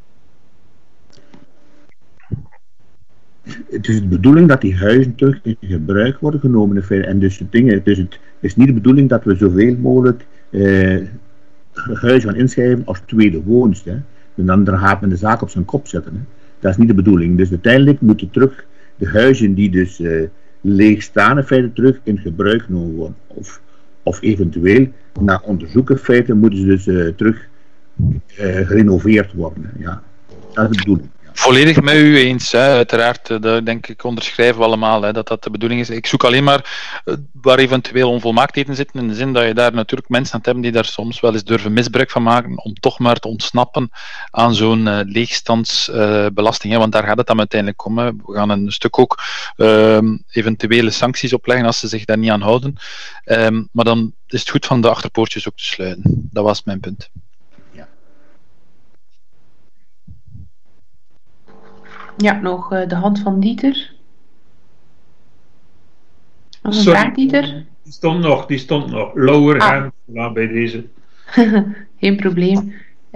Het is de bedoeling dat die huizen terug in gebruik worden genomen. En dus het is niet de bedoeling dat we zoveel mogelijk huizen gaan inschrijven als tweede woonst. Hè. En dan gaat men de zaak op zijn kop zetten. Hè. Dat is niet de bedoeling. Dus uiteindelijk moeten terug de huizen die dus leeg staan in feite terug in gebruik genomen worden. Of eventueel, na onderzoek in feite, moeten ze dus terug gerenoveerd worden. Ja. Dat is de bedoeling. Volledig met u eens, hè. Uiteraard, dat denk ik onderschrijven we allemaal, hè, dat de bedoeling is. Ik zoek alleen maar waar eventueel onvolmaaktheden zitten, in de zin dat je daar natuurlijk mensen aan hebt die daar soms wel eens durven misbruik van maken, om toch maar te ontsnappen aan zo'n leegstandsbelasting, want daar gaat het dan uiteindelijk om. Hè. We gaan een stuk ook eventuele sancties opleggen als ze zich daar niet aan houden. Maar dan is het goed van de achterpoortjes ook te sluiten. Dat was mijn punt. Ja, nog de hand van Dieter. Nog een vraag, Dieter? Die stond nog. Lower hand, bij deze. Geen probleem.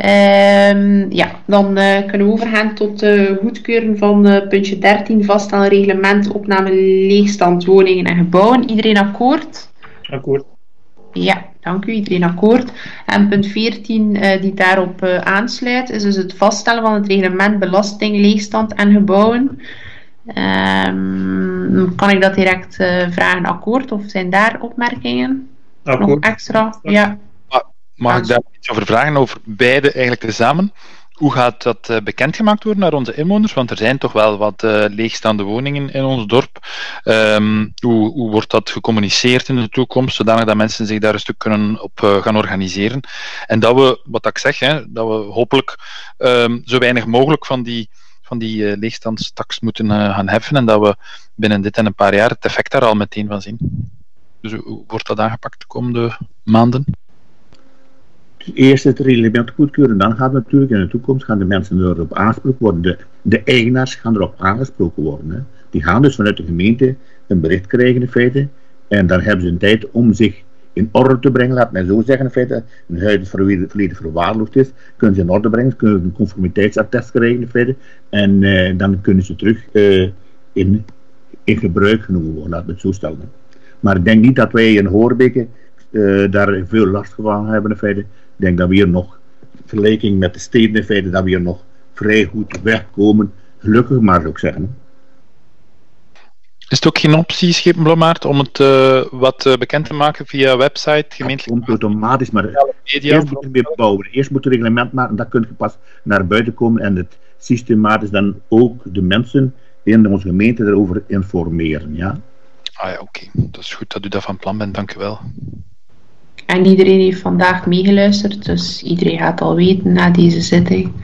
Dan kunnen we overgaan tot goedkeuren van puntje 13, vaststellen reglement, opname leegstand, woningen en gebouwen. Iedereen akkoord? Akkoord. Ja, dank u. Iedereen akkoord. En punt 14 die daarop aansluit, is dus het vaststellen van het reglement belasting, leegstand en gebouwen. Kan ik dat direct vragen akkoord of zijn daar opmerkingen? Akkoord. Nog extra? Ja. Mag ik daar iets over vragen, over beide eigenlijk tezamen? Hoe gaat dat bekendgemaakt worden naar onze inwoners? Want er zijn toch wel wat leegstaande woningen in ons dorp. Hoe wordt dat gecommuniceerd in de toekomst, zodanig dat mensen zich daar een stuk kunnen op gaan organiseren? En dat we, wat ik zeg, dat we hopelijk zo weinig mogelijk van die leegstandstaks moeten gaan heffen en dat we binnen dit en een paar jaar het effect daar al meteen van zien. Dus hoe wordt dat aangepakt de komende maanden? Eerst het reglement goedkeuren, dan gaat natuurlijk in de toekomst gaan de mensen erop aangesproken worden. De eigenaars gaan erop aangesproken worden. Hè. Die gaan dus vanuit de gemeente een bericht krijgen in feite. En dan hebben ze een tijd om zich in orde te brengen, laat mij zo zeggen in feite. Een huis volledig verwaarloosd is, kunnen ze in orde brengen, kunnen ze een conformiteitsattest krijgen in feite. En dan kunnen ze terug in gebruik genomen worden, laat me het zo stellen. Maar ik denk niet dat wij in Horebeke daar veel last van hebben in feite. Ik denk dat we hier nog, in vergelijking met de steden in feite, dat we hier nog vrij goed wegkomen. Gelukkig maar, zou ik zeggen. Is het ook geen optie, Schepen-Blommaert, om het wat bekend te maken via website, gemeentelijk? Dat komt automatisch, maar eerst moet je weer bouwen. Eerst moet je een reglement maken, dan kun je pas naar buiten komen en het systematisch dan ook de mensen in onze gemeente erover informeren. Ja? Ah ja, oké. Dat is goed dat u dat van plan bent, dank u wel. En iedereen heeft vandaag meegeluisterd, dus iedereen gaat al weten na deze zitting.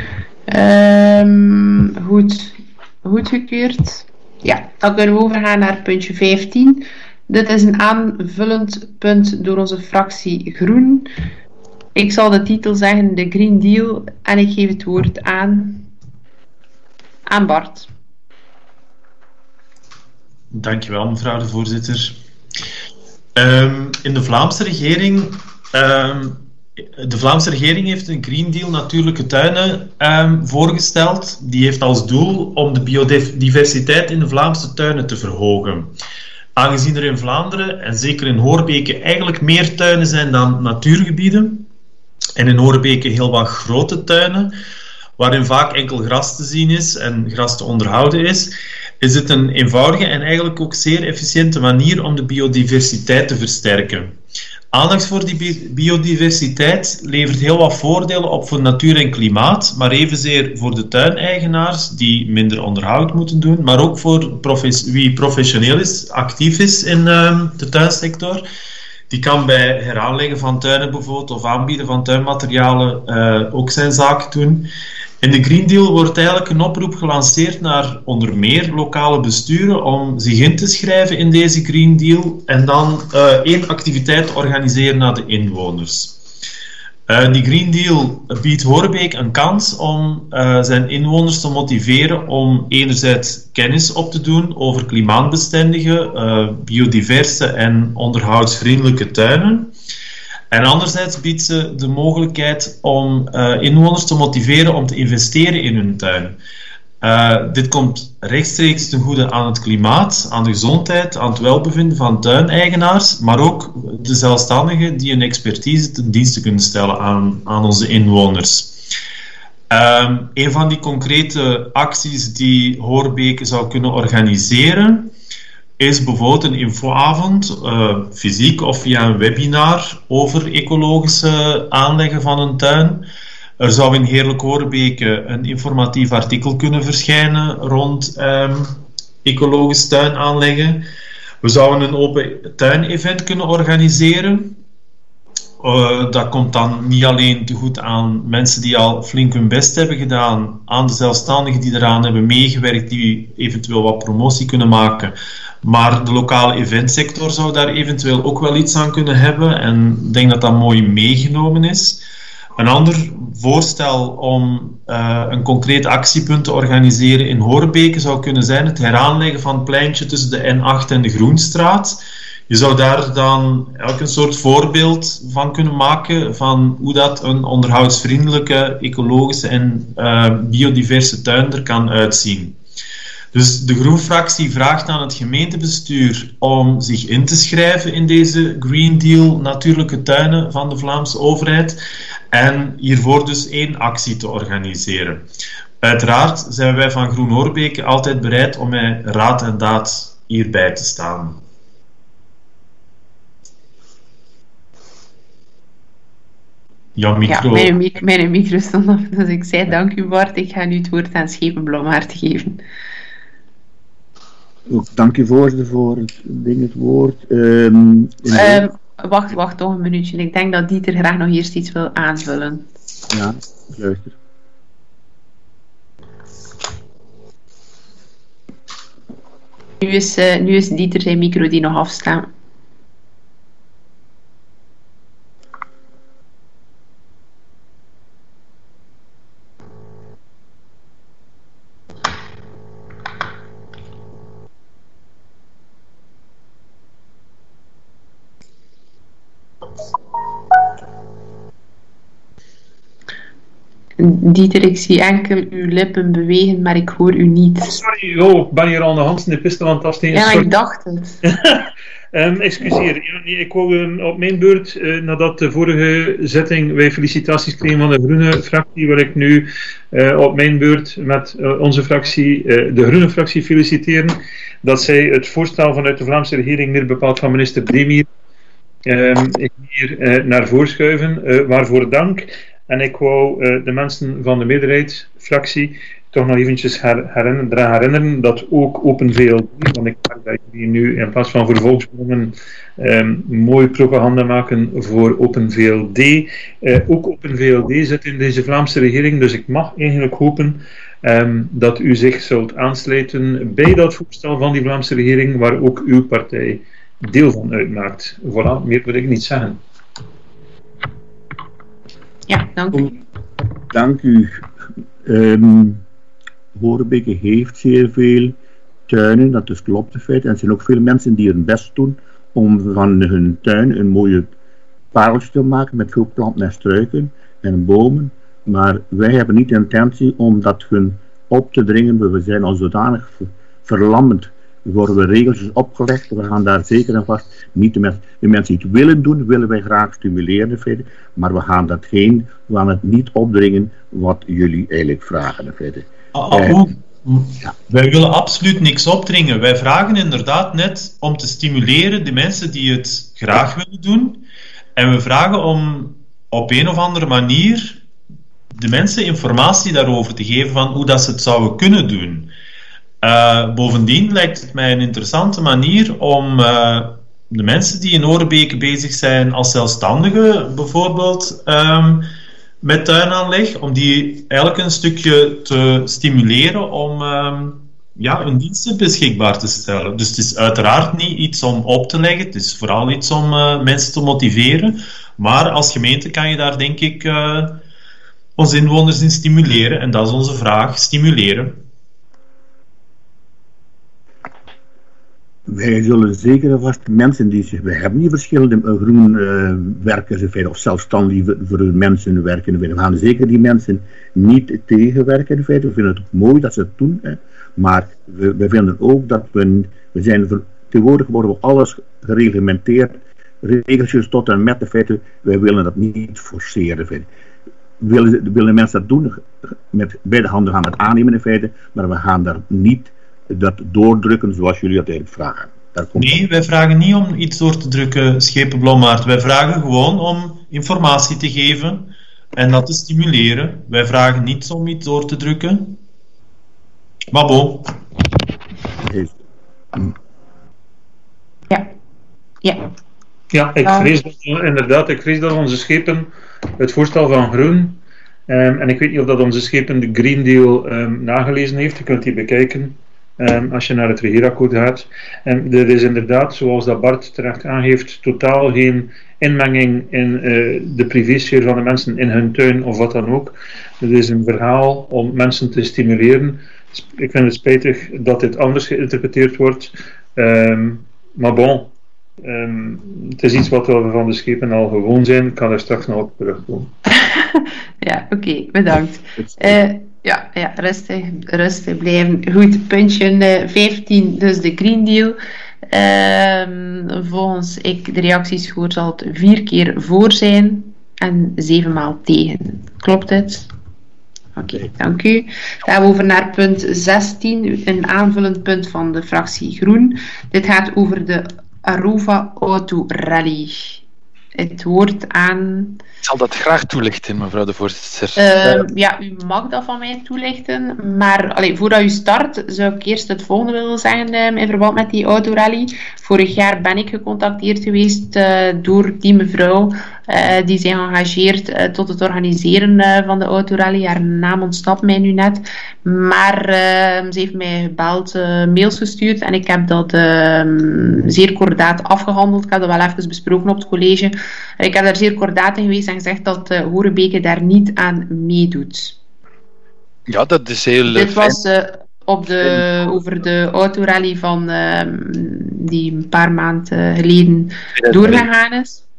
Goed. Goedgekeurd. Ja, dan kunnen we overgaan naar puntje 15. Dit is een aanvullend punt door onze fractie Groen. Ik zal de titel zeggen, de Green Deal, en ik geef het woord aan Bart. Dankjewel, mevrouw de voorzitter. In de Vlaamse regering... De Vlaamse regering heeft een Green Deal natuurlijke tuinen voorgesteld. Die heeft als doel om de biodiversiteit in de Vlaamse tuinen te verhogen. Aangezien er in Vlaanderen, en zeker in Horebeke, eigenlijk meer tuinen zijn dan natuurgebieden, en in Horebeke heel wat grote tuinen, waarin vaak enkel gras te zien is en gras te onderhouden is het een eenvoudige en eigenlijk ook zeer efficiënte manier om de biodiversiteit te versterken. Aandacht voor die biodiversiteit levert heel wat voordelen op voor natuur en klimaat, maar evenzeer voor de tuineigenaars die minder onderhoud moeten doen, maar ook voor wie professioneel is, actief is in de tuinsector. Die kan bij heraanleggen van tuinen bijvoorbeeld of aanbieden van tuinmaterialen ook zijn zaak doen. In de Green Deal wordt eigenlijk een oproep gelanceerd naar onder meer lokale besturen om zich in te schrijven in deze Green Deal en dan één activiteit organiseren naar de inwoners. Die Green Deal biedt Horebeke een kans om zijn inwoners te motiveren om enerzijds kennis op te doen over klimaatbestendige, biodiverse en onderhoudsvriendelijke tuinen. En anderzijds biedt ze de mogelijkheid om inwoners te motiveren om te investeren in hun tuin. Dit komt rechtstreeks ten goede aan het klimaat, aan de gezondheid, aan het welbevinden van tuineigenaars, maar ook de zelfstandigen die een expertise ten dienste kunnen stellen aan onze inwoners. Een van die concrete acties die Horebeke zou kunnen organiseren is bijvoorbeeld een infoavond, fysiek of via een webinar over ecologische aanleggen van een tuin. Er zou in Heerlijk Horebeke een informatief artikel kunnen verschijnen rond ecologisch tuinaanleggen. We zouden een open tuin-event kunnen organiseren. Dat komt dan niet alleen te goed aan mensen die al flink hun best hebben gedaan, aan de zelfstandigen die eraan hebben meegewerkt, die eventueel wat promotie kunnen maken. Maar de lokale eventsector zou daar eventueel ook wel iets aan kunnen hebben en ik denk dat dat mooi meegenomen is. Een ander voorstel om een concreet actiepunt te organiseren in Horebeke zou kunnen zijn het heraanleggen van het pleintje tussen de N8 en de Groenstraat. Je zou daar dan elk een soort voorbeeld van kunnen maken van hoe dat een onderhoudsvriendelijke, ecologische en biodiverse tuin er kan uitzien. Dus de Groen-fractie vraagt aan het gemeentebestuur om zich in te schrijven in deze Green Deal natuurlijke tuinen van de Vlaamse overheid en hiervoor dus 1 actie te organiseren. Uiteraard zijn wij van Groen Horebeke altijd bereid om met raad en daad hierbij te staan. Jouw micro. Ja, mijn micro stond af, dus ik zei dank u Bart, ik ga nu het woord aan Schepen-Blommaert geven. Dank u voorzitter voor het woord. Wacht nog een minuutje. Ik denk dat Dieter graag nog eerst iets wil aanvullen. Ja, luister. Nu is Dieter zijn micro die nog afstaat. Dieter, ik zie enkel uw lippen bewegen, maar ik hoor u niet. Sorry, ik ben hier al de hand in de piste aan het afsteken. Ja, ik dacht het. Excuseer, ik wou op mijn beurt, nadat de vorige zitting wij felicitaties kregen van de groene fractie, wil ik nu op mijn beurt met onze fractie, de groene fractie, feliciteren dat zij het voorstel vanuit de Vlaamse regering, meer bepaald van minister Demir, hier naar voren schuiven. Waarvoor dank. En ik wou de mensen van de meerderheidsfractie toch nog eventjes herinneren dat ook Open VLD, want ik merk dat jullie nu in plaats van voor volksbelangen mooi propaganda maken voor Open VLD. Ook Open VLD zit in deze Vlaamse regering, dus ik mag eigenlijk hopen dat u zich zult aansluiten bij dat voorstel van die Vlaamse regering, waar ook uw partij deel van uitmaakt. Voilà, meer wil ik niet zeggen. Ja, dank u. Dank u. Horebeke heeft zeer veel tuinen, dat is klopt in feite. En er zijn ook veel mensen die hun best doen om van hun tuin een mooie pareltje te maken met veel planten en struiken en bomen. Maar wij hebben niet de intentie om dat hun op te dringen. We zijn al zodanig verlammend. Er worden regeltjes opgelegd. We gaan daar zeker en vast niet de mensen die het willen doen, willen wij graag stimuleren in feite. Maar we gaan het niet opdringen wat jullie eigenlijk vragen in feite. Ja. Wij willen absoluut niks opdringen. Wij vragen inderdaad net om te stimuleren de mensen die het graag willen doen. En we vragen om op een of andere manier de mensen informatie daarover te geven van hoe dat ze het zouden kunnen doen. Bovendien lijkt het mij een interessante manier om de mensen die in Horebeke bezig zijn als zelfstandigen bijvoorbeeld met tuinaanleg, om die eigenlijk een stukje te stimuleren om hun diensten beschikbaar te stellen. Dus het is uiteraard niet iets om op te leggen, het is vooral iets om mensen te motiveren. Maar als gemeente kan je daar denk ik onze inwoners in stimuleren. En dat is onze vraag, stimuleren. Wij zullen zeker en vast mensen die zich... We hebben niet verschillende groenwerkers of zelfstandig voor de mensen werken. We gaan zeker die mensen niet tegenwerken. We vinden het ook mooi dat ze het doen. Maar we vinden ook dat tegenwoordig worden we alles gereglementeerd. Regeltjes tot en met de feiten. Wij willen dat niet forceren. Willen mensen dat doen met beide handen gaan het aannemen in feite. Maar we gaan daar niet dat doordrukken zoals jullie dat eigenlijk vragen. Nee, wij vragen niet om iets door te drukken, Schepen Blommaert. Wij vragen gewoon om informatie te geven en dat te stimuleren. Wij vragen niet om iets door te drukken. Maar bon. Ja, ik vrees dat onze schepen het voorstel van Groen, en ik weet niet of dat onze schepen de Green Deal nagelezen heeft, je kunt die bekijken. Als je naar het regeerakkoord gaat. Er is inderdaad, zoals dat Bart terecht aangeeft, totaal geen inmenging in de privésfeer van de mensen in hun tuin of wat dan ook. Het is een verhaal om mensen te stimuleren. Ik vind het spijtig dat dit anders geïnterpreteerd wordt. Maar bon, het is iets wat we van de schepen al gewoon zijn. Ik kan daar straks nog op terugkomen. Ja, oké, bedankt. Ja, rustig blijven. Goed, puntje 15, dus de Green Deal. Volgens ik de reacties hoor zal het 4 keer voor zijn en 7 maal tegen. Klopt dit? Oké, dank u. Dan gaan we over naar punt 16, een aanvullend punt van de fractie Groen. Dit gaat over de Arova Auto Rally. Het woord aan... Ik zal dat graag toelichten, mevrouw de voorzitter. Ja, u mag dat van mij toelichten, maar voordat u start, zou ik eerst het volgende willen zeggen in verband met die autorally. Vorig jaar ben ik gecontacteerd geweest door die mevrouw die zich engageert tot het organiseren van de autorally. Haar naam ontsnapt mij nu net, maar ze heeft mij gebeld, mails gestuurd en ik heb dat zeer kordaat afgehandeld. Ik heb dat wel even besproken op het college. Ik heb daar zeer kordaat in geweest en gezegd dat Horebeke daar niet aan meedoet. Ja, dat is heel Dit was over de autorally van die een paar maanden geleden doorgegaan is.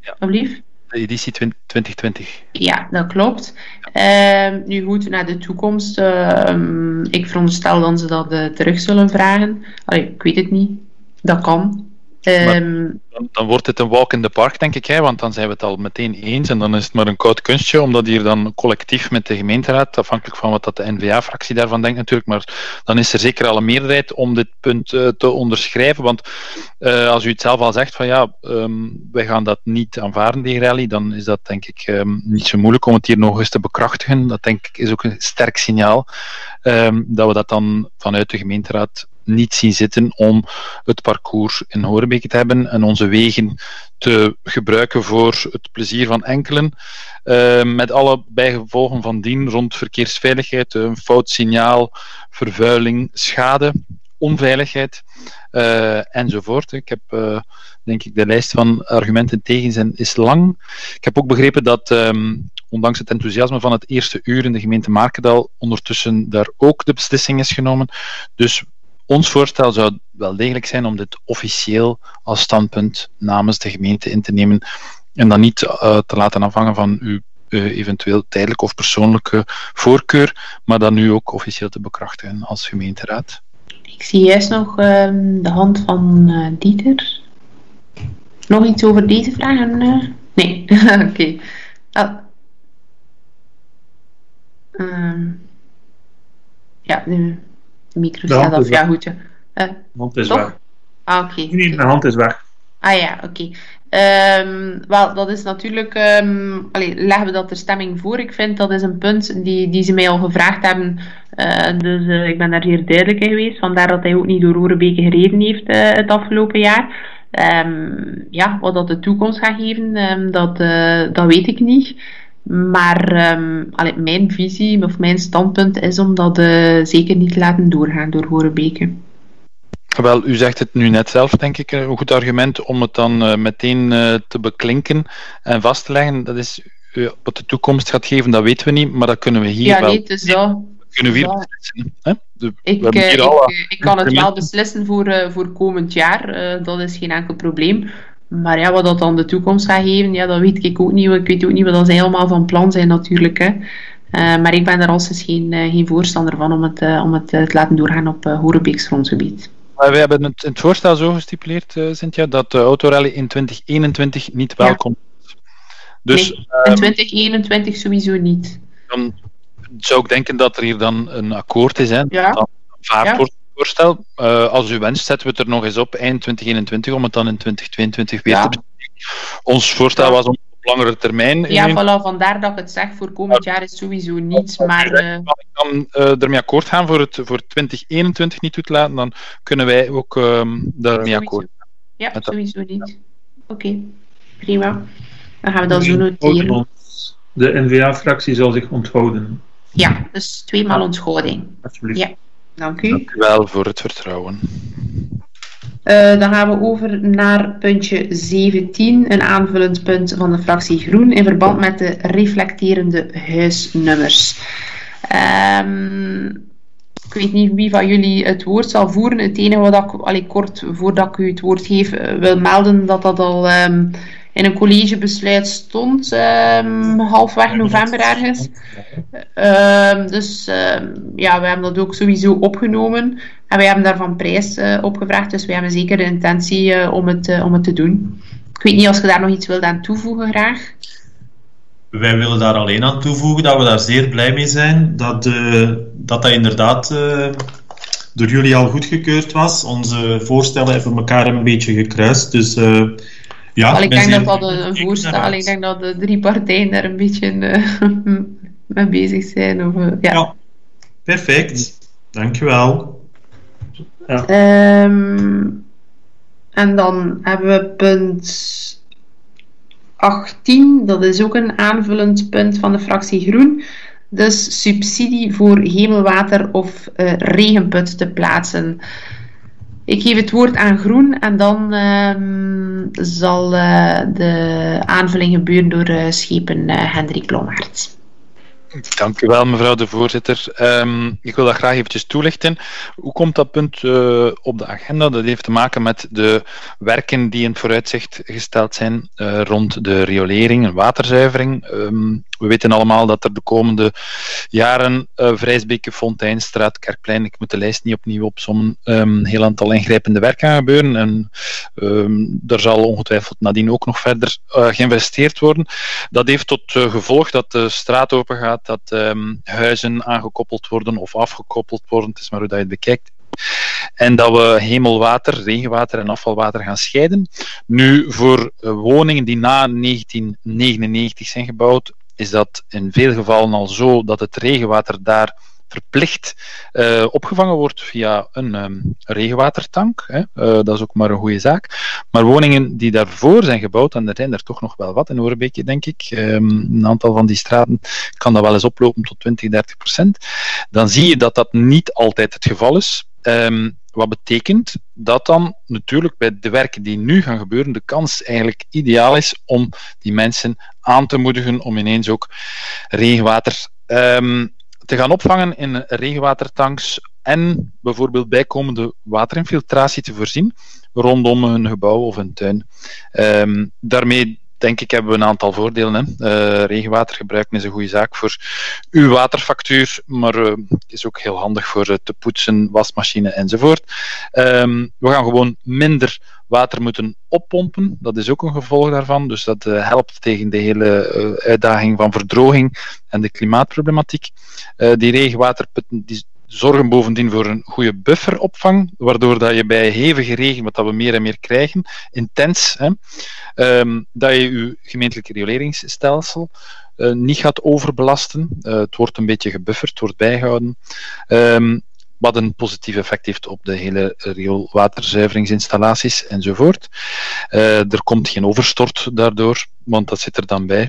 Alsjeblieft. De editie 2020. Ja, dat klopt. Nu goed, naar de toekomst. Ik veronderstel dat ze dat terug zullen vragen. Allee, ik weet het niet. Dat kan. Dan wordt het een walk in the park, denk ik, hè, want dan zijn we het al meteen eens en dan is het maar een koud kunstje, omdat hier dan collectief met de gemeenteraad, afhankelijk van wat dat de N-VA-fractie daarvan denkt natuurlijk, maar dan is er zeker al een meerderheid om dit punt te onderschrijven, want als u het zelf al zegt van ja, wij gaan dat niet aanvaarden, die rally, dan is dat denk ik niet zo moeilijk om het hier nog eens te bekrachtigen. Dat denk ik is ook een sterk signaal dat we dat dan vanuit de gemeenteraad niet zien zitten om het parcours in Horebeke te hebben en onze wegen te gebruiken voor het plezier van enkelen, met alle bijgevolgen van dien rond verkeersveiligheid, een fout signaal, vervuiling, schade, onveiligheid enzovoort. Ik heb denk ik de lijst van argumenten tegen zijn is lang. Ik heb ook begrepen dat ondanks het enthousiasme van het eerste uur in de gemeente Markendal ondertussen daar ook de beslissing is genomen. Dus ons voorstel zou wel degelijk zijn om dit officieel als standpunt namens de gemeente in te nemen en dan niet te laten afhangen van uw eventueel tijdelijke of persoonlijke voorkeur, maar dan nu ook officieel te bekrachtigen als gemeenteraad. Ik zie juist nog de hand van Dieter. Nog iets over deze vragen? Nee, oké. Ja, de micro staat af. Ja, goed. De hand is toch? weg. Oké. Nee, mijn hand is weg. Ja, oké. Wel, dat is natuurlijk... leggen we dat ter stemming voor. Ik vind dat is een punt die ze mij al gevraagd hebben. Dus ik ben daar zeer duidelijk in geweest. Vandaar dat hij ook niet door Horebeke gereden heeft het afgelopen jaar. Wat dat de toekomst gaat geven, dat weet ik niet. Maar mijn visie of mijn standpunt is om dat zeker niet te laten doorgaan door Horebeke. Wel, u zegt het nu net zelf, denk ik, een goed argument om het dan meteen te beklinken en vast te leggen. Dat is wat de toekomst gaat geven, dat weten we niet, maar dat kunnen we hier wel. Ja, nee, dus dat. Kunnen we hier beslissen. Hè? Ik kan het wel beslissen voor komend jaar, dat is geen enkel probleem. Maar ja, wat dat dan de toekomst gaat geven, ja, dat weet ik ook niet. Ik weet ook niet wat zij allemaal van plan zijn natuurlijk. Hè. Maar ik ben daar alsens geen voorstander van om het te laten doorgaan op Horebeeks grondgebied. We hebben het in het voorstel zo gestipuleerd, Cynthia, dat de autorally in 2021 niet welkom is. Dus, nee, in 2021 sowieso niet. Dan zou ik denken dat er hier dan een akkoord is. Hè, ja. Dan aanvaard wordt het voorstel. Als u wenst, zetten we het er nog eens op eind 2021 om het dan in 2022 weer te bespreken. Ons voorstel was om op langere termijn... Ja, voilà, vandaar dat ik het zeg. Voor komend jaar is sowieso niets, maar... Ik kan ermee akkoord gaan voor 2021 niet toe te laten, dan kunnen wij ook daarmee akkoord gaan. Ja, sowieso niet. Oké, prima. Dan gaan we dat zo noteren. De N-VA-fractie zal zich onthouden. Ja, dus 2 maal onthouding. Alsjeblieft. Ja, dank u. Dank u wel voor het vertrouwen. Dan gaan we over naar puntje 17, een aanvullend punt van de fractie Groen in verband met de reflecterende huisnummers. Ik weet niet wie van jullie het woord zal voeren. Het enige wat ik kort voordat ik u het woord geef wil melden, dat al in een collegebesluit stond, halfweg november ergens. We hebben dat ook sowieso opgenomen en wij hebben daarvan prijs opgevraagd, dus wij hebben zeker de intentie om het te doen. Ik weet niet als je daar nog iets wilt aan toevoegen graag. Wij willen daar alleen aan toevoegen dat we daar zeer blij mee zijn dat inderdaad door jullie al goedgekeurd was. Onze voorstellen hebben elkaar een beetje gekruist, dus... ik denk dat een voorstel, ik denk dat de 3 partijen daar een beetje mee bezig zijn. Ja, perfect. Dankjewel. Ja. En dan hebben we punt 18, dat is ook een aanvullend punt van de fractie Groen. Dus subsidie voor hemelwater of regenput te plaatsen. Ik geef het woord aan Groen en dan zal de aanvulling gebeuren door schepen Hendrik Blommaert. Dank u wel, mevrouw de voorzitter. Ik wil dat graag eventjes toelichten. Hoe komt dat punt op de agenda? Dat heeft te maken met de werken die in het vooruitzicht gesteld zijn rond de riolering en waterzuivering. We weten allemaal dat er de komende jaren Vrijsbeke, Fonteinstraat, Kerkplein, ik moet de lijst niet opnieuw opsommen, een heel aantal ingrijpende werken gaan gebeuren. En daar zal ongetwijfeld nadien ook nog verder geïnvesteerd worden. Dat heeft tot gevolg dat de straat open gaat, dat huizen aangekoppeld worden of afgekoppeld worden, het is maar hoe dat je het bekijkt. En dat we hemelwater, regenwater en afvalwater gaan scheiden. Nu, voor woningen die na 1999 zijn gebouwd, is dat in veel gevallen al zo dat het regenwater daar verplicht opgevangen wordt via een regenwatertank. Dat is ook maar een goede zaak. Maar woningen die daarvoor zijn gebouwd, en er zijn er toch nog wel wat in Horebeke, denk ik, een aantal van die straten kan dat wel eens oplopen tot 20-30%, dan zie je dat dat niet altijd het geval is. Wat betekent dat dan natuurlijk bij de werken die nu gaan gebeuren de kans eigenlijk ideaal is om die mensen aan te moedigen om ineens ook regenwater te gaan opvangen in regenwatertanks en bijvoorbeeld bijkomende waterinfiltratie te voorzien rondom een gebouw of een tuin. Daarmee denk ik hebben we een aantal voordelen. Regenwater gebruiken is een goede zaak voor uw waterfactuur, maar het is ook heel handig voor te poetsen, wasmachine enzovoort. We gaan gewoon minder water moeten oppompen, dat is ook een gevolg daarvan. Dus dat helpt tegen de hele uitdaging van verdroging en de klimaatproblematiek. Die regenwaterputten die zorgen bovendien voor een goede bufferopvang, waardoor dat je bij hevige regen, wat dat we meer en meer krijgen, intens, dat je je gemeentelijke rioleringsstelsel niet gaat overbelasten. Het wordt een beetje gebufferd, het wordt bijgehouden. Wat een positief effect heeft op de hele rioolwaterzuiveringsinstallaties enzovoort. Er komt geen overstort daardoor, want dat zit er dan bij.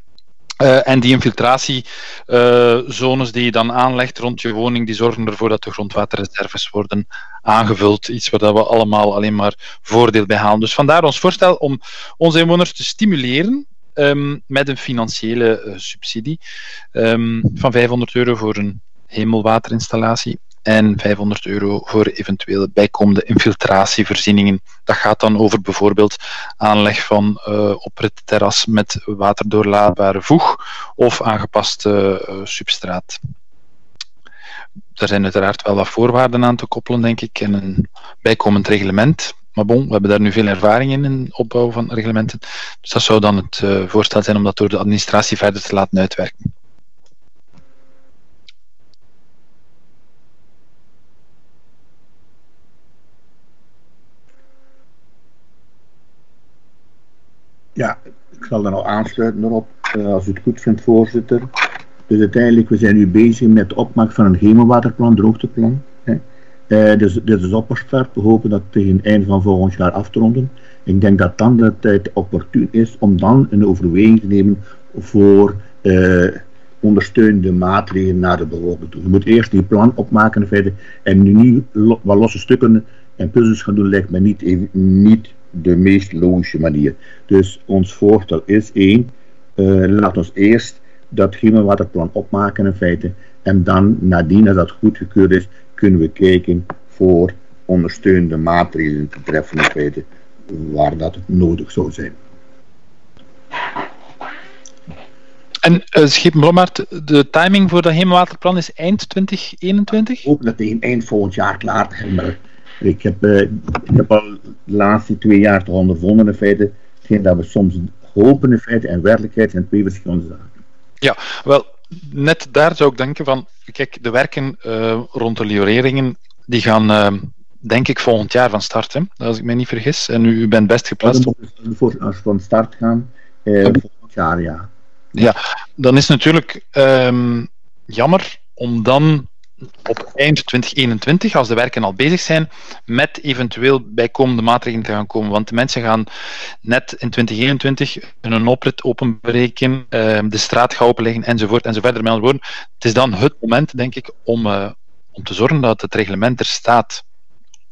En die infiltratiezones die je dan aanlegt rond je woning, die zorgen ervoor dat de grondwaterreserves worden aangevuld. Iets waar we allemaal alleen maar voordeel bij halen. Dus vandaar ons voorstel om onze inwoners te stimuleren met een financiële subsidie van €500 voor een hemelwaterinstallatie en €500 voor eventuele bijkomende infiltratievoorzieningen. Dat gaat dan over bijvoorbeeld aanleg van opritterras met waterdoorlaatbare voeg of aangepaste substraat. Er zijn uiteraard wel wat voorwaarden aan te koppelen, denk ik, en een bijkomend reglement. Maar bon, we hebben daar nu veel ervaring in het opbouwen van reglementen. Dus dat zou dan het voorstel zijn om dat door de administratie verder te laten uitwerken. Ja, ik zal daar al aansluiten erop, als u het goed vindt, voorzitter. Dus uiteindelijk, we zijn nu bezig met de opmaak van een hemelwaterplan, droogteplan. Dus dit is opgestart. We hopen dat tegen het einde van volgend jaar af te ronden. Ik denk dat dan de tijd opportun is om dan een overweging te nemen voor ondersteunende maatregelen naar de bevolking toe. Je moet eerst die plan opmaken in feite, en nu niet wat losse stukken en puzzels gaan doen, lijkt me niet de meest logische manier. Dus ons voorstel is laat ons eerst dat hemelwaterplan opmaken in feite, en dan nadien, als dat goedgekeurd is, kunnen we kijken voor ondersteunende maatregelen te treffen in feite, waar dat nodig zou zijn. En Schepen Blommaert, de timing voor dat hemelwaterplan is eind 2021? Ik hoop dat tegen eind volgend jaar klaar te hebben, maar ik heb al de laatste 2 jaar toch ondervonden in feite, dat we soms hopen in feite en werkelijkheid zijn 2 verschillende zaken. Ja, wel, net daar zou ik denken van, kijk, de werken rond de rioleringen, die gaan, denk ik, volgend jaar van start, hè, als ik mij niet vergis. En u bent best geplaatst. Als we van start gaan, volgend jaar, ja. Ja, dan is het natuurlijk jammer om dan op eind 2021, als de werken al bezig zijn, met eventueel bijkomende maatregelen te gaan komen. Want de mensen gaan net in 2021 een oprit openbreken, de straat gaan openleggen, enzovoort, en zo verder. Met andere woorden, het is dan het moment, denk ik, om te zorgen dat het reglement er staat.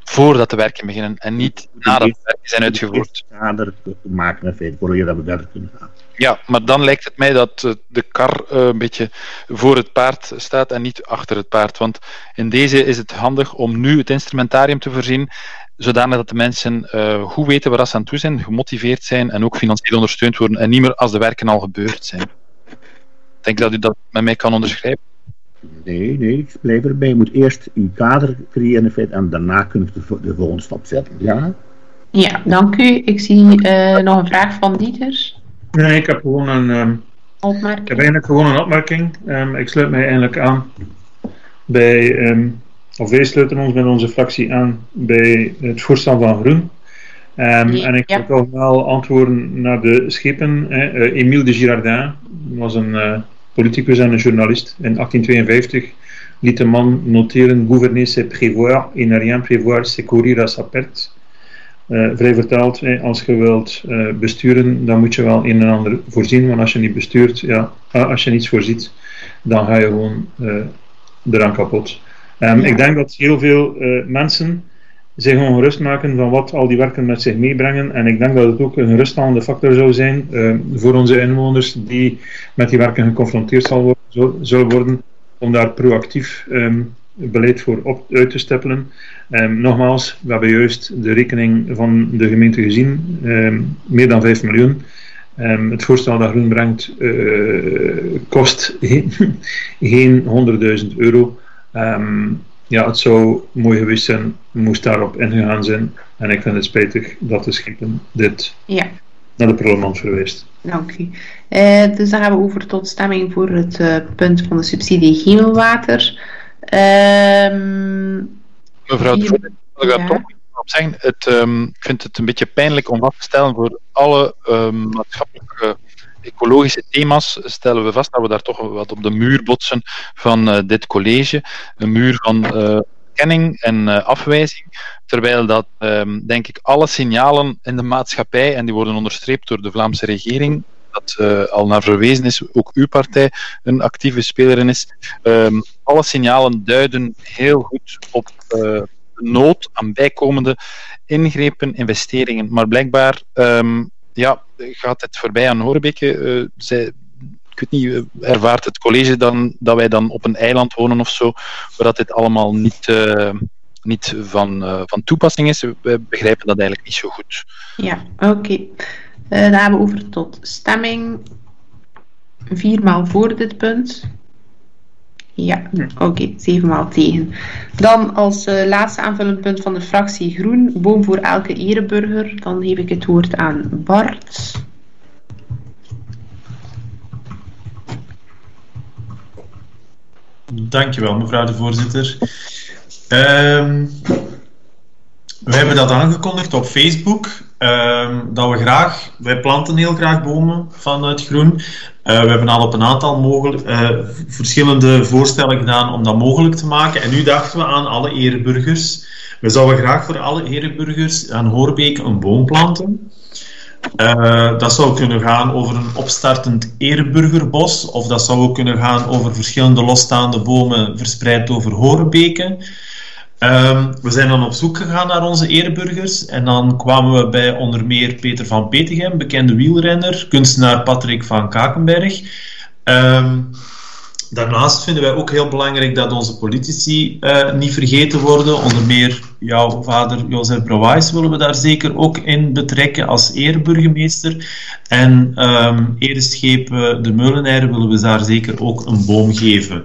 voordat de werken beginnen en niet nadat de werken zijn uitgevoerd. Kader maken in feite, voordat we verder kunnen gaan. Ja, maar dan lijkt het mij dat de kar een beetje voor het paard staat en niet achter het paard. Want in deze is het handig om nu het instrumentarium te voorzien, zodanig dat de mensen goed weten waar ze aan toe zijn, gemotiveerd zijn en ook financieel ondersteund worden en niet meer als de werken al gebeurd zijn. Ik denk dat u dat met mij kan onderschrijven. Nee, ik blijf erbij. Je moet eerst uw kader creëren in feite, en daarna kun je de volgende stap zetten. Ja? Ja, dank u. Ik zie nog een vraag van Dieter. Nee, ik heb gewoon een opmerking. Ik heb eigenlijk gewoon een opmerking. Ik sluit mij eigenlijk aan bij, of wij sluiten ons met onze fractie aan bij het voorstel van Groen. En ik wil toch wel antwoorden naar de schepen. Émile de Girardin was een politicus en een journalist. In 1852 liet de man noteren: gouverner c'est prévoir et ne rien prévoir c'est courir à sa perte. Vrij vertaald, als je wilt besturen, dan moet je wel een en ander voorzien, want als je niet bestuurt, als je niets voorziet, dan ga je gewoon eraan kapot. Ik denk dat heel veel mensen zich ongerust maken van wat al die werken met zich meebrengen, en ik denk dat het ook een geruststellende factor zou zijn voor onze inwoners die met die werken geconfronteerd zullen worden, om daar proactief beleid voor uit te stippelen. Nogmaals, we hebben juist de rekening van de gemeente gezien, meer dan 5 miljoen. Het voorstel dat Groen brengt kost geen 100.000 euro. Het zou mooi geweest zijn, moest daarop ingegaan zijn. En ik vind het spijtig dat de schepen dit naar de parlement verwijst. Dank u. Dus dan gaan we over tot stemming voor het punt van de subsidie hemelwater. Mevrouw de voorzitter, wil ik daar toch op zeggen. Ik vind het een beetje pijnlijk om vast te stellen voor alle maatschappelijke ecologische thema's. Stellen we vast dat we daar toch wat op de muur botsen van dit college. Een muur van erkenning en afwijzing. Terwijl dat, denk ik, alle signalen in de maatschappij, en die worden onderstreept door de Vlaamse regering, dat al naar verwezen is, ook uw partij een actieve speler in is. Alle signalen duiden heel goed op de nood aan bijkomende ingrepen, investeringen. Maar blijkbaar gaat het voorbij aan Horebeke. Ik weet niet, ervaart het college dan dat wij dan op een eiland wonen of zo, waar dat dit allemaal niet van toepassing is? We begrijpen dat eigenlijk niet zo goed. Ja, oké. Dan gaan we over tot stemming. 4 maal voor dit punt. Ja, oké, 7 maal tegen. Dan als laatste aanvullend punt van de fractie Groen, boom voor elke ereburger. Dan geef ik het woord aan Bart. Dankjewel, mevrouw de voorzitter. We hebben dat aangekondigd op Facebook, dat wij planten heel graag bomen vanuit Groen. We hebben al op een aantal verschillende voorstellen gedaan om dat mogelijk te maken. En nu dachten we aan alle ereburgers. We zouden graag voor alle ereburgers aan Horebeke een boom planten. Dat zou kunnen gaan over een opstartend ereburgerbos, of dat zou ook kunnen gaan over verschillende losstaande bomen verspreid over Horebeke. We zijn dan op zoek gegaan naar onze ereburgers en dan kwamen we bij onder meer Peter van Petegem, bekende wielrenner, kunstenaar Patrick van Kakenberg. Daarnaast vinden wij ook heel belangrijk dat onze politici niet vergeten worden. Onder meer jouw vader Joseph Brouwais willen we daar zeker ook in betrekken als ereburgemeester. En erescheep De Meulenaar willen we daar zeker ook een boom geven.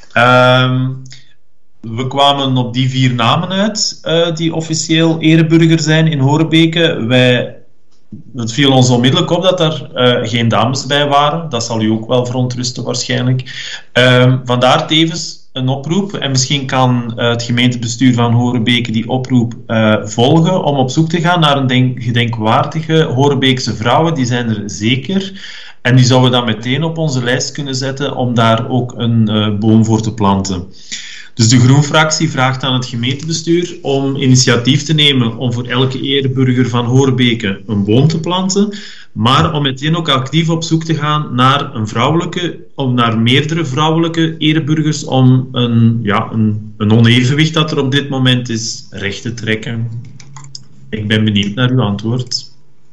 We kwamen op die 4 namen uit die officieel ereburger zijn in Horebeke. Het viel ons onmiddellijk op dat er geen dames bij waren. Dat zal u ook wel verontrusten waarschijnlijk. Vandaar tevens een oproep. En misschien kan het gemeentebestuur van Horebeke die oproep volgen om op zoek te gaan naar een gedenkwaardige Horebeekse vrouwen. Die zijn er zeker. En die zouden we dan meteen op onze lijst kunnen zetten om daar ook een boom voor te planten. Dus de Groen-fractie vraagt aan het gemeentebestuur om initiatief te nemen om voor elke ereburger van Horebeke een boom te planten, maar om meteen ook actief op zoek te gaan naar een vrouwelijke, of naar meerdere vrouwelijke ereburgers om een onevenwicht dat er op dit moment is recht te trekken. Ik ben benieuwd naar uw antwoord.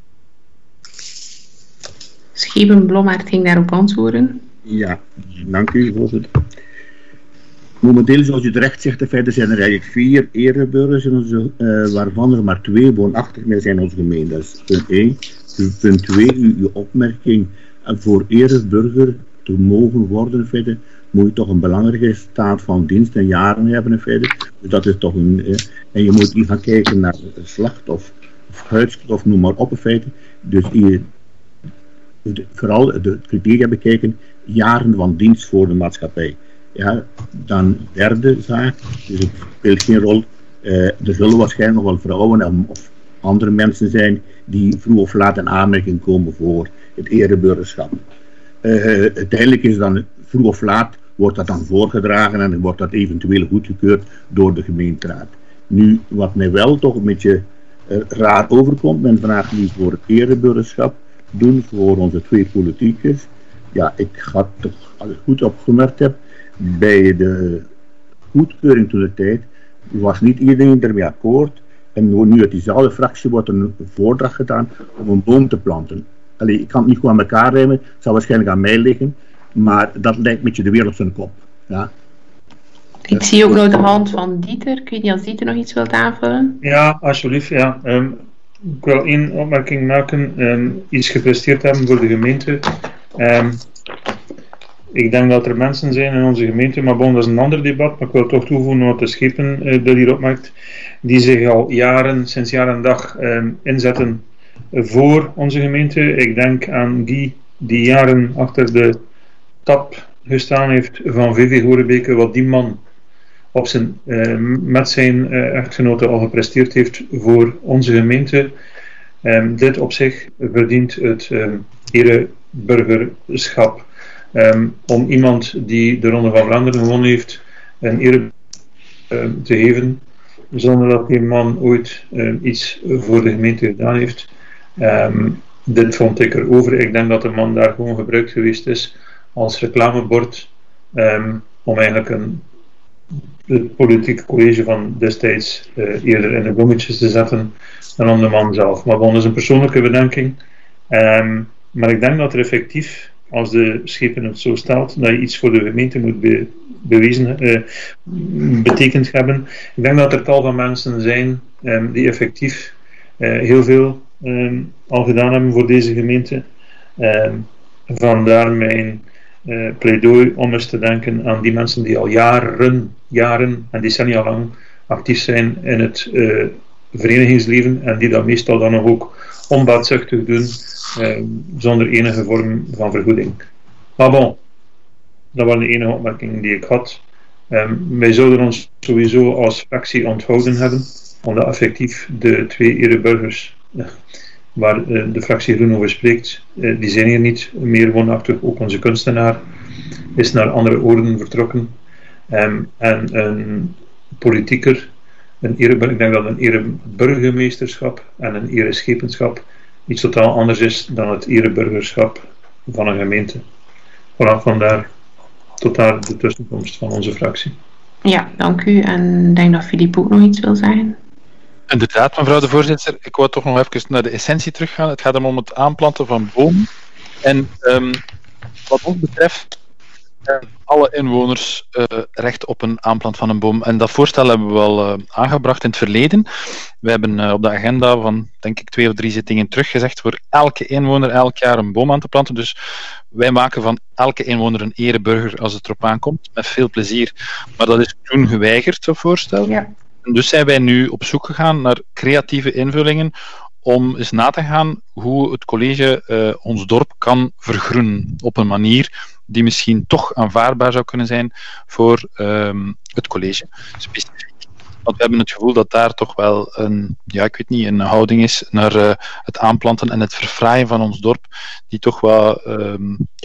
Schepen Blommaert ging daarop antwoorden. Ja, dank u, voorzitter. Momenteel, zoals u terecht zegt, in feite zijn er eigenlijk 4 ereburgers, waarvan er maar 2 woonachtig meer zijn in onze gemeente. Dat is punt 1. Punt 2, uw opmerking, voor ereburger te mogen worden, in feite, moet je toch een belangrijke staat van dienst en jaren hebben, in feite. Dus dat is toch en je moet niet gaan kijken naar slacht of huidskleur of noem maar op, in feite. Dus vooral de criteria bekijken, jaren van dienst voor de maatschappij. Ja, dan derde zaak, dus het speelt geen rol. Er zullen waarschijnlijk nog wel vrouwen of andere mensen zijn die vroeg of laat in aanmerking komen voor het ereburgerschap. Uiteindelijk is dan vroeg of laat wordt dat dan voorgedragen en wordt dat eventueel goedgekeurd door de gemeenteraad. Nu, wat mij wel toch een beetje raar overkomt, men vraagt nu voor het ereburgerschap doen voor onze 2 politiekers. Ja, ik had toch, als ik goed opgemerkt heb, bij de goedkeuring toen de tijd was niet iedereen ermee akkoord. En nu uit diezelfde fractie wordt een voordracht gedaan om een boom te planten. Allee, ik kan het niet goed aan elkaar rijmen, het zal waarschijnlijk aan mij liggen, maar dat lijkt een beetje de wereld op zijn kop. Ja. Ik zie ook nog de hand van Dieter. Ik weet niet of Dieter nog iets wilt aanvullen. Ja, alsjeblieft. Ja. Ik wil 1 opmerking maken. Iets gepresteerd hebben voor de gemeente. Ik denk dat er mensen zijn in onze gemeente, maar bon, dat is een ander debat, maar ik wil toch toevoegen wat de Schepen dat hier opmerkt, die zich al sinds jaar en dag inzetten voor onze gemeente. Ik denk aan Guy, die jaren achter de tap gestaan heeft van VV Horebeke, wat die man met zijn echtgenote al gepresteerd heeft voor onze gemeente. Dit op zich verdient het ereburgerschap. Om iemand die de Ronde van Vlaanderen gewonnen heeft een eer te geven, zonder dat die man ooit iets voor de gemeente gedaan heeft. Dit vond ik erover. Ik denk dat de man daar gewoon gebruikt geweest is als reclamebord om eigenlijk het politieke college van destijds eerder in de bloemetjes te zetten dan om de man zelf. Maar dat is een persoonlijke bedenking. Maar ik denk dat er effectief, als de Schepen het zo stelt, dat je iets voor de gemeente moet betekend hebben. Ik denk dat er tal van mensen zijn die effectief heel veel al gedaan hebben voor deze gemeente. Vandaar mijn pleidooi om eens te denken aan die mensen die al jaren en decennia lang actief zijn in het verenigingsleven en die dat meestal dan ook onbaatzuchtig doen, zonder enige vorm van vergoeding. Maar bon, dat was de enige opmerking die ik had. Wij zouden ons sowieso als fractie onthouden hebben, omdat effectief de 2 ereburgers waar de fractie Groen over spreekt, die zijn hier niet meer woonachtig. Ook onze kunstenaar is naar andere oorden vertrokken. En een politieker, ik denk dat een ereburgemeesterschap en een ereschepenschap iets totaal anders is dan het ereburgerschap van een gemeente. Voilà, vandaar tot daar de tussenkomst van onze fractie. Ja, dank u. En ik denk dat Filip ook nog iets wil zeggen. Inderdaad, mevrouw de voorzitter. Ik wou toch nog even naar de essentie teruggaan. Het gaat om het aanplanten van bomen. En wat ons betreft alle inwoners recht op een aanplant van een boom. En dat voorstel hebben we wel aangebracht in het verleden. We hebben op de agenda van, denk ik, 2 of 3 zittingen terug gezegd voor elke inwoner elk jaar een boom aan te planten. Dus wij maken van elke inwoner een ereburger als het erop aankomt. Met veel plezier. Maar dat is toen geweigerd, zo'n voorstel. Ja. En dus zijn wij nu op zoek gegaan naar creatieve invullingen om eens na te gaan hoe het college ons dorp kan vergroenen op een manier die misschien toch aanvaardbaar zou kunnen zijn voor het college specifiek. Want we hebben het gevoel dat daar toch wel een houding is naar het aanplanten en het verfraaien van ons dorp, die toch wel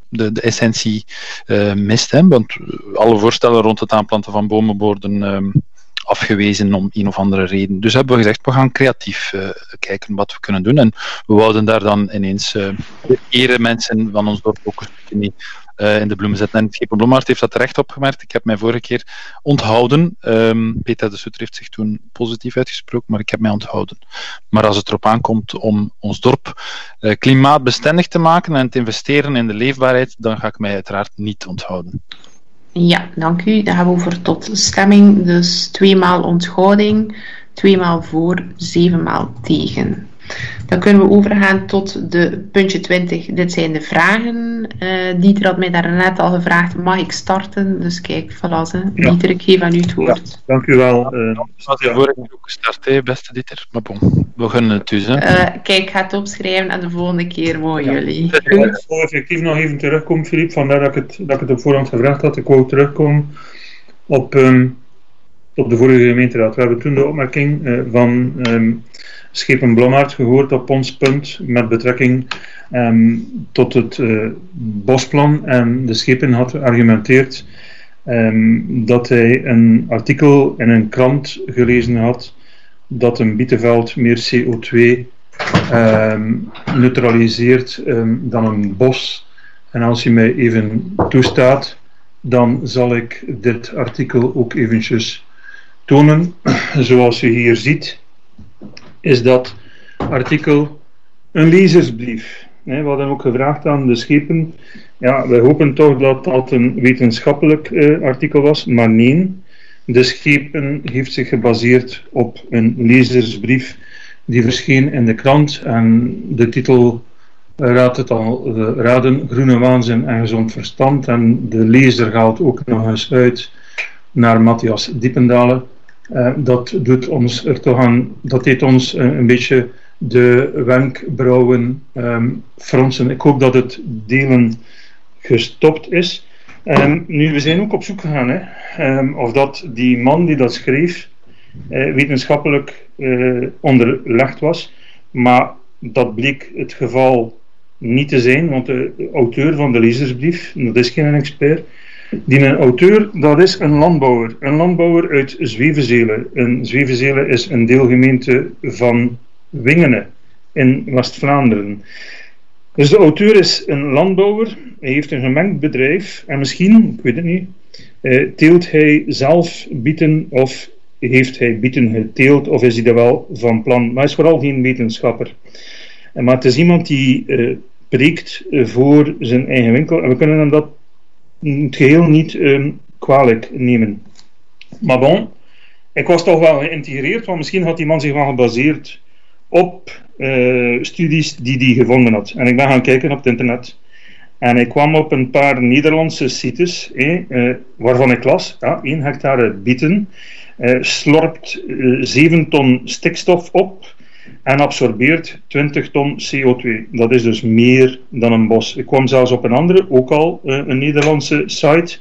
de essentie mist. Hè? Want alle voorstellen rond het aanplanten van bomen worden afgewezen om een of andere reden. Dus hebben we gezegd, we gaan creatief kijken wat we kunnen doen. En we wouden daar dan ineens ere mensen van ons dorp ook een stukje in de bloemen zetten. En Schepen Blommaert heeft dat terecht opgemerkt. Ik heb mij vorige keer onthouden. Peter de Sutter heeft zich toen positief uitgesproken, maar ik heb mij onthouden. Maar als het erop aankomt om ons dorp klimaatbestendig te maken en te investeren in de leefbaarheid, dan ga ik mij uiteraard niet onthouden. Ja, dank u. Dan gaan we over tot stemming. Dus 2 maal onthouding, 2 maal voor, 7 maal tegen. Dan kunnen we overgaan tot de puntje 20. Dit zijn de vragen. Dieter had mij daarnet al gevraagd, mag ik starten? Dus kijk, voilà. Dieter, ik geef aan u het woord. Ja, dank u wel. Dat is vorige keer ook gestart, beste Dieter. Maar bon, we gunnen het dus. Kijk, ik ga het opschrijven en de volgende keer mogen jullie. Ik wil effectief nog even terugkomen, Filip. Vandaar dat ik het op voorhand gevraagd had. Ik wou terugkomen op de vorige gemeenteraad. We hebben toen de opmerking van Schepen Blommaert gehoord op ons punt met betrekking tot het bosplan. En de Schepen had geargumenteerd dat hij een artikel in een krant gelezen had dat een bietenveld meer CO2 neutraliseert dan een bos. En als u mij even toestaat, dan zal ik dit artikel ook eventjes tonen. Zoals u hier ziet, is dat artikel een lezersbrief. We hadden ook gevraagd aan de Schepen. Ja, wij hopen toch dat dat een wetenschappelijk artikel was, maar nee. De Schepen heeft zich gebaseerd op een lezersbrief die verscheen in de krant. En de titel raadt het al raden, Groene Waanzin en Gezond Verstand. En de lezer gaat ook nog eens uit naar Matthias Diependalen. Dat deed ons een beetje de wenkbrauwen fronsen. Ik hoop dat het delen gestopt is. Nu, we zijn ook op zoek gegaan of dat die man die dat schreef wetenschappelijk onderlegd was, maar dat bleek het geval niet te zijn, want de auteur van de lezersbrief, dat is geen expert, die een auteur, dat is een landbouwer uit Zwevenzelen. En Zwevenzelen is een deelgemeente van Wingene in West-Vlaanderen. Dus de auteur is een landbouwer, hij heeft een gemengd bedrijf en misschien, ik weet het niet, teelt hij zelf bieten of heeft hij bieten geteeld of is hij dat wel van plan. Maar hij is vooral geen wetenschapper. Maar het is iemand die preekt voor zijn eigen winkel en we kunnen hem dat het geheel niet kwalijk nemen. Maar bon, ik was toch wel geïntegreerd, want misschien had die man zich wel gebaseerd op studies die hij gevonden had. En ik ben gaan kijken op het internet. En ik kwam op een paar Nederlandse sites, waarvan ik las, 1 hectare bieten slorpt 7 ton stikstof op en absorbeert 20 ton CO2. Dat is dus meer dan een bos. Ik kwam zelfs op een andere, ook al een Nederlandse site.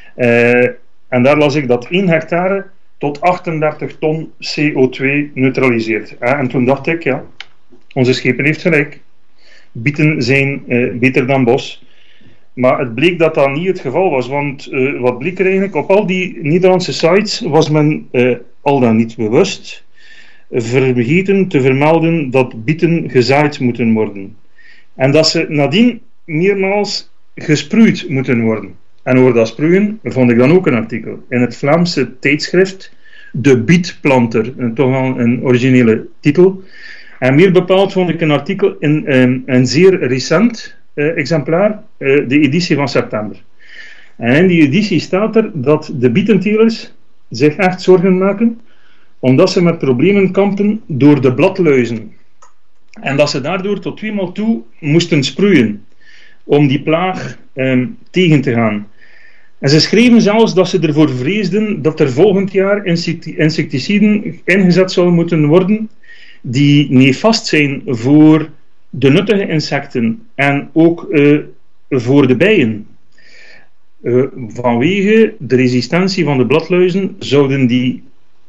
En daar las ik dat 1 hectare tot 38 ton CO2 neutraliseert. En toen dacht ik, ja, onze Schepen heeft gelijk. Bieten zijn beter dan bos. Maar het bleek dat dat niet het geval was. Want wat bleek er eigenlijk? Op al die Nederlandse sites was men al dan niet bewust vergeten te vermelden dat bieten gezaaid moeten worden. En dat ze nadien meermaals gesproeid moeten worden. En over dat sproeien vond ik dan ook een artikel in het Vlaamse tijdschrift De Bietplanter, toch wel een originele titel. En meer bepaald vond ik een artikel in een zeer recent exemplaar, de editie van september. En in die editie staat er dat de bietentelers zich echt zorgen maken omdat ze met problemen kampen door de bladluizen. En dat ze daardoor tot 2 maal toe moesten sproeien om die plaag tegen te gaan. En ze schreven zelfs dat ze ervoor vreesden dat er volgend jaar insecticiden ingezet zouden moeten worden die nefast zijn voor de nuttige insecten en ook voor de bijen. Vanwege de resistentie van de bladluizen zouden die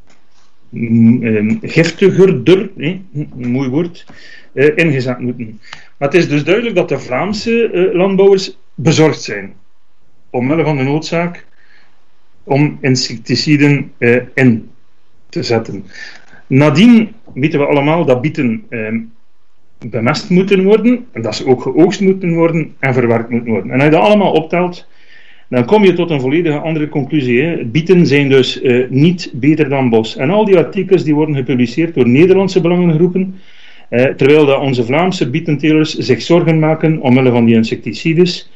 giftigerder, mooi woord, ingezet moeten. Maar het is dus duidelijk dat de Vlaamse landbouwers bezorgd zijn. Omwille van de noodzaak om insecticiden in te zetten. Nadien weten we allemaal dat bieten bemest moeten worden, en dat ze ook geoogst moeten worden en verwerkt moeten worden. En als je dat allemaal optelt, dan kom je tot een volledig andere conclusie. Hè. Bieten zijn dus niet beter dan bos. En al die artikels die worden gepubliceerd door Nederlandse belangengroepen, terwijl dat onze Vlaamse bietentelers zich zorgen maken omwille van die insecticides.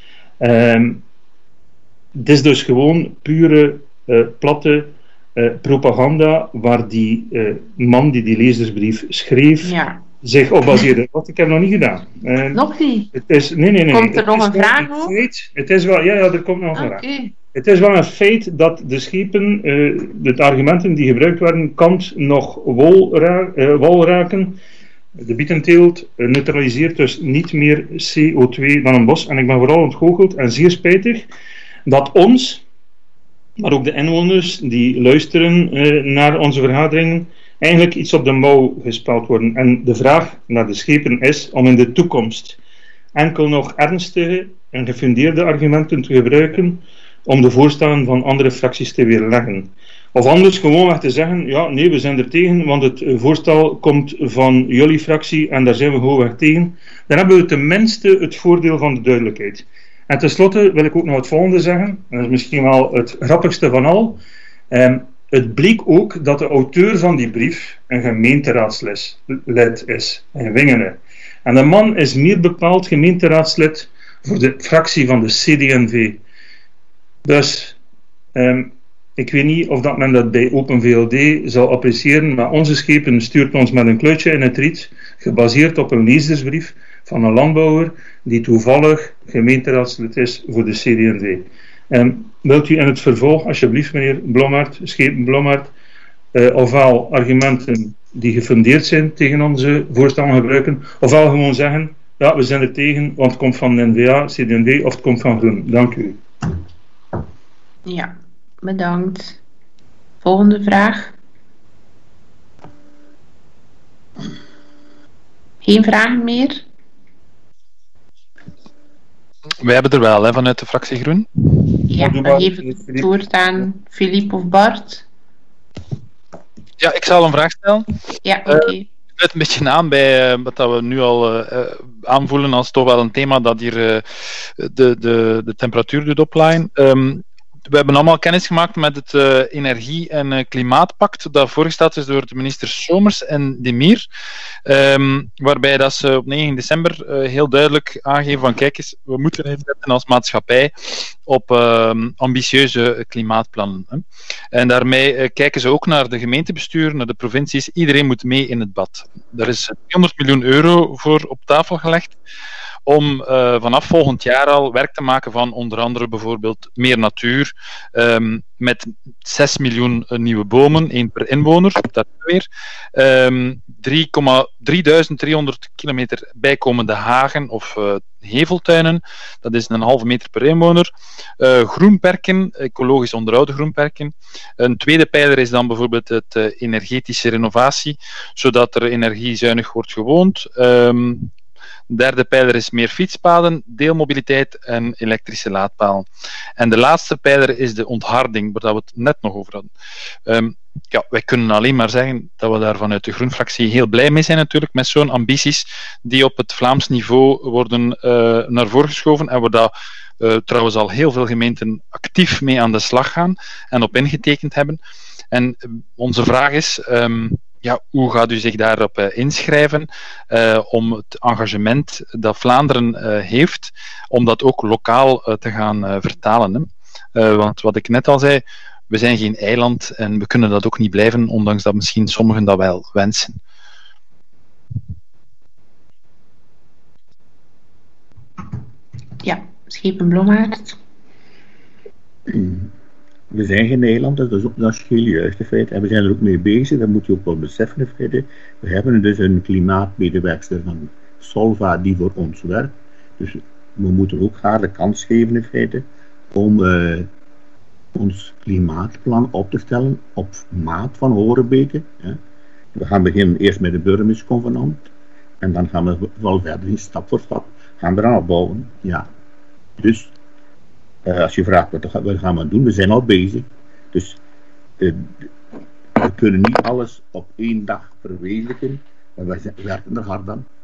Het is dus gewoon pure, platte propaganda waar die man die die lezersbrief schreef zich op baseerde. Wat ik heb nog niet gedaan. Nog niet? Het is, nee. Komt er nog een vraag over? Het is wel, ja, er komt nog een vraag. Het is wel een feit dat de schepen, de argumenten die gebruikt werden, kant nog wal raken. De bietenteelt neutraliseert dus niet meer CO2 dan een bos. En ik ben vooral ontgoocheld en zeer spijtig dat ons, maar ook de inwoners die luisteren naar onze vergaderingen, eigenlijk iets op de mouw gespeld worden. En de vraag naar de schepen is om in de toekomst enkel nog ernstige en gefundeerde argumenten te gebruiken om de voorstellen van andere fracties te weerleggen. Of anders gewoonweg te zeggen, ja, nee, we zijn er tegen, want het voorstel komt van jullie fractie en daar zijn we gewoonweg tegen. Dan hebben we tenminste het voordeel van de duidelijkheid. En tenslotte wil ik ook nog het volgende zeggen, en dat is misschien wel het grappigste van al. Het bleek ook dat de auteur van die brief een gemeenteraadslid is, in Wingene. En de man is meer bepaald gemeenteraadslid voor de fractie van de CD&V. Dus ik weet niet of dat men dat bij Open VLD zal appreciëren, maar onze schepen stuurt ons met een kluitje in het riet, gebaseerd op een lezersbrief van een landbouwer die toevallig gemeenteraadslid is voor de CD&V. Wilt u in het vervolg, alsjeblieft meneer Blommaert, schepen Blommaert, ofwel argumenten die gefundeerd zijn tegen onze voorstellen gebruiken, ofwel gewoon zeggen, ja, we zijn er tegen, want het komt van de N-VA, CD&V of het komt van Groen. Dank u. Ja, bedankt. Volgende vraag. Geen vragen meer? Wij hebben er wel, hè, vanuit de fractie Groen. Ja, dan geef ik het woord aan Philippe of Bart. Ja, ik zal een vraag stellen. Ja, oké. Het sluit een beetje aan bij wat we nu al aanvoelen als toch wel een thema dat hier de temperatuur doet oplaaien. We hebben allemaal kennis gemaakt met het Energie- en Klimaatpact dat voorgesteld is door de minister Somers en De Mier, waarbij dat ze op 9 december heel duidelijk aangeven van kijk eens, we moeten inzetten als maatschappij op ambitieuze klimaatplannen. Hè. En daarmee kijken ze ook naar de gemeentebestuur, naar de provincies. Iedereen moet mee in het bad. Er is 200 miljoen euro voor op tafel gelegd om vanaf volgend jaar al werk te maken van onder andere bijvoorbeeld meer natuur, met 6 miljoen nieuwe bomen, 1 per inwoner, dat weer. 3300 kilometer bijkomende hagen of heveltuinen, dat is een halve meter per inwoner. Groenperken, ecologisch onderhouden groenperken. Een tweede pijler is dan bijvoorbeeld het energetische renovatie, zodat er energiezuinig wordt gewoond. Derde pijler is meer fietspaden, deelmobiliteit en elektrische laadpalen. En de laatste pijler is de ontharding, waar we het net nog over hadden. Ja, wij kunnen alleen maar zeggen dat we daar vanuit de Groenfractie heel blij mee zijn natuurlijk, met zo'n ambities die op het Vlaams niveau worden naar voren geschoven en waar dat, trouwens al heel veel gemeenten actief mee aan de slag gaan en op ingetekend hebben. En onze vraag is, ja, hoe gaat u zich daarop inschrijven om het engagement dat Vlaanderen heeft, om dat ook lokaal te gaan vertalen? Hè? Want wat ik net al zei, we zijn geen eiland en we kunnen dat ook niet blijven, ondanks dat misschien sommigen dat wel wensen. Ja, schepen Blommaert. We zijn geen eiland, dat is heel juist in feite. En we zijn er ook mee bezig, dat moet je ook wel beseffen in feite. We hebben dus een klimaatmedewerkster van Solva die voor ons werkt. Dus we moeten ook haar de kans geven in feite om ons klimaatplan op te stellen op maat van Horebeke. Ja. We gaan beginnen eerst met de burgemeestersconvenant en dan gaan we wel verder, stap voor stap, gaan we eraan opbouwen. Ja. Dus, als je vraagt wat gaan we doen, we zijn al bezig. Dus, we kunnen niet alles op 1 dag verwezenlijken, maar we werken er hard aan.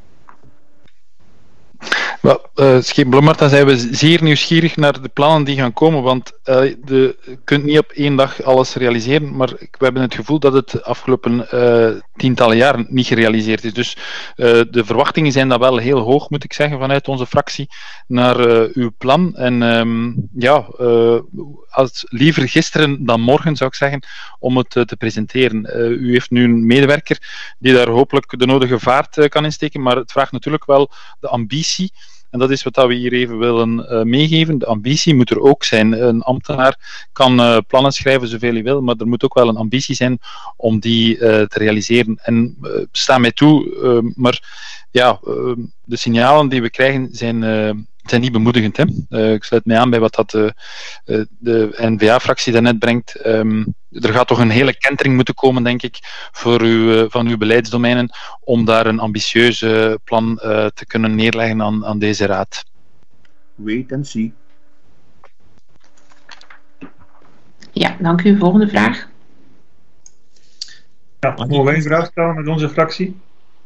Scheep Blommert, dan zijn we zeer nieuwsgierig naar de plannen die gaan komen, want je kunt niet op 1 dag alles realiseren, maar we hebben het gevoel dat het de afgelopen tientallen jaren niet gerealiseerd is. Dus de verwachtingen zijn dan wel heel hoog, moet ik zeggen, vanuit onze fractie, naar uw plan. En als liever gisteren dan morgen, zou ik zeggen, om het te presenteren. U heeft nu een medewerker die daar hopelijk de nodige vaart kan insteken, maar het vraagt natuurlijk wel de ambitie. En dat is wat we hier even willen meegeven. De ambitie moet er ook zijn. Een ambtenaar kan plannen schrijven zoveel hij wil, maar er moet ook wel een ambitie zijn om die te realiseren. En sta mij toe, maar ja, de signalen die we krijgen zijn niet bemoedigend. Hè? Ik sluit mij aan bij wat de N-VA-fractie daarnet brengt. Er gaat toch een hele kentering moeten komen, denk ik, van uw beleidsdomeinen om daar een ambitieuze plan te kunnen neerleggen aan deze raad. Wait and see. Ja, dank u. Volgende vraag. Ja, mogen wij een vraag stellen met onze fractie?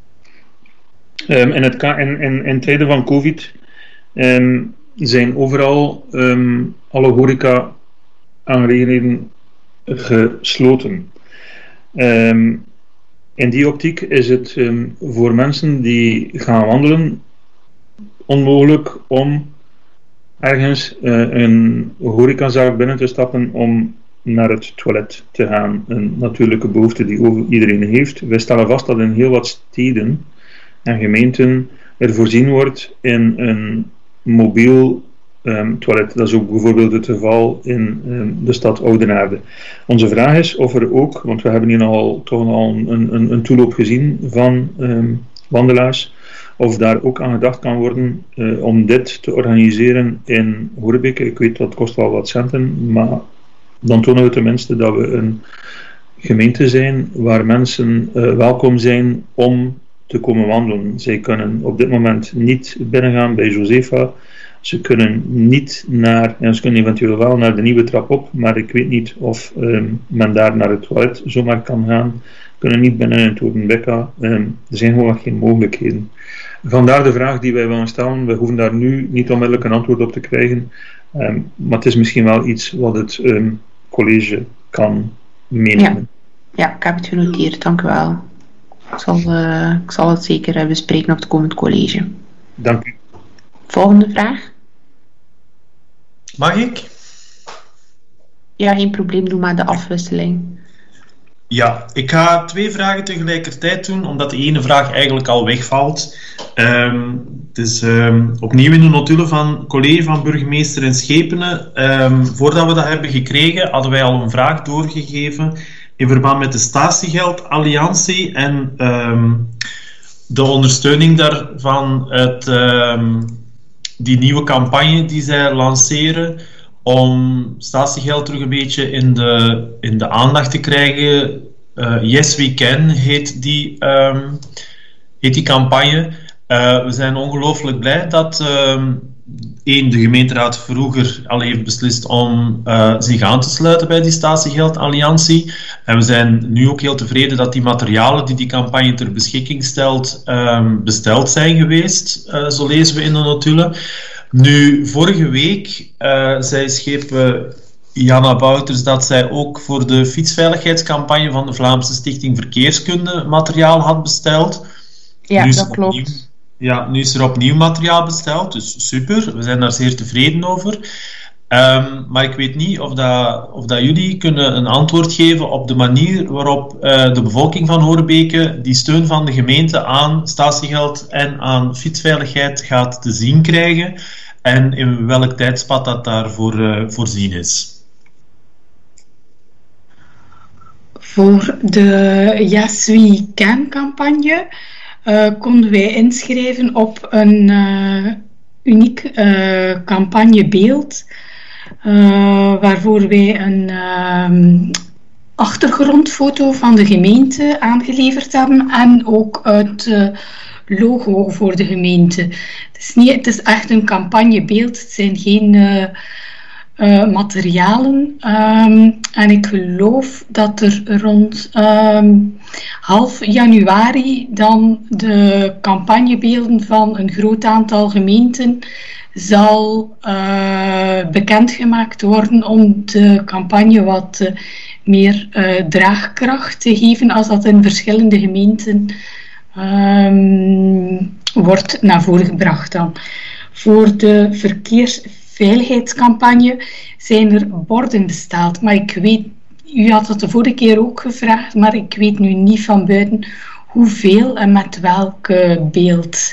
In tijden van COVID zijn overal alle horeca-aangelegenheden gesloten. In die optiek is het voor mensen die gaan wandelen onmogelijk om ergens een horecazaak binnen te stappen om naar het toilet te gaan. Een natuurlijke behoefte die iedereen heeft. Wij stellen vast dat in heel wat steden en gemeenten er voorzien wordt in een mobiel toilet. Dat is ook bijvoorbeeld het geval in de stad Oudenaarde. Onze vraag is of er ook, want we hebben hier toch al een toeloop gezien van wandelaars, of daar ook aan gedacht kan worden om dit te organiseren in Horebeke. Ik weet dat kost wel wat centen, maar dan tonen we tenminste dat we een gemeente zijn waar mensen welkom zijn om te komen wandelen. Zij kunnen op dit moment niet binnengaan bij Josefa. Ze kunnen niet ze kunnen eventueel wel naar de nieuwe trap op, maar ik weet niet of men daar naar het toilet zomaar kan gaan. Kunnen niet binnen in het Oudenbekka. Er zijn gewoon geen mogelijkheden. Vandaar de vraag die wij willen stellen. We hoeven daar nu niet onmiddellijk een antwoord op te krijgen, maar het is misschien wel iets wat het college kan meenemen. Ja, ik heb het genoteerd, dank u wel. Ik zal het zeker bespreken op het komend college. Dank u. Volgende vraag. Mag ik? Ja, geen probleem, doe maar de afwisseling. Ja, ik ga 2 vragen tegelijkertijd doen, omdat de ene vraag eigenlijk al wegvalt. Het is opnieuw in de notulen van college van burgemeester in Schepenen. Voordat we dat hebben gekregen, hadden wij al een vraag doorgegeven in verband met de statiegeldalliantie en de ondersteuning daarvan uit die nieuwe campagne die zij lanceren om statiegeld terug een beetje in de aandacht te krijgen. Yes We Can heet die campagne. We zijn ongelooflijk blij dat de gemeenteraad vroeger al heeft beslist om zich aan te sluiten bij die statiegeldalliantie. En we zijn nu ook heel tevreden dat die materialen die die campagne ter beschikking stelt, besteld zijn geweest. Zo lezen we in de notulen. Nu, vorige week zei schepen Janna Bouters dat zij ook voor de fietsveiligheidscampagne van de Vlaamse Stichting Verkeerskunde materiaal had besteld. Ja, dat klopt. Nu is er opnieuw materiaal besteld, dus super. We zijn daar zeer tevreden over. Maar ik weet niet of dat jullie kunnen een antwoord geven op de manier waarop de bevolking van Horebeke die steun van de gemeente aan statiegeld en aan fietsveiligheid gaat te zien krijgen en in welk tijdspad dat daarvoor voorzien is. Voor de Yes We Can campagne konden wij inschrijven op een uniek campagnebeeld, waarvoor wij een achtergrondfoto van de gemeente aangeleverd hebben en ook uit logo voor de gemeente. Het is echt een campagnebeeld, het zijn geen materialen. En ik geloof dat er rond half januari dan de campagnebeelden van een groot aantal gemeenten zal bekendgemaakt worden om de campagne wat meer draagkracht te geven als dat in verschillende gemeenten wordt naar voren gebracht dan. Voor de verkeersveiligheidscampagne zijn er borden besteld, maar ik weet, u had het de vorige keer ook gevraagd, maar ik weet nu niet van buiten hoeveel en met welk beeld.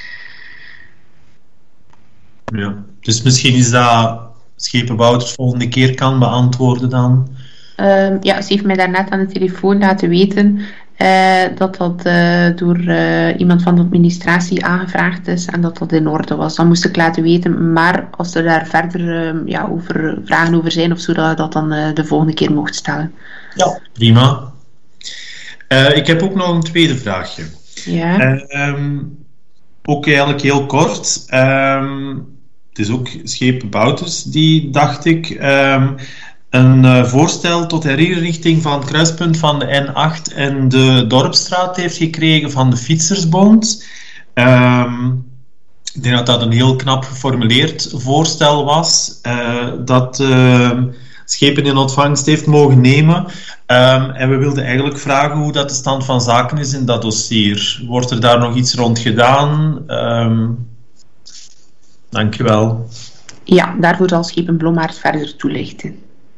Ja, dus misschien is dat Schepen-Wouters volgende keer kan beantwoorden dan. Ja, ze heeft mij daarnet aan de telefoon laten weten dat door iemand van de administratie aangevraagd is en dat in orde was. Dan moest ik laten weten, maar als er daar verder over vragen over zijn of zo, dat je dat dan de volgende keer mocht stellen. Ja, prima. Ik heb ook nog een tweede vraagje. Ja. Ook eigenlijk heel kort. Het is ook Schepen-Wouters die, dacht ik, een voorstel tot herinrichting van het kruispunt van de N8 en de Dorpstraat heeft gekregen van de Fietsersbond. Ik denk dat dat een heel knap geformuleerd voorstel was, dat Schepen in ontvangst heeft mogen nemen. En we wilden eigenlijk vragen hoe dat de stand van zaken is in dat dossier. Wordt er daar nog iets rond gedaan? Dankjewel. Ja, daarvoor zal Schepen Blommaert verder toelichten.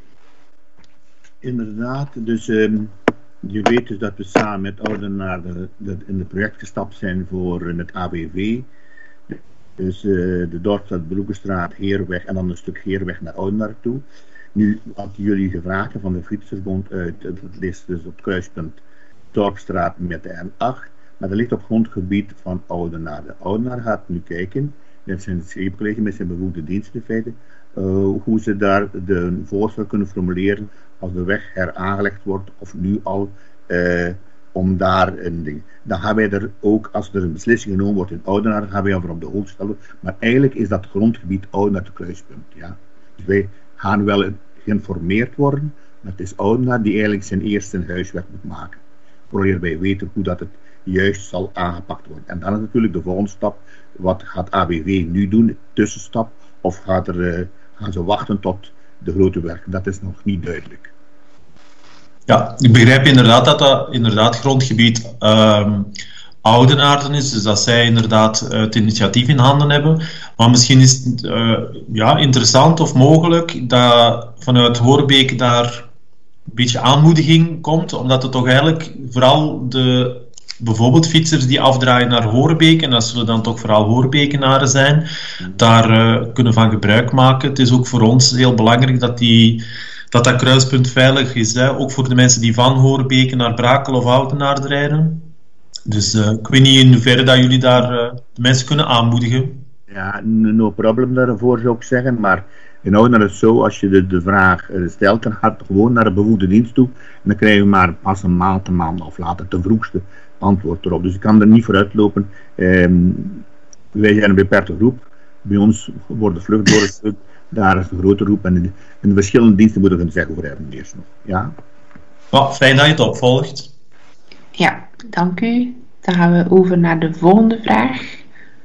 Inderdaad, dus je weet dus dat we samen met Oudenaarde in het project gestapt zijn voor het ABV. Dus de Dorpstraat, Broekenstraat, Heerweg en dan een stuk Heerweg naar Oudenaarde toe. Nu had jullie gevraagd van de Fietsersbond uit, dat is dus op het kruispunt Dorpstraat met de N8, maar dat ligt op grondgebied van Oudenaarde. Oudenaarde gaat nu kijken, dat zijn de scheepcollega's met zijn bevoegde diensten in feite, hoe ze daar de voorstel kunnen formuleren als de weg heraangelegd wordt of nu al om daar een ding. Dan gaan wij er ook, als er een beslissing genomen wordt in Oudenaarde, gaan wij over op de hoogte stellen. Maar eigenlijk is dat grondgebied Oudenaarde kruispunt. Ja? Dus wij gaan wel geïnformeerd worden, maar het is Oudenaarde die eigenlijk zijn eerste huiswerk moet maken. Voordat wij weten hoe dat het juist zal aangepakt worden. En dan is natuurlijk de volgende stap, wat gaat ABV nu doen, de tussenstap, of gaan ze wachten tot de grote werk? Dat is nog niet duidelijk. Ja, ik begrijp inderdaad dat dat inderdaad grondgebied Oudenaarde is, dus dat zij inderdaad het initiatief in handen hebben. Maar misschien is het interessant of mogelijk dat vanuit Horebeke daar een beetje aanmoediging komt, omdat het toch eigenlijk vooral bijvoorbeeld fietsers die afdraaien naar Horebeke, en dat zullen dan toch vooral Horebekenaren zijn, daar kunnen van gebruik maken. Het is ook voor ons heel belangrijk dat kruispunt veilig is, hè? Ook voor de mensen die van Horebeke naar Brakel of Oudenaarde rijden. Dus ik weet niet in hoeverre dat jullie daar de mensen kunnen aanmoedigen. Ja, no problem daarvoor zou ik zeggen, maar in Oudenaarde is het zo, als je de vraag stelt, dan gaat het gewoon naar de bevoegde dienst toe en dan krijg je maar pas een maand of later ten vroegste antwoord erop. Dus ik kan er niet vooruit lopen. Wij zijn een beperkte groep. Bij ons worden vlucht doorgestuurd. Daar is een grote groep en de verschillende diensten moeten we het zeggen over hebben eerst nog. Ja? Oh, fijn dat je het opvolgt. Ja, dank u. Dan gaan we over naar de volgende vraag.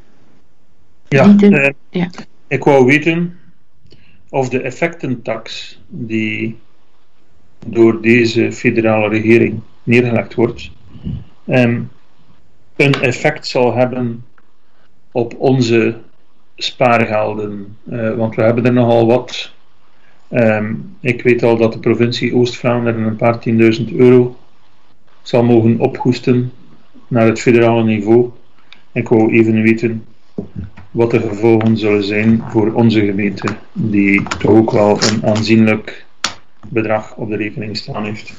Ja, ik wou weten of de effectentax die door deze federale regering neergelegd wordt, een effect zal hebben op onze spaargelden. Want we hebben er nogal wat. Ik weet al dat de provincie Oost-Vlaanderen een paar 10.000 euro zal mogen ophoesten naar het federale niveau. Ik wou even weten wat de gevolgen zullen zijn voor onze gemeente, die toch ook wel een aanzienlijk bedrag op de rekening staan heeft.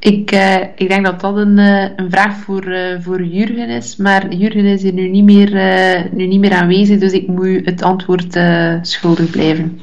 Ik denk dat dat een vraag voor Jurgen is, maar Jurgen is hier nu niet meer aanwezig, dus ik moet u het antwoord schuldig blijven.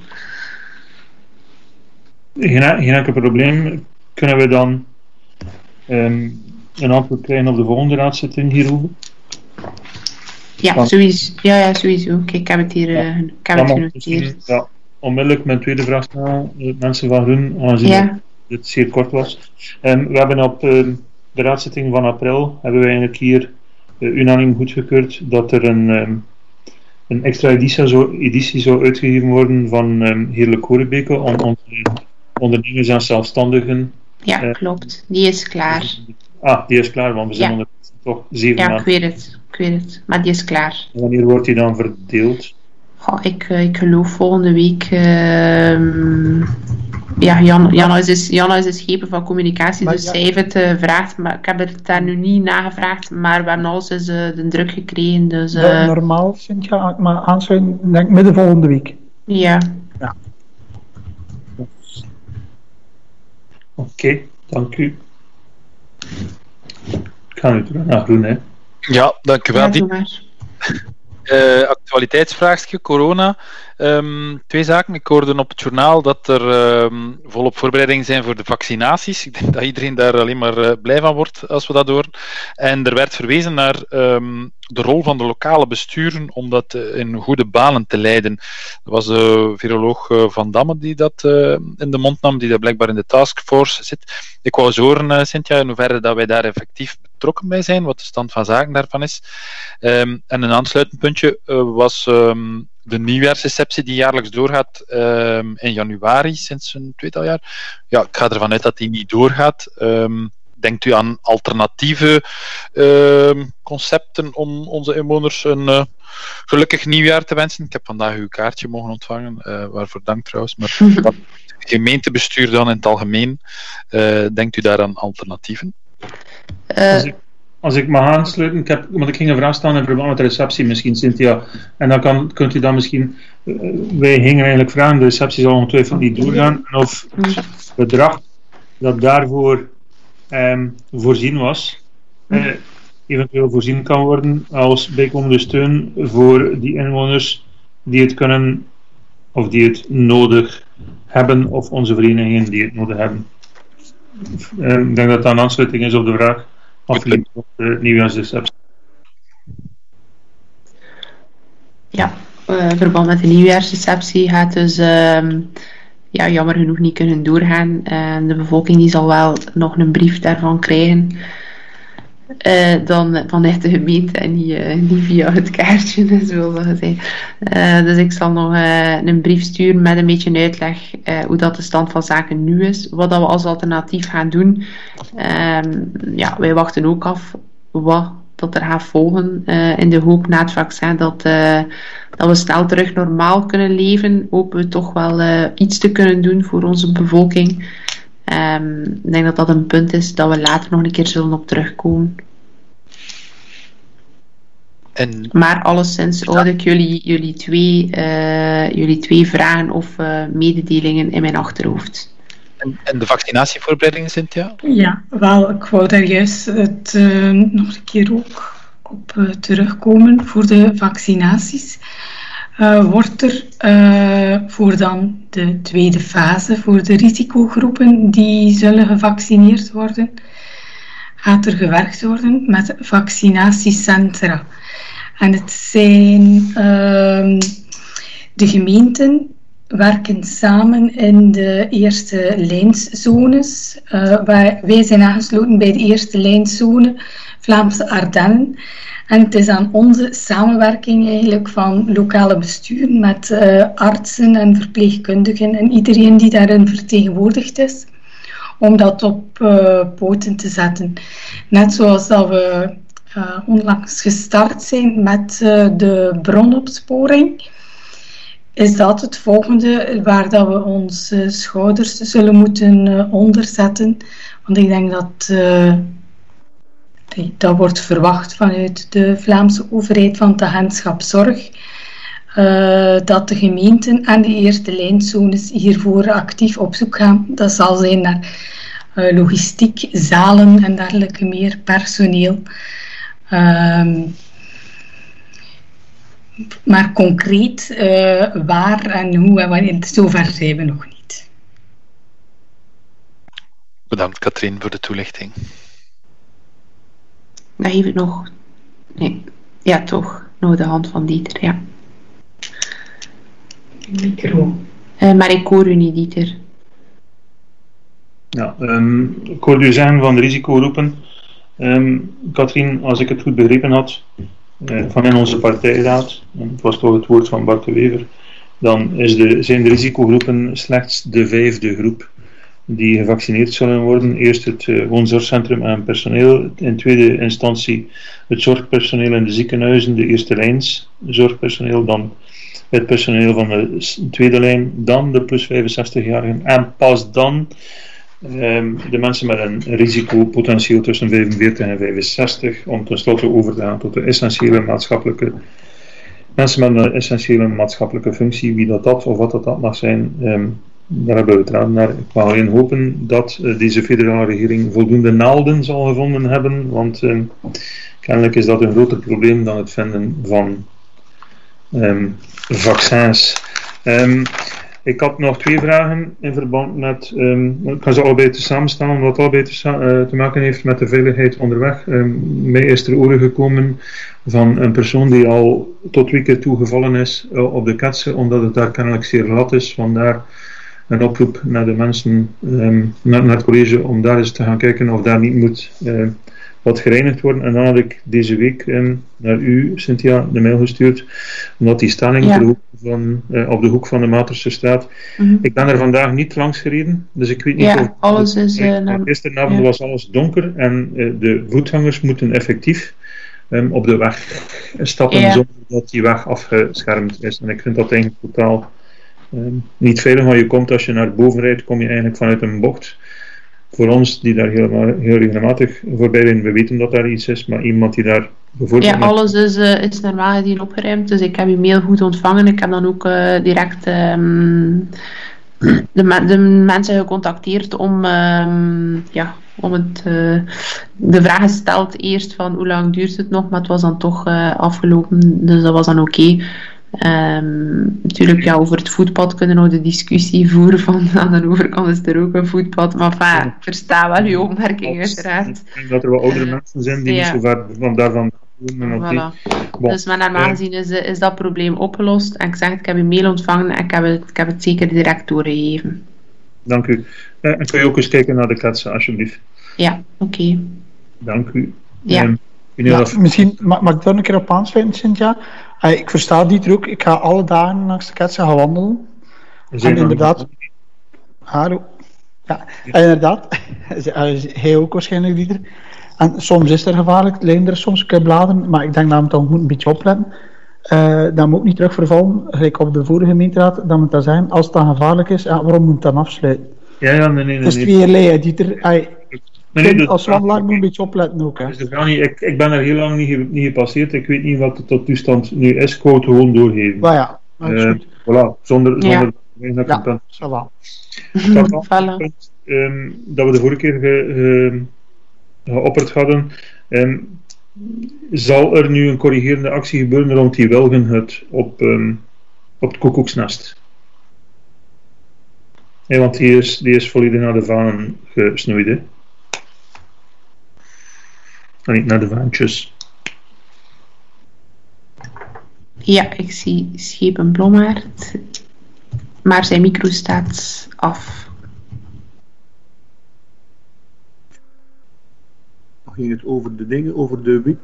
Geen enkel probleem. Kunnen we dan een antwoord krijgen op de volgende raadszitting hierover? Ja, sowieso. Ja, sowieso. Kijk, ik heb het hier genoteerd. Ja, onmiddellijk mijn tweede vraag stellen. Mensen van Groen, aangezien het zeer kort was. We hebben op de raadszitting van april hebben wij eigenlijk hier unaniem goedgekeurd dat er een extra editie zou uitgegeven worden van Heerlijk Horebeke om onze ondernemers en zelfstandigen. Ja, klopt. Die is klaar. Die is klaar, want we zijn ondertussen toch 7 maanden. Ja, ik weet het. Maar die is klaar. Wanneer wordt die dan verdeeld? Ik geloof volgende week. Janna is de schepen van communicatie, dus zij heeft het gevraagd, maar ik heb het daar nu niet nagevraagd, maar we hebben alles de druk gekregen. Dus, normaal, Cynthia, maar aansluiten, denk midden volgende week. Ja. Oké, dank u. Ik ga nu terug naar Groen, hè. Ja, dank u wel. Ja, doe maar. Actualiteitsvraagstuk, corona. 2 zaken. Ik hoorde op het journaal dat er volop voorbereidingen zijn voor de vaccinaties. Ik denk dat iedereen daar alleen maar blij van wordt als we dat horen. En er werd verwezen naar de rol van de lokale besturen om dat in goede banen te leiden. Er was de viroloog Van Damme die dat in de mond nam, die dat blijkbaar in de taskforce zit. Ik wou eens horen, Cynthia, in hoeverre dat wij daar effectief betrokken bij zijn, wat de stand van zaken daarvan is. En een aansluitend puntje was de nieuwjaarsreceptie die jaarlijks doorgaat in januari, sinds een 2-tal jaar. Ja, ik ga ervan uit dat die niet doorgaat. Denkt u aan alternatieve concepten om onze inwoners een gelukkig nieuwjaar te wensen? Ik heb vandaag uw kaartje mogen ontvangen, waarvoor dank trouwens. Maar het gemeentebestuur dan in het algemeen, denkt u daar aan alternatieven? Als ik mag aansluiten, want ik ging een vraag stellen in verband met de receptie misschien, Cynthia. En dan kunt u dan misschien... wij gingen eigenlijk vragen, de receptie zal ongetwijfeld niet doorgaan, en of het bedrag dat daarvoor voorzien was, eventueel voorzien kan worden als bijkomende steun voor die inwoners die het kunnen, of die het nodig hebben, of onze verenigingen die het nodig hebben. Ik denk dat dat een aansluiting is op de vraag afgelegd op de nieuwjaarsreceptie. Ja, verband met de nieuwjaarsreceptie gaat dus jammer genoeg niet kunnen doorgaan. De bevolking die zal wel nog een brief daarvan krijgen. Dan vanuit de gemeente en niet via het kaartje, zoals dat gezegd. Dus ik zal nog een brief sturen met een beetje een uitleg hoe dat de stand van zaken nu is. Wat dat we als alternatief gaan doen. Wij wachten ook af wat dat er gaat volgen. In de hoop na het vaccin dat we snel terug normaal kunnen leven. Hopen we toch wel iets te kunnen doen voor onze bevolking. Ik denk dat dat een punt is dat we later nog een keer zullen op terugkomen. Maar alleszins houd ik jullie twee vragen of mededelingen in mijn achterhoofd. En de vaccinatievoorbereidingen, Cynthia? Ja, wel, ik wou daar juist nog een keer ook op terugkomen voor de vaccinaties. Wordt er voor dan de tweede fase, voor de risicogroepen die zullen gevaccineerd worden, gaat er gewerkt worden met vaccinatiecentra. En het zijn de gemeenten werken samen in de eerste lijnszones. Wij zijn aangesloten bij de eerste lijnzone Vlaamse Ardennen. En het is aan onze samenwerking eigenlijk van lokale besturen met artsen en verpleegkundigen en iedereen die daarin vertegenwoordigd is, om dat op poten te zetten. Net zoals dat we onlangs gestart zijn met de bronopsporing, is dat het volgende waar dat we onze schouders zullen moeten onderzetten. Want ik denk dat wordt verwacht vanuit de Vlaamse overheid van het agentschap Zorg, dat de gemeenten en de eerste lijnzones hiervoor actief op zoek gaan. Dat zal zijn naar logistiek, zalen en dergelijke meer, personeel. Maar concreet waar en hoe en wanneer, zover zijn we nog niet. Bedankt Katrien voor de toelichting. Dan geef ik nog... Nee. Ja, toch. Nog de hand van Dieter, ja. Micro. Maar ik hoor u niet, Dieter. Ja, ik hoorde u zeggen van de risicogroepen. Katrien, als ik het goed begrepen had, van in onze partijraad, en het was toch het woord van Bart de Wever, dan zijn de risicogroepen slechts de 5e groep die gevaccineerd zullen worden. Eerst het woonzorgcentrum en personeel, in tweede instantie het zorgpersoneel in de ziekenhuizen, de eerste lijns zorgpersoneel, dan het personeel van de tweede lijn, dan de plus 65-jarigen en pas dan de mensen met een risicopotentieel tussen 45 en 65, om tenslotte over te gaan tot de essentiële maatschappelijke mensen met een essentiële maatschappelijke functie, wie dat of wat dat mag zijn. Daar hebben we het raad naar. Ik mag alleen hopen dat deze federale regering voldoende naalden zal gevonden hebben, want kennelijk is dat een groter probleem dan het vinden van vaccins. Ik had nog 2 vragen in verband met, ik ga ze allebei te samenstellen, omdat het allebei te maken heeft met de veiligheid onderweg. Mij is ter oren gekomen van een persoon die al tot 2 keer toegevallen is op de Ketsen, omdat het daar kennelijk zeer glad is. Vandaar een oproep naar de mensen, naar het college, om daar eens te gaan kijken of daar niet moet wat gereinigd worden. En dan had ik deze week naar u, Cynthia, de mail gestuurd, omdat die stelling op de hoek van de Materse straat. Ik ben er vandaag niet langs gereden, dus ik weet niet of... alles is... Gisteravond was alles donker en de voetgangers moeten effectief op de weg stappen zonder dat die weg afgeschermd is. En ik vind dat eigenlijk totaal niet veilig, want je komt, als je naar boven rijdt, kom je eigenlijk vanuit een bocht. Voor ons, die daar heel regelmatig voorbij rijden, we weten dat daar iets is, maar iemand die daar bijvoorbeeld... Ja, alles is normaal gezien opgeruimd, dus ik heb uw mail goed ontvangen. Ik heb dan ook direct de mensen gecontacteerd om de vraag gesteld eerst van hoe lang duurt het nog, maar het was dan toch afgelopen, dus dat was dan oké. Natuurlijk, over het voetpad kunnen we nog de discussie voeren van aan de overkant is er ook een voetpad, maar ik versta wel uw opmerking uiteraard. Ik denk dat er wel oudere mensen zijn die niet zo ver van daarvan komen. Voilà. Dus maar normaal gezien is dat probleem opgelost en ik heb uw mail ontvangen en ik heb het zeker direct doorgegeven. Dank u. En kun je ook eens kijken naar de Ketsen, alsjeblieft? Ja, oké. Dank u. Misschien mag ik daar een keer op aansluiten, Cynthia. Ik versta die druk. Ik ga alle dagen langs de Ketsen gaan wandelen. En inderdaad... Hallo. Ja, en inderdaad. Hij ook waarschijnlijk, Dieter. En soms is er gevaarlijk. Lijnen er soms bladeren. Maar ik denk dat we dan moet een beetje opletten. Dat moet ook niet terug vervallen. Gelijk op de vorige gemeenteraad. Dat moet dat zijn. Als het dan gevaarlijk is, waarom moet het dan afsluiten? Nee. Het is tweeërlei, Dieter. Als wandelaar moet je een beetje opletten ook. Hè. Dus ik ben er heel lang niet gepasseerd. Ik weet niet wat de toestand nu is. Ik wou het gewoon doorgeven. Maar ja, absoluut. Voilà, zonder ça va. Dat we de vorige keer geopperd hadden. Zal er nu een corrigerende actie gebeuren rond die wilgenhut op het Koekoeksnest? Want die is volledig naar de vanen gesnoeid. Hè? En niet naar de vaantjes. Ja, ik zie Schepen Blommaert, maar zijn micro staat af. Ging het over de dingen, over de WIP?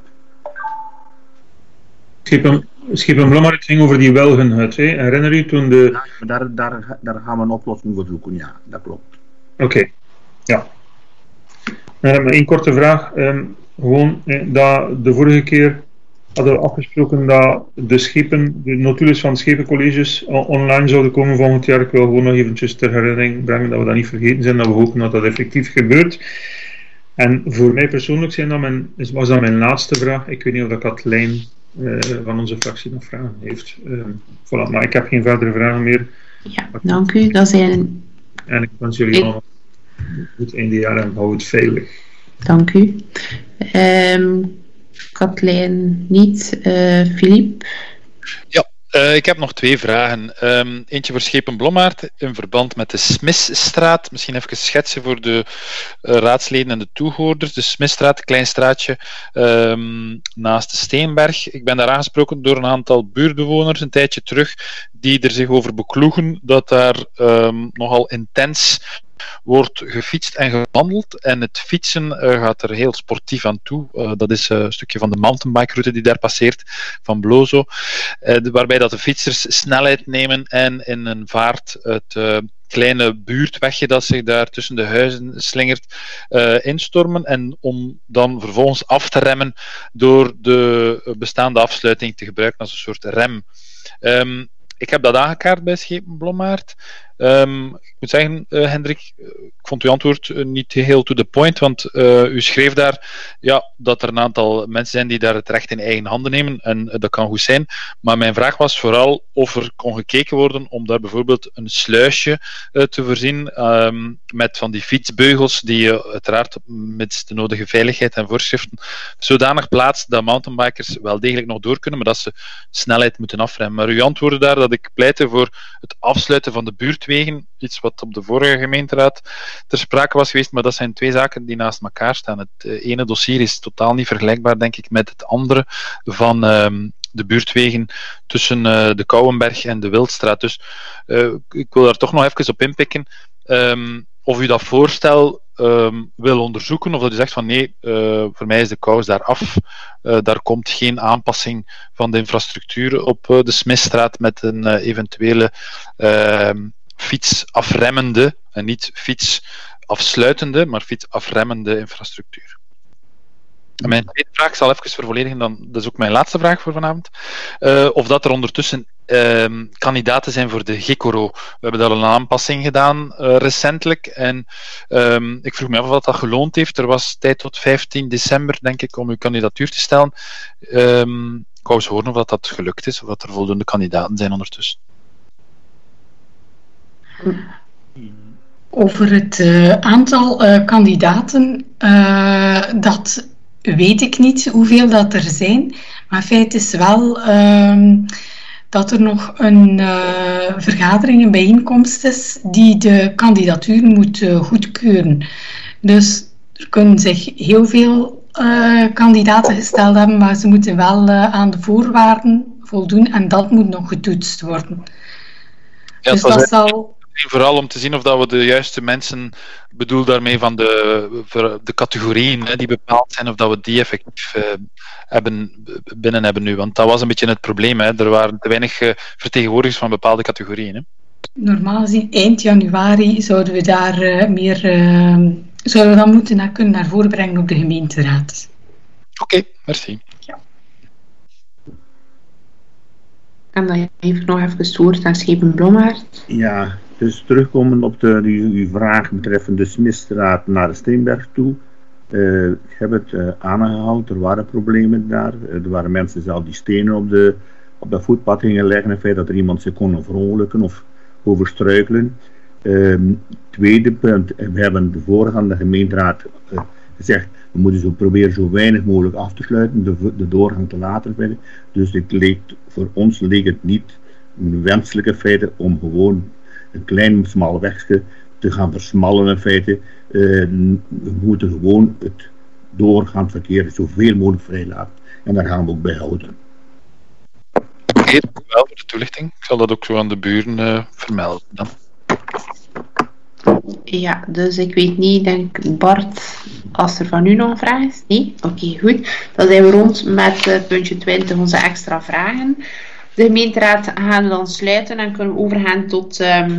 Schepen Blommaert ging over die wilgenhut. Herinner je toen de... Ja, daar gaan we een oplossing voor zoeken, ja, dat klopt. Oké, ja. Maar 1 korte vraag. Gewoon, dat de vorige keer hadden we afgesproken dat de notules van schepencolleges online zouden komen volgend jaar. Ik wil gewoon nog eventjes ter herinnering brengen dat we dat niet vergeten zijn, dat we hopen dat dat effectief gebeurt. En voor mij persoonlijk was dat mijn laatste vraag. Ik weet niet of dat Katlijn van onze fractie nog vragen heeft. Voilà, maar ik heb geen verdere vragen meer. Ja, dank u. Dat zijn... En ik wens jullie allemaal goed einde jaar en hou het veilig. Dank u. Katlijn niet. Philippe? Ja. Ik heb nog 2 vragen. Eentje voor Schepen Blommaert in verband met de Smisstraat. Misschien even schetsen voor de raadsleden en de toehoorders. De Smisstraat, klein straatje naast de Steenberg. Ik ben daar aangesproken door een aantal buurtbewoners een tijdje terug die er zich over bekloegen dat daar nogal intens wordt gefietst en gewandeld. En het fietsen gaat er heel sportief aan toe. Dat is een stukje van de mountainbike-route die daar passeert, van Blozo. Waarbij dat de fietsers snelheid nemen en in een vaart het kleine buurtwegje dat zich daar tussen de huizen slingert, instormen. En om dan vervolgens af te remmen door de bestaande afsluiting te gebruiken als een soort rem. Ik heb dat aangekaart bij Schepen Blommaert. Ik moet zeggen, Hendrik, ik vond uw antwoord niet heel to the point, want u schreef daar dat er een aantal mensen zijn die daar het recht in eigen handen nemen, en dat kan goed zijn, maar mijn vraag was vooral of er kon gekeken worden om daar bijvoorbeeld een sluisje te voorzien met van die fietsbeugels die je uiteraard met de nodige veiligheid en voorschriften zodanig plaatst dat mountainbikers wel degelijk nog door kunnen, maar dat ze snelheid moeten afremmen. Maar u antwoordde daar dat ik pleitte voor het afsluiten van de buurtwegen, iets wat op de vorige gemeenteraad ter sprake was geweest, maar dat zijn 2 zaken die naast elkaar staan. Het ene dossier is totaal niet vergelijkbaar, denk ik, met het andere van de buurtwegen tussen de Kouwenberg en de Wildstraat. Dus ik wil daar toch nog even op inpikken of u dat voorstel wil onderzoeken, of dat u zegt van nee, voor mij is de kous daar af. Daar komt geen aanpassing van de infrastructuur op de Smisstraat met een eventuele fietsafremmende, en niet fietsafsluitende, maar fietsafremmende infrastructuur. En mijn tweede vraag, ik zal even vervolledigen, dat is ook mijn laatste vraag voor vanavond, of dat er ondertussen kandidaten zijn voor de Gikoro. We hebben daar een aanpassing gedaan recentelijk en ik vroeg me af of dat geloond heeft. Er was tijd tot 15 december, denk ik, om uw kandidatuur te stellen. Ik wou eens horen of dat gelukt is, of dat er voldoende kandidaten zijn ondertussen. Over het aantal kandidaten, dat weet ik niet hoeveel dat er zijn, maar feit is wel dat er nog een vergadering, een bijeenkomst is die de kandidatuur moet goedkeuren. Dus er kunnen zich heel veel kandidaten gesteld hebben, maar ze moeten wel aan de voorwaarden voldoen en dat moet nog getoetst worden. Ja, dus dat zal... Vooral om te zien of dat we de juiste mensen, bedoel daarmee van de categorieën die bepaald zijn, of dat we die effectief binnen hebben nu. Want dat was een beetje het probleem. Hè. Er waren te weinig vertegenwoordigers van bepaalde categorieën. Hè. Normaal gezien, eind januari zouden we daar zouden we dat moeten kunnen naar voren brengen op de gemeenteraad. Oké, merci. Ja. En dan even nog even het woord aan Schepen Blommaert. Ja, dus terugkomen op uw vraag betreffende de Smisstraat naar de Steenberg toe. Ik heb het aangehaald, er waren problemen daar. Er waren mensen zelf die stenen op dat voetpad gingen leggen. In feite dat er iemand zich kon verongelukken of overstruikelen. Tweede punt, we hebben de voorgaande gemeenteraad gezegd, we moeten proberen zo weinig mogelijk af te sluiten, de doorgang te laten vinden. Dus voor ons leek het niet een wenselijke feite om gewoon een klein smal wegje te gaan versmallen in feite. We moeten gewoon het doorgaand verkeer zoveel mogelijk vrij laten. En daar gaan we ook bij houden. Oké, dank u wel voor de toelichting. Ik zal dat ook zo aan de buren vermelden dan. Ja, dus ik weet niet, ik denk Bart, als er van u nog een vraag is? Nee? Oké, goed. Dan zijn we rond met puntje 20, onze extra vragen. De gemeenteraad gaan we dan sluiten en kunnen we overgaan tot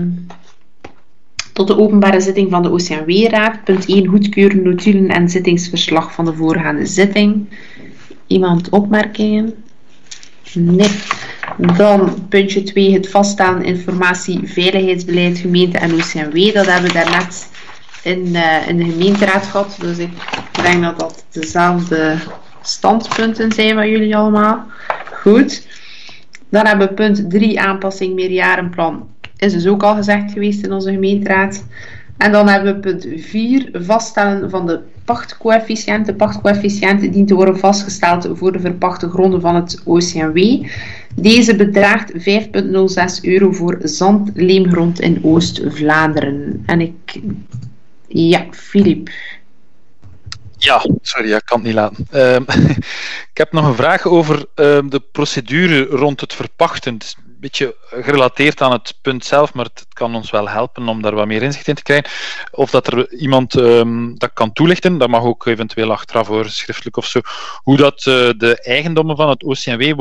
de openbare zitting van de OCMW-raad. Punt 1, goedkeuren, notulen en zittingsverslag van de voorgaande zitting. Iemand opmerkingen? Nee. Dan puntje 2, het vaststaan informatie, veiligheidsbeleid, gemeente en OCMW. Dat hebben we daarnet in de gemeenteraad gehad. Dus ik denk dat dat dezelfde standpunten zijn van jullie allemaal. Goed. Dan hebben we punt 3, aanpassing meerjarenplan. Is dus ook al gezegd geweest in onze gemeenteraad. En dan hebben we punt 4, vaststellen van de pachtcoëfficiënt. De pachtcoëfficiënt dient te worden vastgesteld voor de verpachte gronden van het OCMW. Deze bedraagt €5,06 voor zandleemgrond in Oost-Vlaanderen. En Filip. Ja, sorry, ik kan het niet laten. Ik heb nog een vraag over de procedure rond het verpachten. Het is een beetje gerelateerd aan het punt zelf, maar het kan ons wel helpen om daar wat meer inzicht in te krijgen. Of dat er iemand dat kan toelichten, dat mag ook eventueel achteraf horen, schriftelijk of zo, hoe dat de eigendommen van het OCMW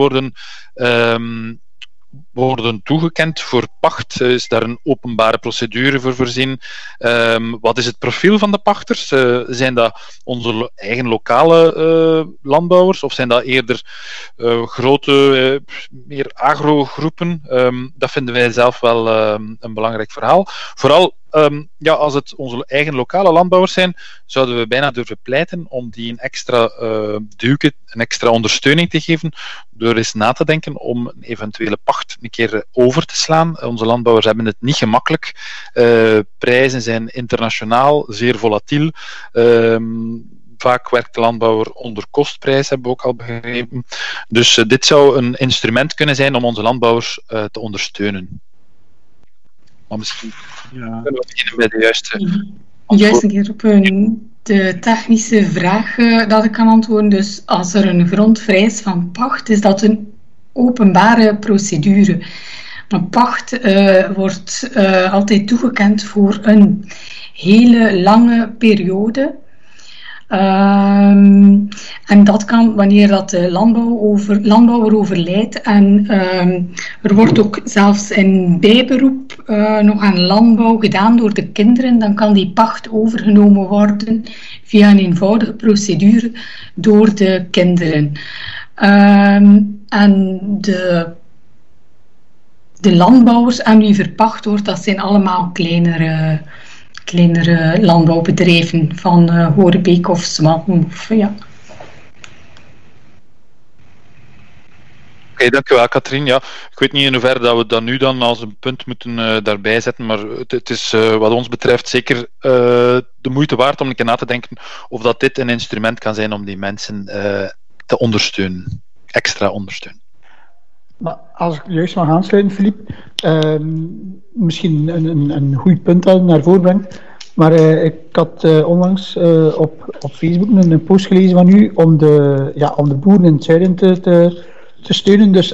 worden toegekend voor pacht. Is daar een openbare procedure voor voorzien? Wat is het profiel van de pachters? Zijn dat onze eigen lokale landbouwers of zijn dat eerder grote, meer agrogroepen? Dat vinden wij zelf wel een belangrijk verhaal. Vooral als het onze eigen lokale landbouwers zijn, zouden we bijna durven pleiten om die een extra duwke, een extra ondersteuning te geven, door eens na te denken om een eventuele pacht een keer over te slaan. Onze landbouwers hebben het niet gemakkelijk. Prijzen zijn internationaal zeer volatiel. Vaak werkt de landbouwer onder kostprijs, hebben we ook al begrepen. Dus dit zou een instrument kunnen zijn om onze landbouwers te ondersteunen. Maar misschien kunnen we beginnen bij de juiste Juist een keer op de technische vraag dat ik kan antwoorden. Dus als er een grond vrij is van pacht, is dat een openbare procedure. Een pacht wordt altijd toegekend voor een hele lange periode. En dat kan wanneer dat de landbouwer overlijdt en er wordt ook zelfs in bijberoep nog aan landbouw gedaan door de kinderen, dan kan die pacht overgenomen worden via een eenvoudige procedure door de kinderen. En de landbouwers aan wie verpacht wordt, dat zijn allemaal kleinere landbouwbedrijven van Horebeek of Zwan. Oké, dankjewel Katrien. Ja, ik weet niet in hoeverre dat we dat nu dan als een punt moeten daarbij zetten, maar het is wat ons betreft zeker de moeite waard om een keer na te denken of dat dit een instrument kan zijn om die mensen te ondersteunen, extra ondersteunen. Maar als ik juist mag aansluiten, Filip, misschien een goed punt dat je naar voren brengt, maar ik had onlangs op Facebook een post gelezen van u om de boeren in het zuiden te steunen. Dus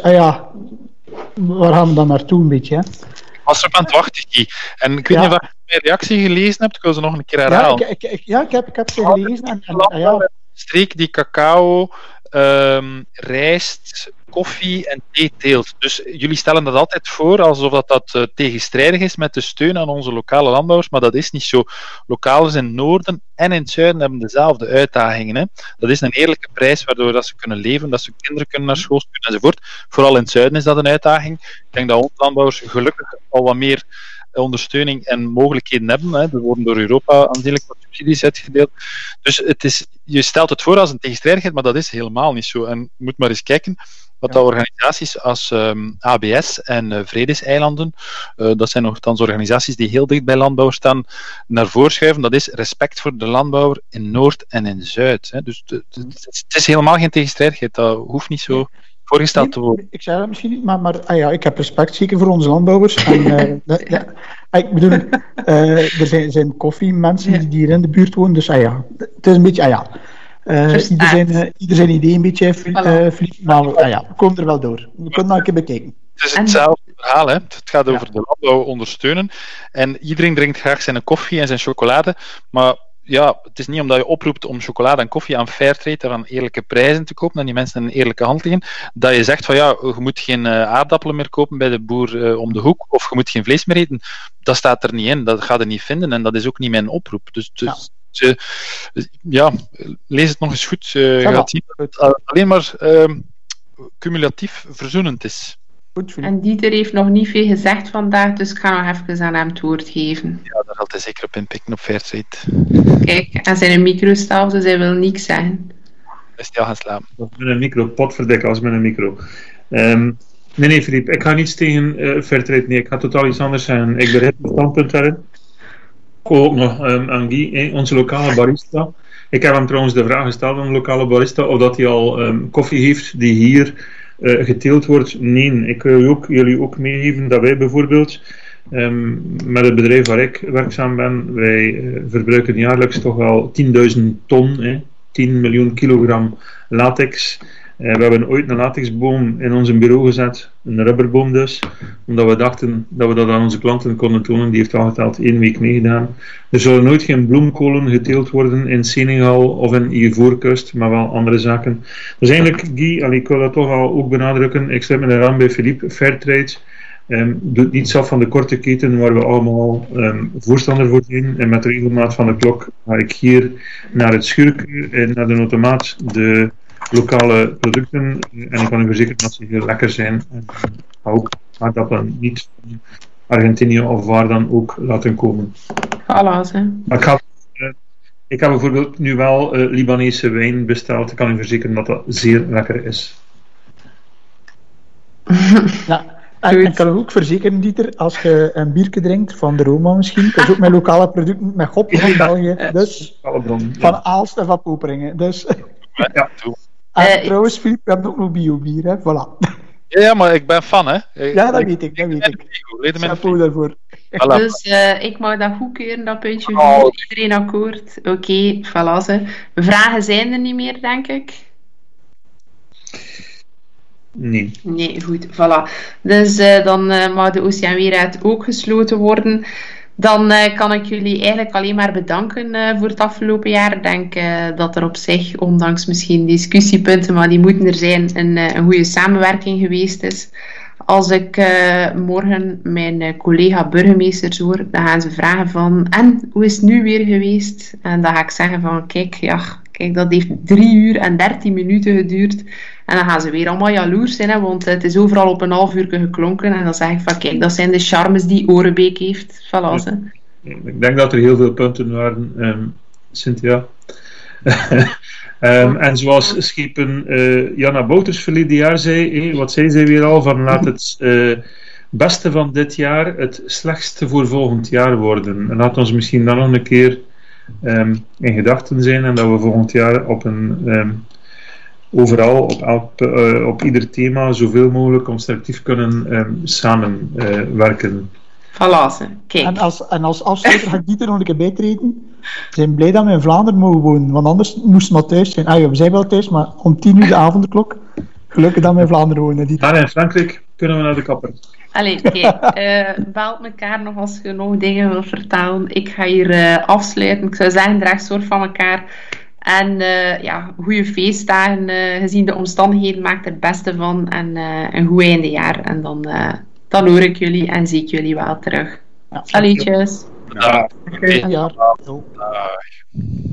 waar gaan we dan naartoe een beetje? Hè? Was er op aan het wachten, Guy. En ik weet niet of je mijn reactie gelezen hebt, ik wil ze nog een keer herhalen. Ik heb ze gelezen. Streek die cacao, rijst, koffie en thee teelt. Dus jullie stellen dat altijd voor alsof dat tegenstrijdig is met de steun aan onze lokale landbouwers, maar dat is niet zo. Lokalen in het noorden en in het zuiden hebben dezelfde uitdagingen. Hè. Dat is een eerlijke prijs waardoor dat ze kunnen leven, dat ze kinderen kunnen naar school sturen enzovoort. Vooral in het zuiden is dat een uitdaging. Ik denk dat onze landbouwers gelukkig al wat meer ondersteuning en mogelijkheden hebben. Hè. Er worden door Europa aanzienlijk wat subsidies uitgedeeld. Dus je stelt het voor als een tegenstrijdigheid, maar dat is helemaal niet zo. En je moet maar eens kijken wat de organisaties als ABS en Vredeseilanden, dat zijn nogthans organisaties die heel dicht bij landbouw staan, naar voren schuiven. Dat is respect voor de landbouwer in Noord en in Zuid. Hè. Dus het is helemaal geen tegenstrijdigheid. Dat hoeft niet zo voorgesteld te worden. Ik zei dat misschien niet, maar ik heb respect zeker voor onze landbouwers. En, ik bedoel, er zijn koffiemensen die hier in de buurt wonen, dus het is een beetje, ieder zijn idee een beetje, Filip, maar we komen er wel door. We kunnen dat een keer bekijken. Het is hetzelfde verhaal, hè. Het gaat over de landbouw ondersteunen. En iedereen drinkt graag zijn koffie en zijn chocolade, maar het is niet omdat je oproept om chocolade en koffie aan Fairtrade, aan eerlijke prijzen te kopen, en die mensen in een eerlijke hand liggen, dat je zegt van je moet geen aardappelen meer kopen bij de boer om de hoek, of je moet geen vlees meer eten. Dat staat er niet in, dat ga je niet vinden, en dat is ook niet mijn oproep. Dus lees het nog eens goed. Je gaat zien dat het alleen maar cumulatief verzoenend is. En Dieter heeft nog niet veel gezegd vandaag, dus ik ga nog even aan hem het woord geven. Ja, daar had hij zeker op inpikken op Fairtrade. Kijk, en zijn micro staat, dus hij wil niks zeggen. Is hij al gaan slapen? Met een micro, potverdikken als met een micro. Nee, Filip, ik ga niets tegen Fairtrade. Nee, ik ga totaal iets anders zeggen. Ik begrijp het standpunt daarin. ook nog aan Guy, onze lokale barista. Ik heb hem trouwens de vraag gesteld aan de lokale barista of dat hij al koffie heeft die hier geteeld wordt. Nee, ik wil jullie ook meegeven dat wij bijvoorbeeld met het bedrijf waar ik werkzaam ben, wij verbruiken jaarlijks toch wel 10.000 ton, 10 miljoen kilogram latex. We hebben ooit een latexboom in ons bureau gezet, een rubberboom dus, omdat we dachten dat we dat aan onze klanten konden tonen. Die heeft al geteld 1 week meegedaan. Er zullen nooit geen bloemkolen geteeld worden in Senegal of in Ivoorkust, maar wel andere zaken. Dus eigenlijk, Guy, ik wil dat toch al ook benadrukken, ik sluit me eraan bij Philippe, Fairtrade doet niets af van de korte keten waar we allemaal voorstander voor zijn. En met de regelmaat van de klok ga ik hier naar het schuurkuur en naar de automaat de lokale producten, en ik kan u verzekeren dat ze heel lekker zijn, en ook aardappelen niet van Argentinië of waar dan ook laten komen. Voilà, hè. Maar ik heb bijvoorbeeld nu wel Libanese wijn besteld. Ik kan u verzekeren dat dat zeer lekker is. Ja, en ik kan u ook verzekeren, Dieter, als je een biertje drinkt van de Roma misschien, dat is ook met lokale producten, met Gop van België, dus van Aalst en van Poperingen. Dus. Ja, en trouwens, Filip, we hebben ook nog bio-bier, hè? Voilà. Ja, maar ik ben fan, hè. Ja, dat weet ik. Chapeau daarvoor. Voilà. Dus ik mag dat goedkeuren, dat puntje voor iedereen akkoord. Oké, voilà. Vragen zijn er niet meer, denk ik. Nee. Nee, goed, voilà. Dus dan mag de Oceaan-Weerraad ook gesloten worden. Dan kan ik jullie eigenlijk alleen maar bedanken voor het afgelopen jaar. Ik denk dat er op zich, ondanks misschien discussiepunten, maar die moeten er zijn, een goede samenwerking geweest is. Als ik morgen mijn collega burgemeesters hoor, dan gaan ze vragen van, en hoe is het nu weer geweest? En dan ga ik zeggen van, kijk, dat heeft 3 uur en 13 minuten geduurd. En dan gaan ze weer allemaal jaloers zijn, hè, want het is overal op een half uur geklonken. En dan zeg ik van, kijk, dat zijn de charmes die Orebeek heeft. Voilà, hè. Ik denk dat er heel veel punten waren, Cynthia. En zoals schepen Jana Bouters verleden jaar zei, wat zei zij weer al, van laat het beste van dit jaar het slechtste voor volgend jaar worden. En laat ons misschien dan nog een keer in gedachten zijn en dat we volgend jaar op een overal, op ieder thema, zoveel mogelijk constructief kunnen samenwerken. Voilà, kijk. En als afsluiter ga ik Dieter nog een keer bijtreden. We zijn blij dat we in Vlaanderen mogen wonen, want anders moesten we thuis zijn. We zijn wel thuis, maar om 10 uur de avondklok. Gelukkig dat we in Vlaanderen wonen, Dieter. En in Frankrijk kunnen we naar de kapper. Allee, kijk, belt elkaar nog als je nog dingen wilt vertellen. Ik ga hier afsluiten. Ik zou zeggen, draag zorg van elkaar. En goede feestdagen. Gezien de omstandigheden, maak er het beste van. En een goed eindejaar. En dan hoor ik jullie en zie ik jullie wel terug. Salutjes. Ja. Ja.